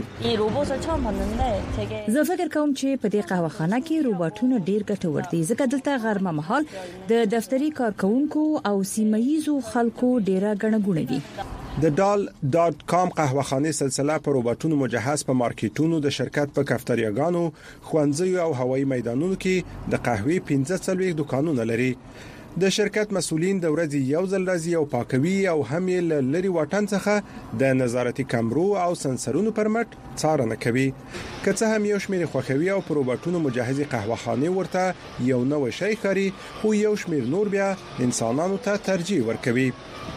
زه فکر کوم چې په دې قهوه خانه کې روبوټونه ډیر ګټور دي ځکه دلته غرمه مهال د دفتري کارکونکو او سیمایي خلکو ډیره غنغونه دي. د dal.com قهوه خانه سلسله پر روبوټونو مجهز په مارکیټونو د شرکت په کافتریاګانو، خوانځي او هوایي میدانونو کې د قهوې 15 دکانونه لري. د شرکت مسولین د ورځې یو ځل راځي او پاکوي او هم یې لری واټن څخه د نظارتي کمرو او سنسرونو پر مټ څارنه کوي. که څه هم یو شمېر خوخوي او پر روبوټونو مجهزي قهوه خانه ورته یو نو شي خري خو یو شمېر نور بیا انسانانو ته ترجیح ورکوي.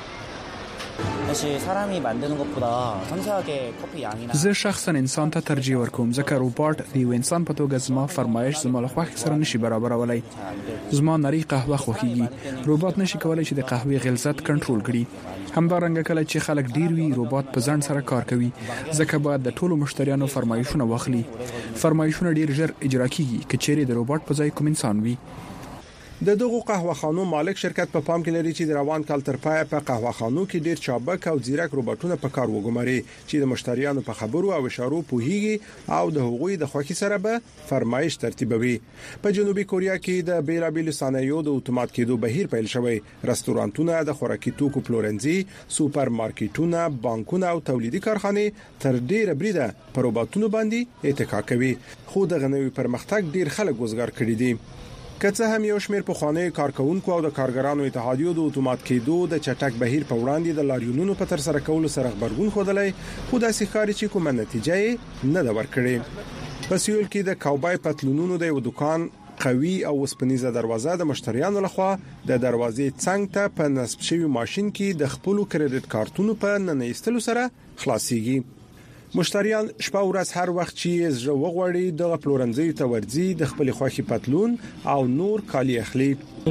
زه شخصا انسان ته ترجیح ورکوم ځکه روبوټ د یو انسان په توګه زما فرمایش زما له خوښ سره نشي برابرولای. زما نری قهوه خوخيږي. روبوټ نشي کولای چې د قهوې غلظت کنټرول کړي. همدارنګه کله چې خلک ډیر وي روبوټ په ځان سره کار کوي ځکه باید د ټولو مشتریانو فرمایشونه واخلي. فرمایشونه ډیر ژر اجرا کیږي چې چیرې د روبوټ په ځای کوم انسان وي. د دغو قهوهخانو مالک شرکت په پام کې لري چې د روان کال تر پای په قهوهخانو کې ډیر چابک او ځیرک روباټونه په کار وګماري چې د مشتریانو په خبرو او اشارو پوهیږي او د هغوی د خوښي سره به فرمایش ترتیبوي. په جنوبي کوریا کې د بیلابیل صنایعو د اتومات کېدو بهیر پیل شوی. رستورانتونه، د خوراکي توکو پلورنځي، سوپرمارکیټونه، بانکونه او تولیدي کارخانې تر ډیره بریده په روباټونو باندې اتکا کوي. خو د غنوي پرمختګ ډیر خلک وزګار کړي دي. کڅه هم یو شمېر په خانه کارکونکو او د کارګرانو اتحادیو د اتومات کېدو د چټک بهیر په وړاندې د لاریونونو په تر سره کولو سره خبرګون خوده خو د سخاري چې کومه نتیجه نه دا ورکړي. په سیول کې د کاوبای پتلونونو د یو دکان قوي او وسپنیزه دروازه د مشتریانو لخوا د دروازې څنګ ته په نصب شوی ماشين کې د خپل کریډټ کارتونو په ننویستلو سره خلاصيږي. مشتریان شپه ورځ هر وخت چې زړه وغوړي د پلورنځي ته ورځي، د خپل خوښي پتلون او نور کالی اخلي.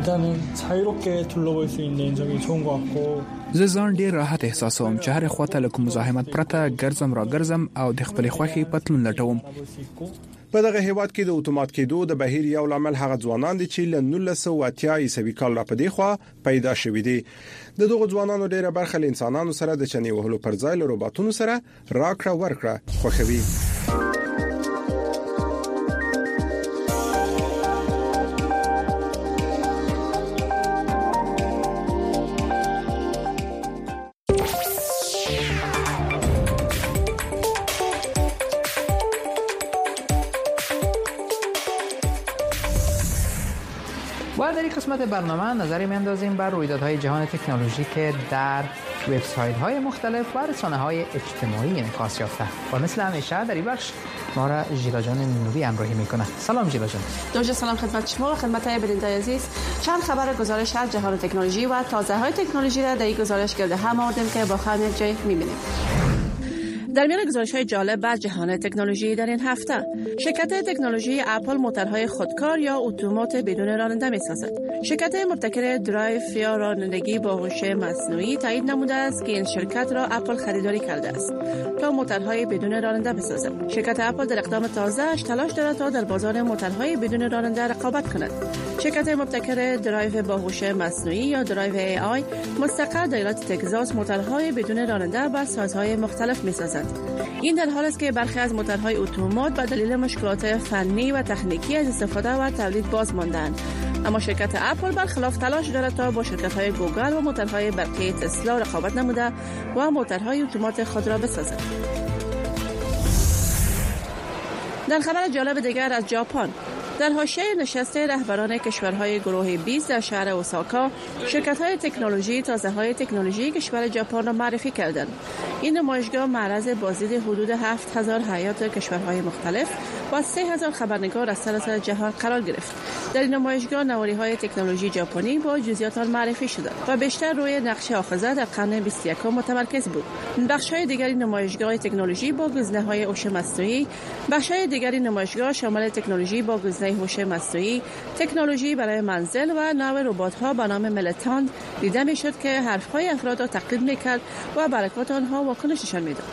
زه ځان ډیر راحت احساسوم چې هر خواته له مزاحمت پرته ګرځم او د خپل خوښي پتلون لټوم. په دغه هیواد کې د اتومات کېدو د بهیر یو لامل هغه ځوانان دي چې ل 1980 عیسوي کال را پدې خوا پیدا شوې دي. د دغه ځوانانو ډیره برخه له انسانانو سره د چنې وهلو پر ځای له روباټونو سره راکړه ورکړه خوښوي. و در این قسمت برنامه نظری می‌اندازیم بر رویدادهای جهان تکنولوژی که در وبسایت‌های مختلف و رسانه‌های اجتماعی انعکاس یافته. و مثل همیشه در این بخش ما را ژیلا جان نوری همراهی می‌کنه. سلام ژیلا جان. درود سلام خدمت شما و خدمت بینندگان عزیز. چند خبر گزارش از جهان تکنولوژی و تازه‌های تکنولوژی را در این گزارش گرد هم آوردیم که با هم یک جای می‌بینیم. در میان گزارش‌های جالب از جهان تکنولوژی در این هفته، شرکت تکنولوژی اپل موتورهای خودکار یا اتومات بدون راننده می‌سازد. شرکت مبتکر درایو یا رانندگی با هوش مصنوعی تایید نموده است که این شرکت را اپل خریداری کرده است تا موتورهای بدون راننده بسازد. شرکت اپل در اقدام تازه‌اش تلاش دارد تا در بازار موتورهای بدون راننده رقابت کند. شرکت مبتکر درایو با هوش مصنوعی یا درایو AI مستقر در ایالت تگزاس موتورهای بدون راننده با سازهای مختلف می‌سازد. این در حالی است که برخی از موتورهای اتومات به دلیل مشکلات فنی و تکنیکی از استفاده و تولید باز ماندند. اما شرکت اپل برخلاف تلاش دارد تا با شرکت‌های گوگل و موتورهای برقی تسلا رقابت نموده و موتورهای اتومات خود را بسازد. در خبر جالب دیگر از ژاپن، در حاشیه نشست رهبران کشورهای گروه 20 در شهر اوساکا، شرکت‌های تکنولوژی تازه‌های تکنولوژی کشور ژاپن را معرفی کردند. این نمایشگاه معرض بازدید حدود 7000 هیئت کشورهای مختلف و 3000 خبرنگار از سراسر جهان قرار گرفت. در این نمایشگاه نوآوری‌های تکنولوژی ژاپنی با جزئیات آن معرفی شدند و بیشتر روی نقش آخذه در قرن 21 متمرکز بود. بخش‌های دیگری نمایشگاه تکنولوژی با گزینه‌های هوش مصنوعی، بخش‌های دیگری نمایشگاه شامل تکنولوژی با گزینه هوش مصنوعی، تکنولوژی برای منزل و نوع ربات‌ها به نام ملتاند دیده می‌شد که حرف‌های افراد را تقلید می‌کرد و برکات آنها واکنش نشان می‌داد.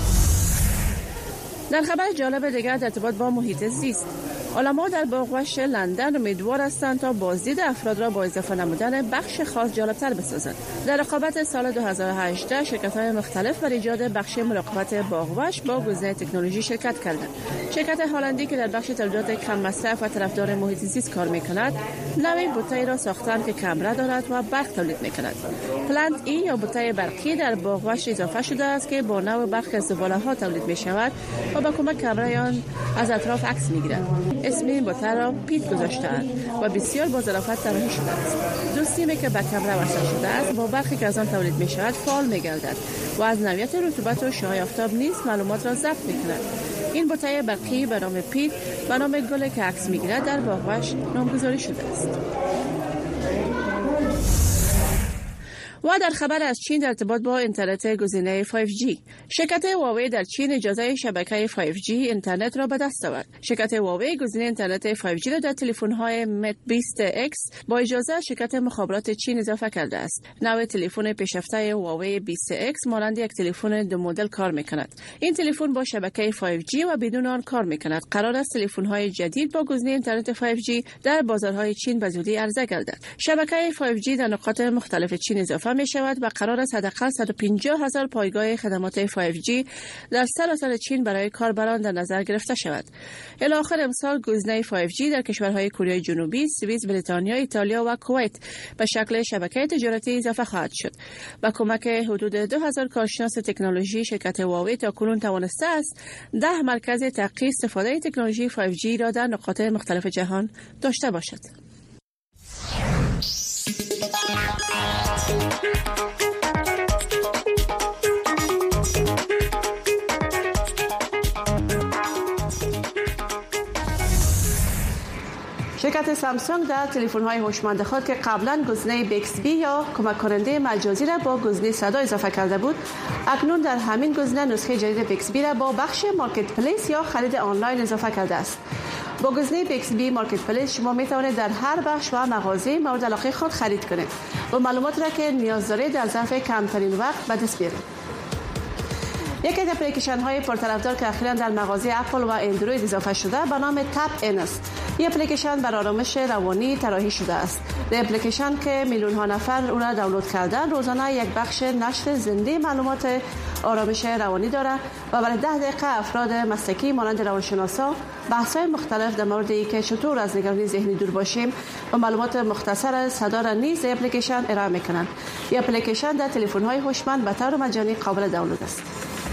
در خبر جالب دیگر در ارتباط با محیط زیست، علما در باغ‌وحش لندن امیدوار هستند تا بازدید افراد را با اضافه نمودن بخش خاص جالب‌تر بسازند. در رقابت سال 2018 شرکت‌های مختلف بر ایجاد بخش مراقبت باغ‌وحش با گزینه تکنولوژی شرکت کردند. شرکت هلندی که در بخش تولیدات کم مصرف و طرفدار محیط زیست کار می‌کند، نوعی بوته را ساختند که کمره دارد و برق تولید می‌کند. پلنت ای یا بوته برقی در باغ‌وحش اضافه شده است که با نوع برق از زباله‌ها تولید می‌شود و با کمک کمره آن از اطراف عکس می‌گیرد. اسم این بوته را پیت گذاشته‌اند و بسیار با ظرافت طراحی شده است. دو سیمی که به کمره وصل شده است با برقی که از آن تولید می‌شود فعال می‌گردد و از نوعیت رطوبت و شعاع آفتاب نیز معلومات را ضبط می‌کند. این بوته برقی به نام پیت به نام گل که عکس می‌گیرد در باغ‌وحش نامگذاری شده است. و در خبر از چین در ارتباط با اینترنت گزینه 5G، شرکت هواوی در چین اجازه شبکه 5G اینترنت را به دست آورد. شرکت هواوی گزینه اینترنت 5G را در تلفن‌های مت 20X با اجازه شرکت مخابرات چین اضافه کرده است. نوع تلفن پیشرفته هواوی 20X مانند یک تلفن دو مدل کار می‌کند. این تلفن با شبکه 5G و بدون آن کار می‌کند. قرار است تلفن‌های جدید با گزینه اینترنت 5G در بازارهای چین به زودی عرضه گردد. شبکه 5G در نقاط مختلف چین اضافه می شود و قرار است حداقل 150,000 پایگاه خدمات 5G در سراسر چین برای کاربران در نظر گرفته شود. الی آخر امسال گزینه 5G در کشورهای کره جنوبی، سوئیس، بریتانیا، ایتالیا و کویت به شکل شبکه تجارتی اضافه خواهد شد. با کمک حدود 2000 کارشناس تکنولوژی، شرکت هواوی تاکنون توانسته است 10 مرکز تحقیق استفاده تکنولوژی 5G را در نقاط مختلف جهان داشته باشد. شرکت سامسونگ در تلفن‌های هوشمند خود که قبلا گزینه بیکسبی یا کمک کننده مجازی را با گزینه صدا اضافه کرده بود، اکنون در همین گزینه نسخه جدید بیکسبی را با بخش مارکت پلیس یا خرید آنلاین اضافه کرده است. با گزینه بیکسبی مارکت پلیس شما می توانید در هر بخش و مغازه مورد علاقه خود خرید کنید و معلوماتی را که نیاز دارید در ظرف کمترین وقت به دست بیارید. یکی از اپلیکیشن های پرطرفدار که اخیراً در مغازه اپل و اندروید اضافه شده به نام تپ این است. این اپلیکیشن برای آرامش روانی طراحی شده است. در اپلیکیشن که میلیون ها نفر اون را دانلود کردن، روزانه یک بخش نشر زنده معلومات آرامش روانی دارد و برای 10 دقیقه افراد مسلکی مانند روانشناسا بحث‌های مختلف در مورد اینکه چطور از نگرانی ذهنی دور باشیم و معلومات مختصر صدا را نیز در اپلیکیشن ارائه می‌کنند. این اپلیکیشن در تلفن‌های هوشمند به طور مجانی قابل دانلود است.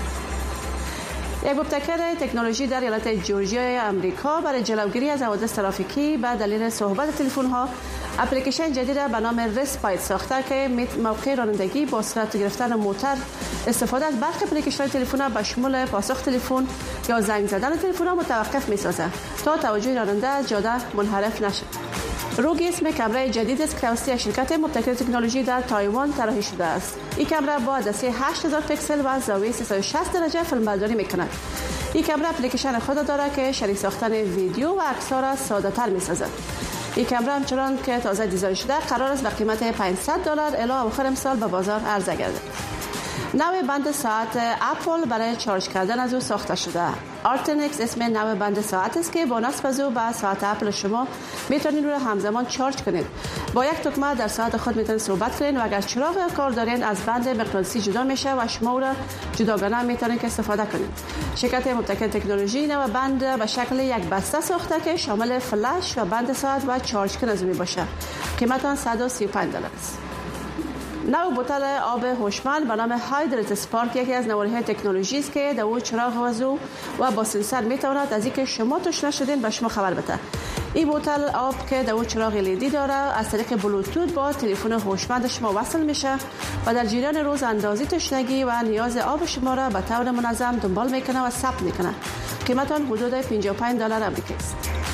یک مبتکر تکنولوژی در ایالت جورجیای آمریکا برای جلوگیری از حوادث ترافیکی به دلیل صحبت تلفن‌ها اپلیکیشن جدید به نام رسپایت ساخته که موقع رانندگی با سرعت گرفتن موتور استفاده از برخی اپلیکیشن تلفن به شمول پاسخ تلفن یا زنگ زدن تلفن متوقف می‌سازد تا توجه راننده از جاده منحرف نشود. روگی اسم کامرای جدید است که توسط شرکت مبتکر تکنولوژی در تایوان طراحی شده است. این کامرا با عدسه 8000 پیکسل و زاویه 360 درجه فیلمبرداری می‌کند. این کامرا اپلیکیشن خود دارد که شریک ساختن ویدیو و عکس‌ها را ساده‌تر می‌سازد. این کامرا همچنان که تازه دیزاین شده قرار است با قیمت $500 الی آخر امسال به بازار عرضه گردد. نوع بند ساعت اپل برای چارج کردن از او ساخته شده. آرتنکس اسم نوع بند ساعت است که با نصب از او به ساعت اپل شما میتونید رو همزمان چارج کنید. با یک دکمه در ساعت خود میتونید صحبت کنید و اگر چراغ کار دارین از بند مغناطیسی جدا میشه و شما او را جداگانه میتونید استفاده کنید. شرکت مبتکر تکنولوژی نوع بند به شکل یک بسته ساخته که شامل فلش و بند ساعت و چارج کننده از می باشه. قیمت آن $135 است. نوع بوتل آب هوشمند به نام هایدرت اسپارک یکی از نوارهای تکنولوژی است که در او چراغ وضو و با سنسور میتواند از اینکه شما تشنه شدین به شما خبر بده. این بوتل آب که در او چراغ LED داره از طریق بلوتوث با تلفن هوشمند شما وصل میشه و در جریان روز اندازه تشنگی و نیاز آب شما را به طور منظم دنبال میکنه و ثبت میکنه. قیمت آن حدود $55 آمریکایی است.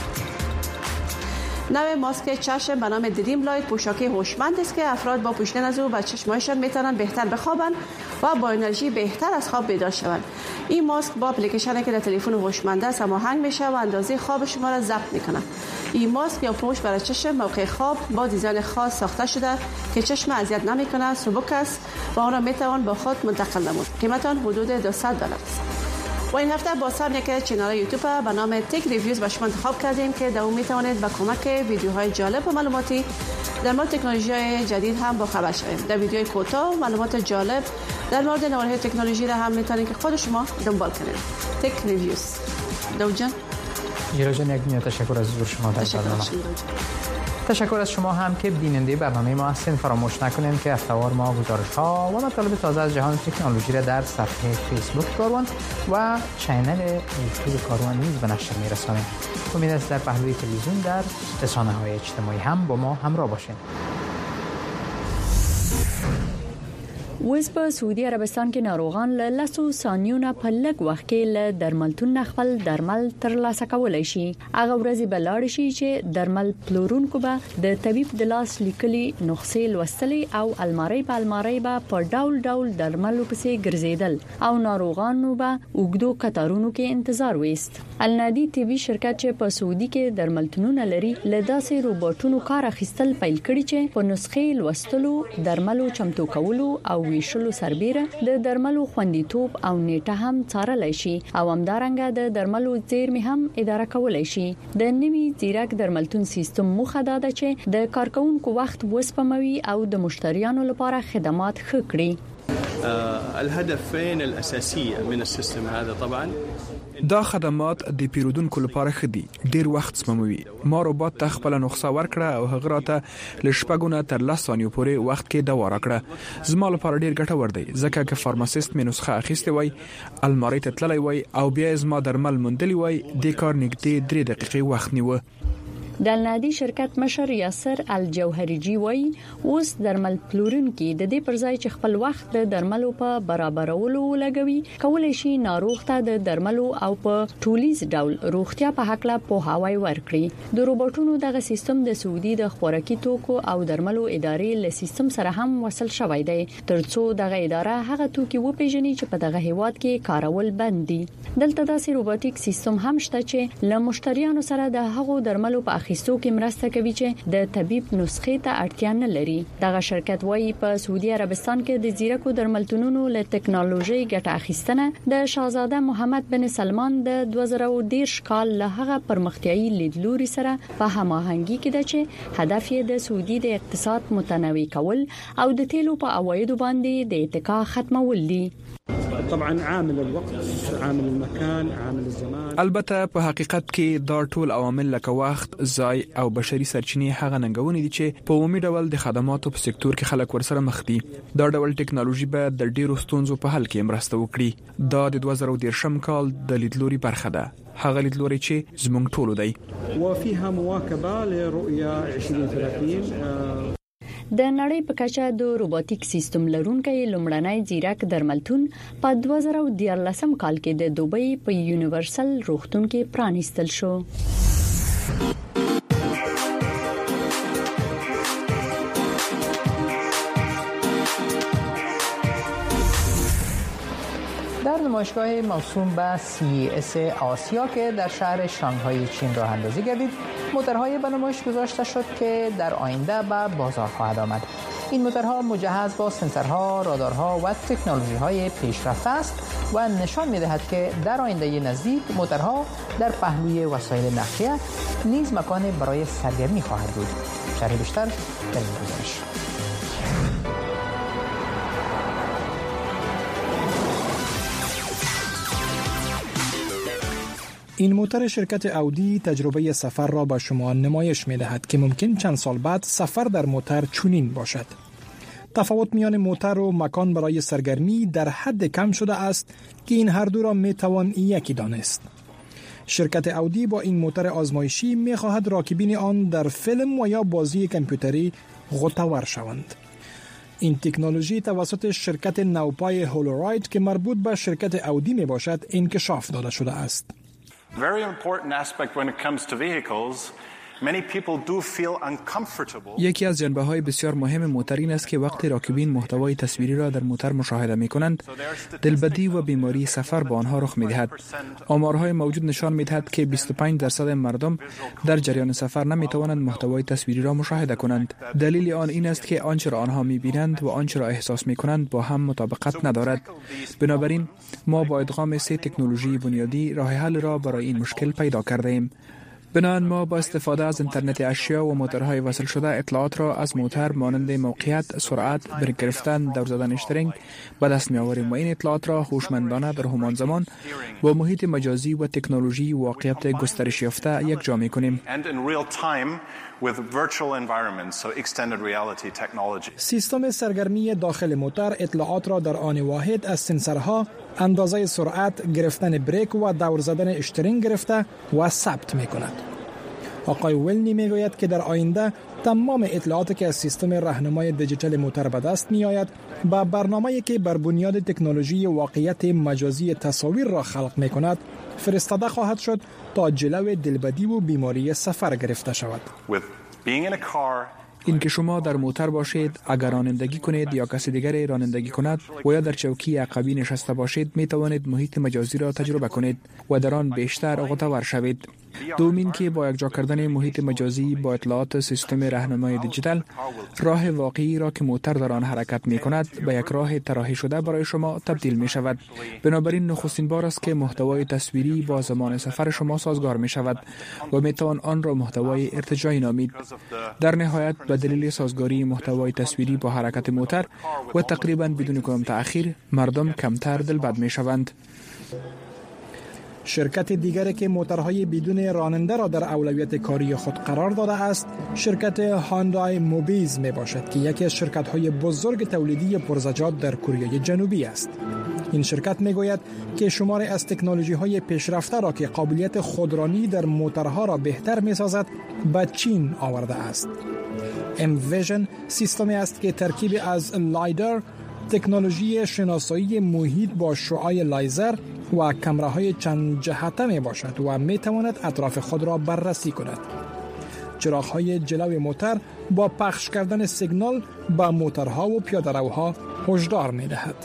نوع ماسک چشم به نام دریم لایت پوشاکی هوشمند است که افراد با پوشیدن از او به چشمایشان میتونن بهتر بخوابن و با انرژی بهتر از خواب بیدار شوند. این ماسک با اپلیکیشنی که در تلفن هوشمند است هماهنگ میشه و اندازه خواب شما را ضبط میکنه. این ماسک یا پوش برای چشم موقع خواب با دیزاین خاص ساخته شده که چشم اذیت نمیکنه، سبک است و آن را میتوان با خود منتقل نمود. قیمت آن حدود $200 است. و این هفته با سر یک کانال یوتیوب به نام تک ریویوز به شما انتخاب کردیم که در اون میتوانید با کمک ویدیوهای جالب و معلوماتی در مورد تکنولوژی جدید هم با خبر شوید. در ویدیوهای کوتاه و معلومات جالب در مورد نوارهای تکنولوژی را هم میتونید که خود شما دنبال کنید. تک ریویوز. دوجان جان یک تشکر از حضور شما در برنامه. تشکر از شما هم که بیننده برنامه ما هستین. فراموش نکنید که هفته‌وار ما گزارش‌ها و مطالب تازه از جهان تکنولوژی را در صفحه فیسبوک کاروان و چینل یوتیوب کاروان نیز به نشر می‌رسانیم. امید است در پهلوی تلویزیون در رسانه‌های اجتماعی هم با ما همراه باشین. اوس په سعودي عربستان کې ناروغان له 10 ثانیو نه په لږ وخت کې له درملتون خپل درمل ترلاسه کولای شي. هغه ورځې بلاړ شي چې درمل پلورونکو به د طبيب د لاس لیکلي نسخې لوستلې او الماری به په ډول ډول درملو پسې ګرځیدل او ناروغانو به اوګدو کتارونو کې انتظار وست. النادي طبي شرکت چې په سعودي کې درملتونونه لري له داسې روبوټونو کار اخیستل پیل کړي چې په نسخې لوستلو درملو چمتو کولو او ویشلو سربېره د درملو خوندیتوب او نیټه هم څارلای شي او همدارنګه د درملو زیرمې هم اداره کولای شي. د نوي ځیرک درملتون سیستم مخه دا ده چې د کارکونکو وخت وسپموي او د مشتریانو لپاره خدمات ښه کړي. الهدفين الأساسية من السيستم هذا طبعا دا خدمات د پیرودونکو لپاره خدي ډیر وخت سپموي. ما روبوت ته خپل نسخه ورکړه او هغه راته لشپګونه تر 10 ثانیو پورې وخت کې دا ورکړه. زما لپاره ډیر ګټور دی ځکه چې فارماسیست مې نسخه اخیسته وای، الماری ته تللی وای او بیا زما درمل موندلی وای. د کار نږدې 3 دقیقې وخت نیو. د النادي شرکت مشر یاسر الجوهریجی وای اوس درمل پلورونکي د دې پر ځای چې خپل وخت د درملو په برابرولو لګوي کولای شي ناروغ ته د درملو او په ټولیز ډول روغتیا په حق لا په هواي ورکړي. د روبوټونو دغه سیستم د سعودي د خوراکي توکو او درملو ادارې له سیستم سره هم وصل شوی دی ترڅو دغه اداره هغه توکي وپیژني چې په دغه هیواد کې کارول بند دي. دلته داسې روبوټیک سیستم هم شته چې له مشتریانو سره د هغو درملو په اخیستو کې مرسته کوي چې د طبيب نسخې ته اړتیا نه لري. دغه شرکت وایي په سعودي عربستان کې د زیرکو درملتونونو له ټکنالوژي ګټه اخیستنه د شاهزاده محمد بن سلمان د 2013 کال له هغه پرمختیايي لیدلوري سره په هماهنګي کې ده چې هدف یې د سعودي د اقتصاد متنوع کول او د تیلو په عوایدو باندې د اتکا ختمول دي. طبعا عامل الوقت، عامل المكان، عامل الزمان. البته په حقیقت کې دا ټول عوامل لکه وخت، ځای او بشري سرچینې هغه ننګونې دي چې په عمومي ډول د خدماتو په سکتور کې خلک ورسره مخ دي. دا ډول ټکنالوژي به د ډیرو ستونزو په حل کې مرسته وکړي. دا د 2013 کال د لیدلوري برخه ده. هغه لیدلوري چې زموږ ټولو دی. وفيها مواكبه لرؤيه 2030. د نړۍ په کچه د روبوټیک سیستم لرونکي لومړنی زیرک درملتون په 2014 کال کې د دوبۍ په یونیورسل روغتون کې پرانیستل شو. در نمایشگاه موسوم به CES آسیا که در شهر شانگهای چین راه اندازی گردید، موتورهای به نمایش گذاشته شد که در آینده به بازار خواهد آمد. این موتورها مجهز با سنسورها، رادارها و تکنولوژی‌های پیشرفته است و نشان می‌دهد که در آینده نزدیک موتورها در پهلوی وسایل نقلیه نیز مکان برای سرگرمی خواهد بود. شرح بیشتر در این گزارش. این موتور شرکت اودی تجربه سفر را به شما نمایش می دهد که ممکن چند سال بعد سفر در موتور چنین باشد. تفاوت میان موتور و مکان برای سرگرمی در حد کم شده است که این هر دو را می توان یکی دانست. شرکت اودی با این موتور آزمایشی می خواهد راکبین آن در فیلم و یا بازی کامپیوتری غوطه‌ور شوند. این تکنولوژی توسط شرکت نوپای هولوراید که مربوط به شرکت اودی می باشد انکشاف داده شده است. Very important aspect when it comes to vehicles. Many people do feel uncomfortable. یکی از جنبه‌های بسیار مهم موتور این است که وقتی راکبین محتوای تصویری را در موتور مشاهده می‌کنند، دلبدی و بیماری سفر به آنها رخ می‌دهد. آمارهای موجود نشان می‌دهد که 25% مردم در جریان سفر نمی‌توانند محتوای تصویری را مشاهده کنند. دلیل آن این است که آنچه را آنها می‌بینند و آنچه را احساس می‌کنند با هم مطابقت ندارد. بنابراین ما با ادغام 3 تکنولوژی بنیادی راه حل را برای این مشکل پیدا کرده‌ایم. بنابراین ما با استفاده از اینترنت اشیا و موتورهای وصل شده اطلاعات را از موتور مانند موقعیت، سرعت، بریک گرفتن، دور زدن اشترینگ به دست می‌آوریم و این اطلاعات را هوشمندانه در همان زمان با محیط مجازی و تکنولوژی واقعیت گسترش یافته یکجا می‌کنیم. سیستم سرگرمی داخل موتور اطلاعات را در آن واحد از سنسورها، اندازه سرعت، گرفتن بریک و دور زدن اشترینگ گرفته و ثبت می‌کند. آقای ولنی میگوید که در آینده تمام اطلاعاتی که از سیستم راهنمای دیجیتال موتر به دست می آید با برنامه‌ای که بر بنیاد تکنولوژی واقعیت مجازی تصاویر را خلق می کند فرستاده خواهد شد تا جلوی دلبدی و بیماری سفر گرفته شود. این که شما در موتر باشید، اگر رانندگی کنید یا کسی دیگری رانندگی کند و یا در چوکی عقبی نشسته باشید، می توانید محیط مجازی را تجربه کنید و در آن بیشتر غوطه‌ور شوید. دومین که با یکجا کردن محیط مجازی با اطلاعات سیستم راهنمای دیجیتال، راه واقعی را که موتر در آن حرکت می کند به یک راه طراحی شده برای شما تبدیل می شود. بنابراین نخستین بار است که محتوای تصویری با زمان سفر شما سازگار می شود و می توان آن را محتوای ارتجاعی نامید. در نهایت به دلیل سازگاری محتوای تصویری با حرکت موتر و تقریبا بدون کدام تأخیر، مردم کمتر دلبد می شوند. شرکت دیگری که موترهای بدون راننده را در اولویت کاری خود قرار داده است، شرکت هاندای موبیز می باشد که یکی از شرکت‌های بزرگ تولیدی پرزجاج در کره جنوبی است. این شرکت می گوید که شماری از تکنولوژی‌های پیشرفته را که قابلیت خودرانی در موترها را بهتر می سازد به چین آورده است. امویژن سیستمی است که ترکیب از لایدر، تکنولوژی شناسایی محیط با شعاع لیزر و کامراهای چند جهته می باشد و می تواند اطراف خود را بررسی کند. چراغ‌های جلوی موتر با پخش کردن سیگنال به موترها و پیاده‌روها هشدار می دهد.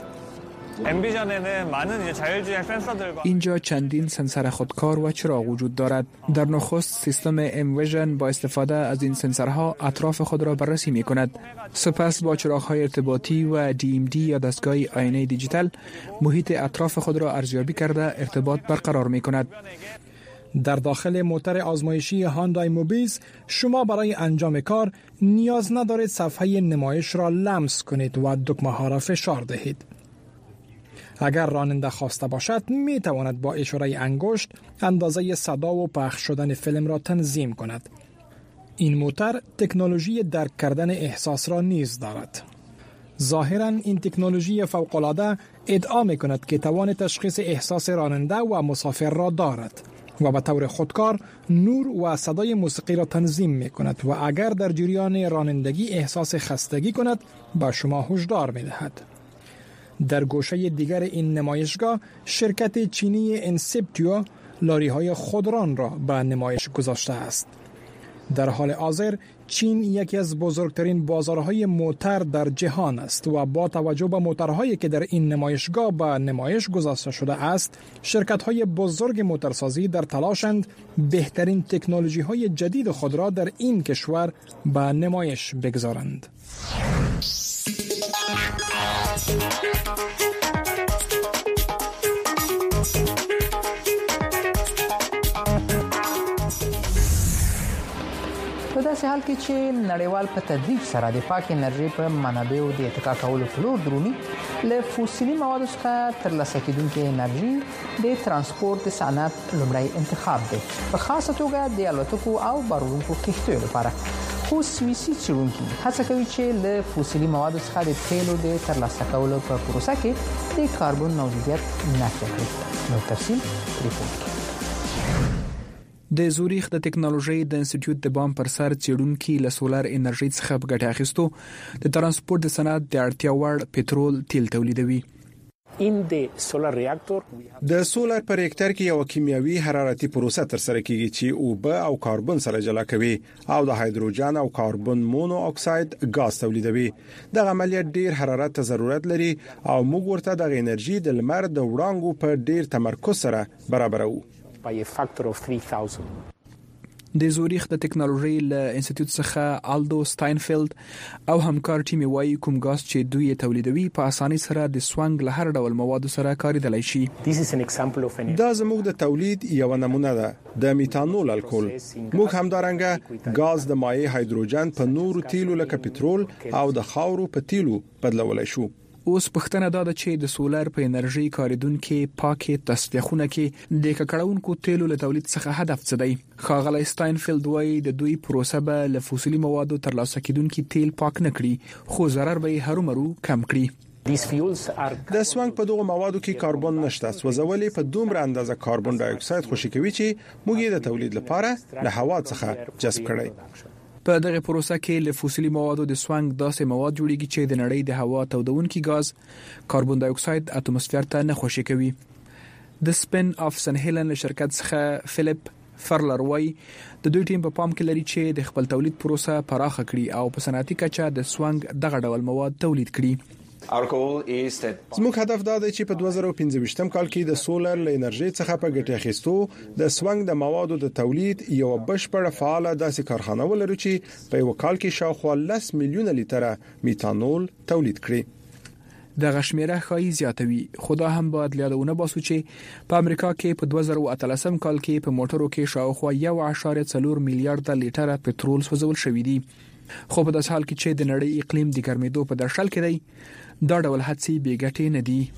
اینجا چندین سنسور خودکار و چراغ وجود دارد. در نخست سیستم امویژن با استفاده از این سنسورها اطراف خود را بررسی می کند. سپس با چراغ‌های ارتباطی و DMD یا دستگاه آینه دیجیتال محیط اطراف خود را ارزیابی کرده ارتباط برقرار می کند. در داخل موتر آزمایشی هاندای موبیز شما برای انجام کار نیاز ندارید صفحه نمایش را لمس کنید و دکمه‌ها را فشار دهید. اگر راننده خواسته باشد می تواند با اشاره انگشت اندازه صدا و پخش شدن فیلم را تنظیم کند. این موتر تکنولوژی درک کردن احساس را نیز دارد. ظاهراً این تکنولوژی فوق‌العاده ادعا می کند که توان تشخیص احساس راننده و مسافر را دارد و به طور خودکار نور و صدای موسیقی را تنظیم می کند و اگر در جریان رانندگی احساس خستگی کند به شما هشدار می دهد. در گوشه دیگر این نمایشگاه شرکت چینی انسپتیو لاری‌های خودران را به نمایش گذاشته است. در حال حاضر چین یکی از بزرگترین بازارهای موتر در جهان است و با توجه به موترهایی که در این نمایشگاه به نمایش گذاشته شده است، شرکت‌های بزرگ موترسازی در تلاشند بهترین تکنولوژی‌های جدید خود را در این کشور به نمایش بگذارند. په داسې حال کې چې نړیوال په تدریج سره د پاک انرژي په منابعو د اتکا کولو په لور درومي، له فوسیلي موادو څخه ترلاسه کېدونکې انرژي د ترانسپورت صنعت لومړی انتخاب دی، په خاصه توګه د الوتکو او بارونکو کښتیو لپاره. خو سویسي څېړونکي هڅه کوي چې له فوسیلي موادو څخه د تیلو د ترلاسه کولو په پروسه کې د کاربن موجودیت نفي کړي. نو تفصیل ریپورت کې د زوریخ د ټکنالوژي د انسټیټیوټ د بام پر سر څېړونکي له سولر انرژي څخه په ګټه اخیستو د ترانسپورت د صنعت د اړتیا وړ پټرول تیل تولیدوي. د سولر پر ریاکټر کې یو کیمیاوي حرارتي پروسه تر سره کیږي چې اوبه او کاربن سره جلا کوي او د هایدروجن او کاربن مونو اکساید غاز تولیدوي. د عملیات ډیر حرارت ته ضرورت لري او موږ ورته د انرژي د لمر د وړانګو په ډیر تمرکز سره برابرو. د زوریخ د ټکنالوژي له انسټیټیوټ څخه آلدو سټاینفیلد او همکار ټیم وايي کوم غاز چې دوی تولیدوي په اساني سره د سوانګ له هر ډول موادو سره کاریدلای شي. دا زموږ د تولید یو نمونه ده د میتانول الکول. موږ همدارنګه غاز د مایع هایدروجن په نور تیلو لکه پټرول او د خاورو په تیلو بدلولای شو. اوس پښتنه دا ده چې د سولر په انرژي کاریدونکو پاکي تصدیقونه کې د ککړونکو تیلو له تولید څخه هدف څه دی. ښاغلی سټاینفیلد وايي د دوی پروسه به له فوسیلي موادو ترلاسه کیدونکو تیل پاک نه کړي، خو ضرر به هرومرو کم کړي. د سوانګ په دغه موادو کې کاربن نشته، سوځولې په دومره اندازه کاربن ډای اکساید خوشې کوي چې موږ یې د تولید لپاره له هوا څخه جذب کړي. په دغه پروسه کې له فوسیلي موادو د سوانګ داسې مواد جوړیږي چې د نړۍ د هوا تودونکي غاز کاربن ډای اکساید اتموسفیر ته نه خوشې کوي. د سپین اف سن هیلن شرکت څخه فلیپ فرلر وای د دوی ټیم په پام کې لري چې د خپل تولید پروسه پراخه کړي او په صنعتي کچه د سوانګ دغه ډول مواد تولید کړي. زموږ هدف دا دی چې په 2015 کال کې د سولر له انرژي څخه په ګټه اخیستو د سوانګ د موادو د تولید یو بشپړه فعاله داسې کارخانه ولرو چې په یو کال کې شاوخوا 10 میلیونه لیټره میتانول تولید کړي. د غشمیره خای زیاتوي. خدا هم باید یادونه باسو چې په امریکا کې په 2013 کال کې په موټرو کې شاوخوا 1.4 میلیارډ لیټره پټرول سوځول شوې دي. خو په داس حال کې چې د نړۍ اقلیم د ګرمېدو په درشل کې دی، دا ډول هڅې بې ګټې نه دي.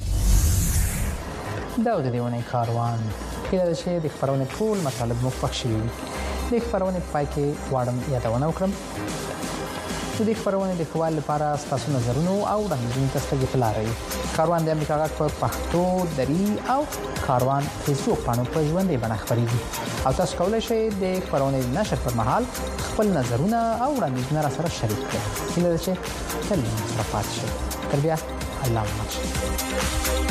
دا د دیونه کاروان کله چې د خبرونه ټول مطالب مفق شي د خبرونه پای کې واړم یادونه وکړم. د دې خبرونه د خپل لپاره تاسو نظرونه او وړاندیزونه تاسو ته لاري. کاروان د امریکا غږ په پښتو دری او کاروان فیسبوک باندې په ژوندۍ بڼه خبريږي او تاسو کولای شئ د خبرونه نشر پر مهال خپل نظرونه او وړاندیزونه را سره شریک کړئ. کله چې تل سره پات شئ. تر بیا الله ماشه.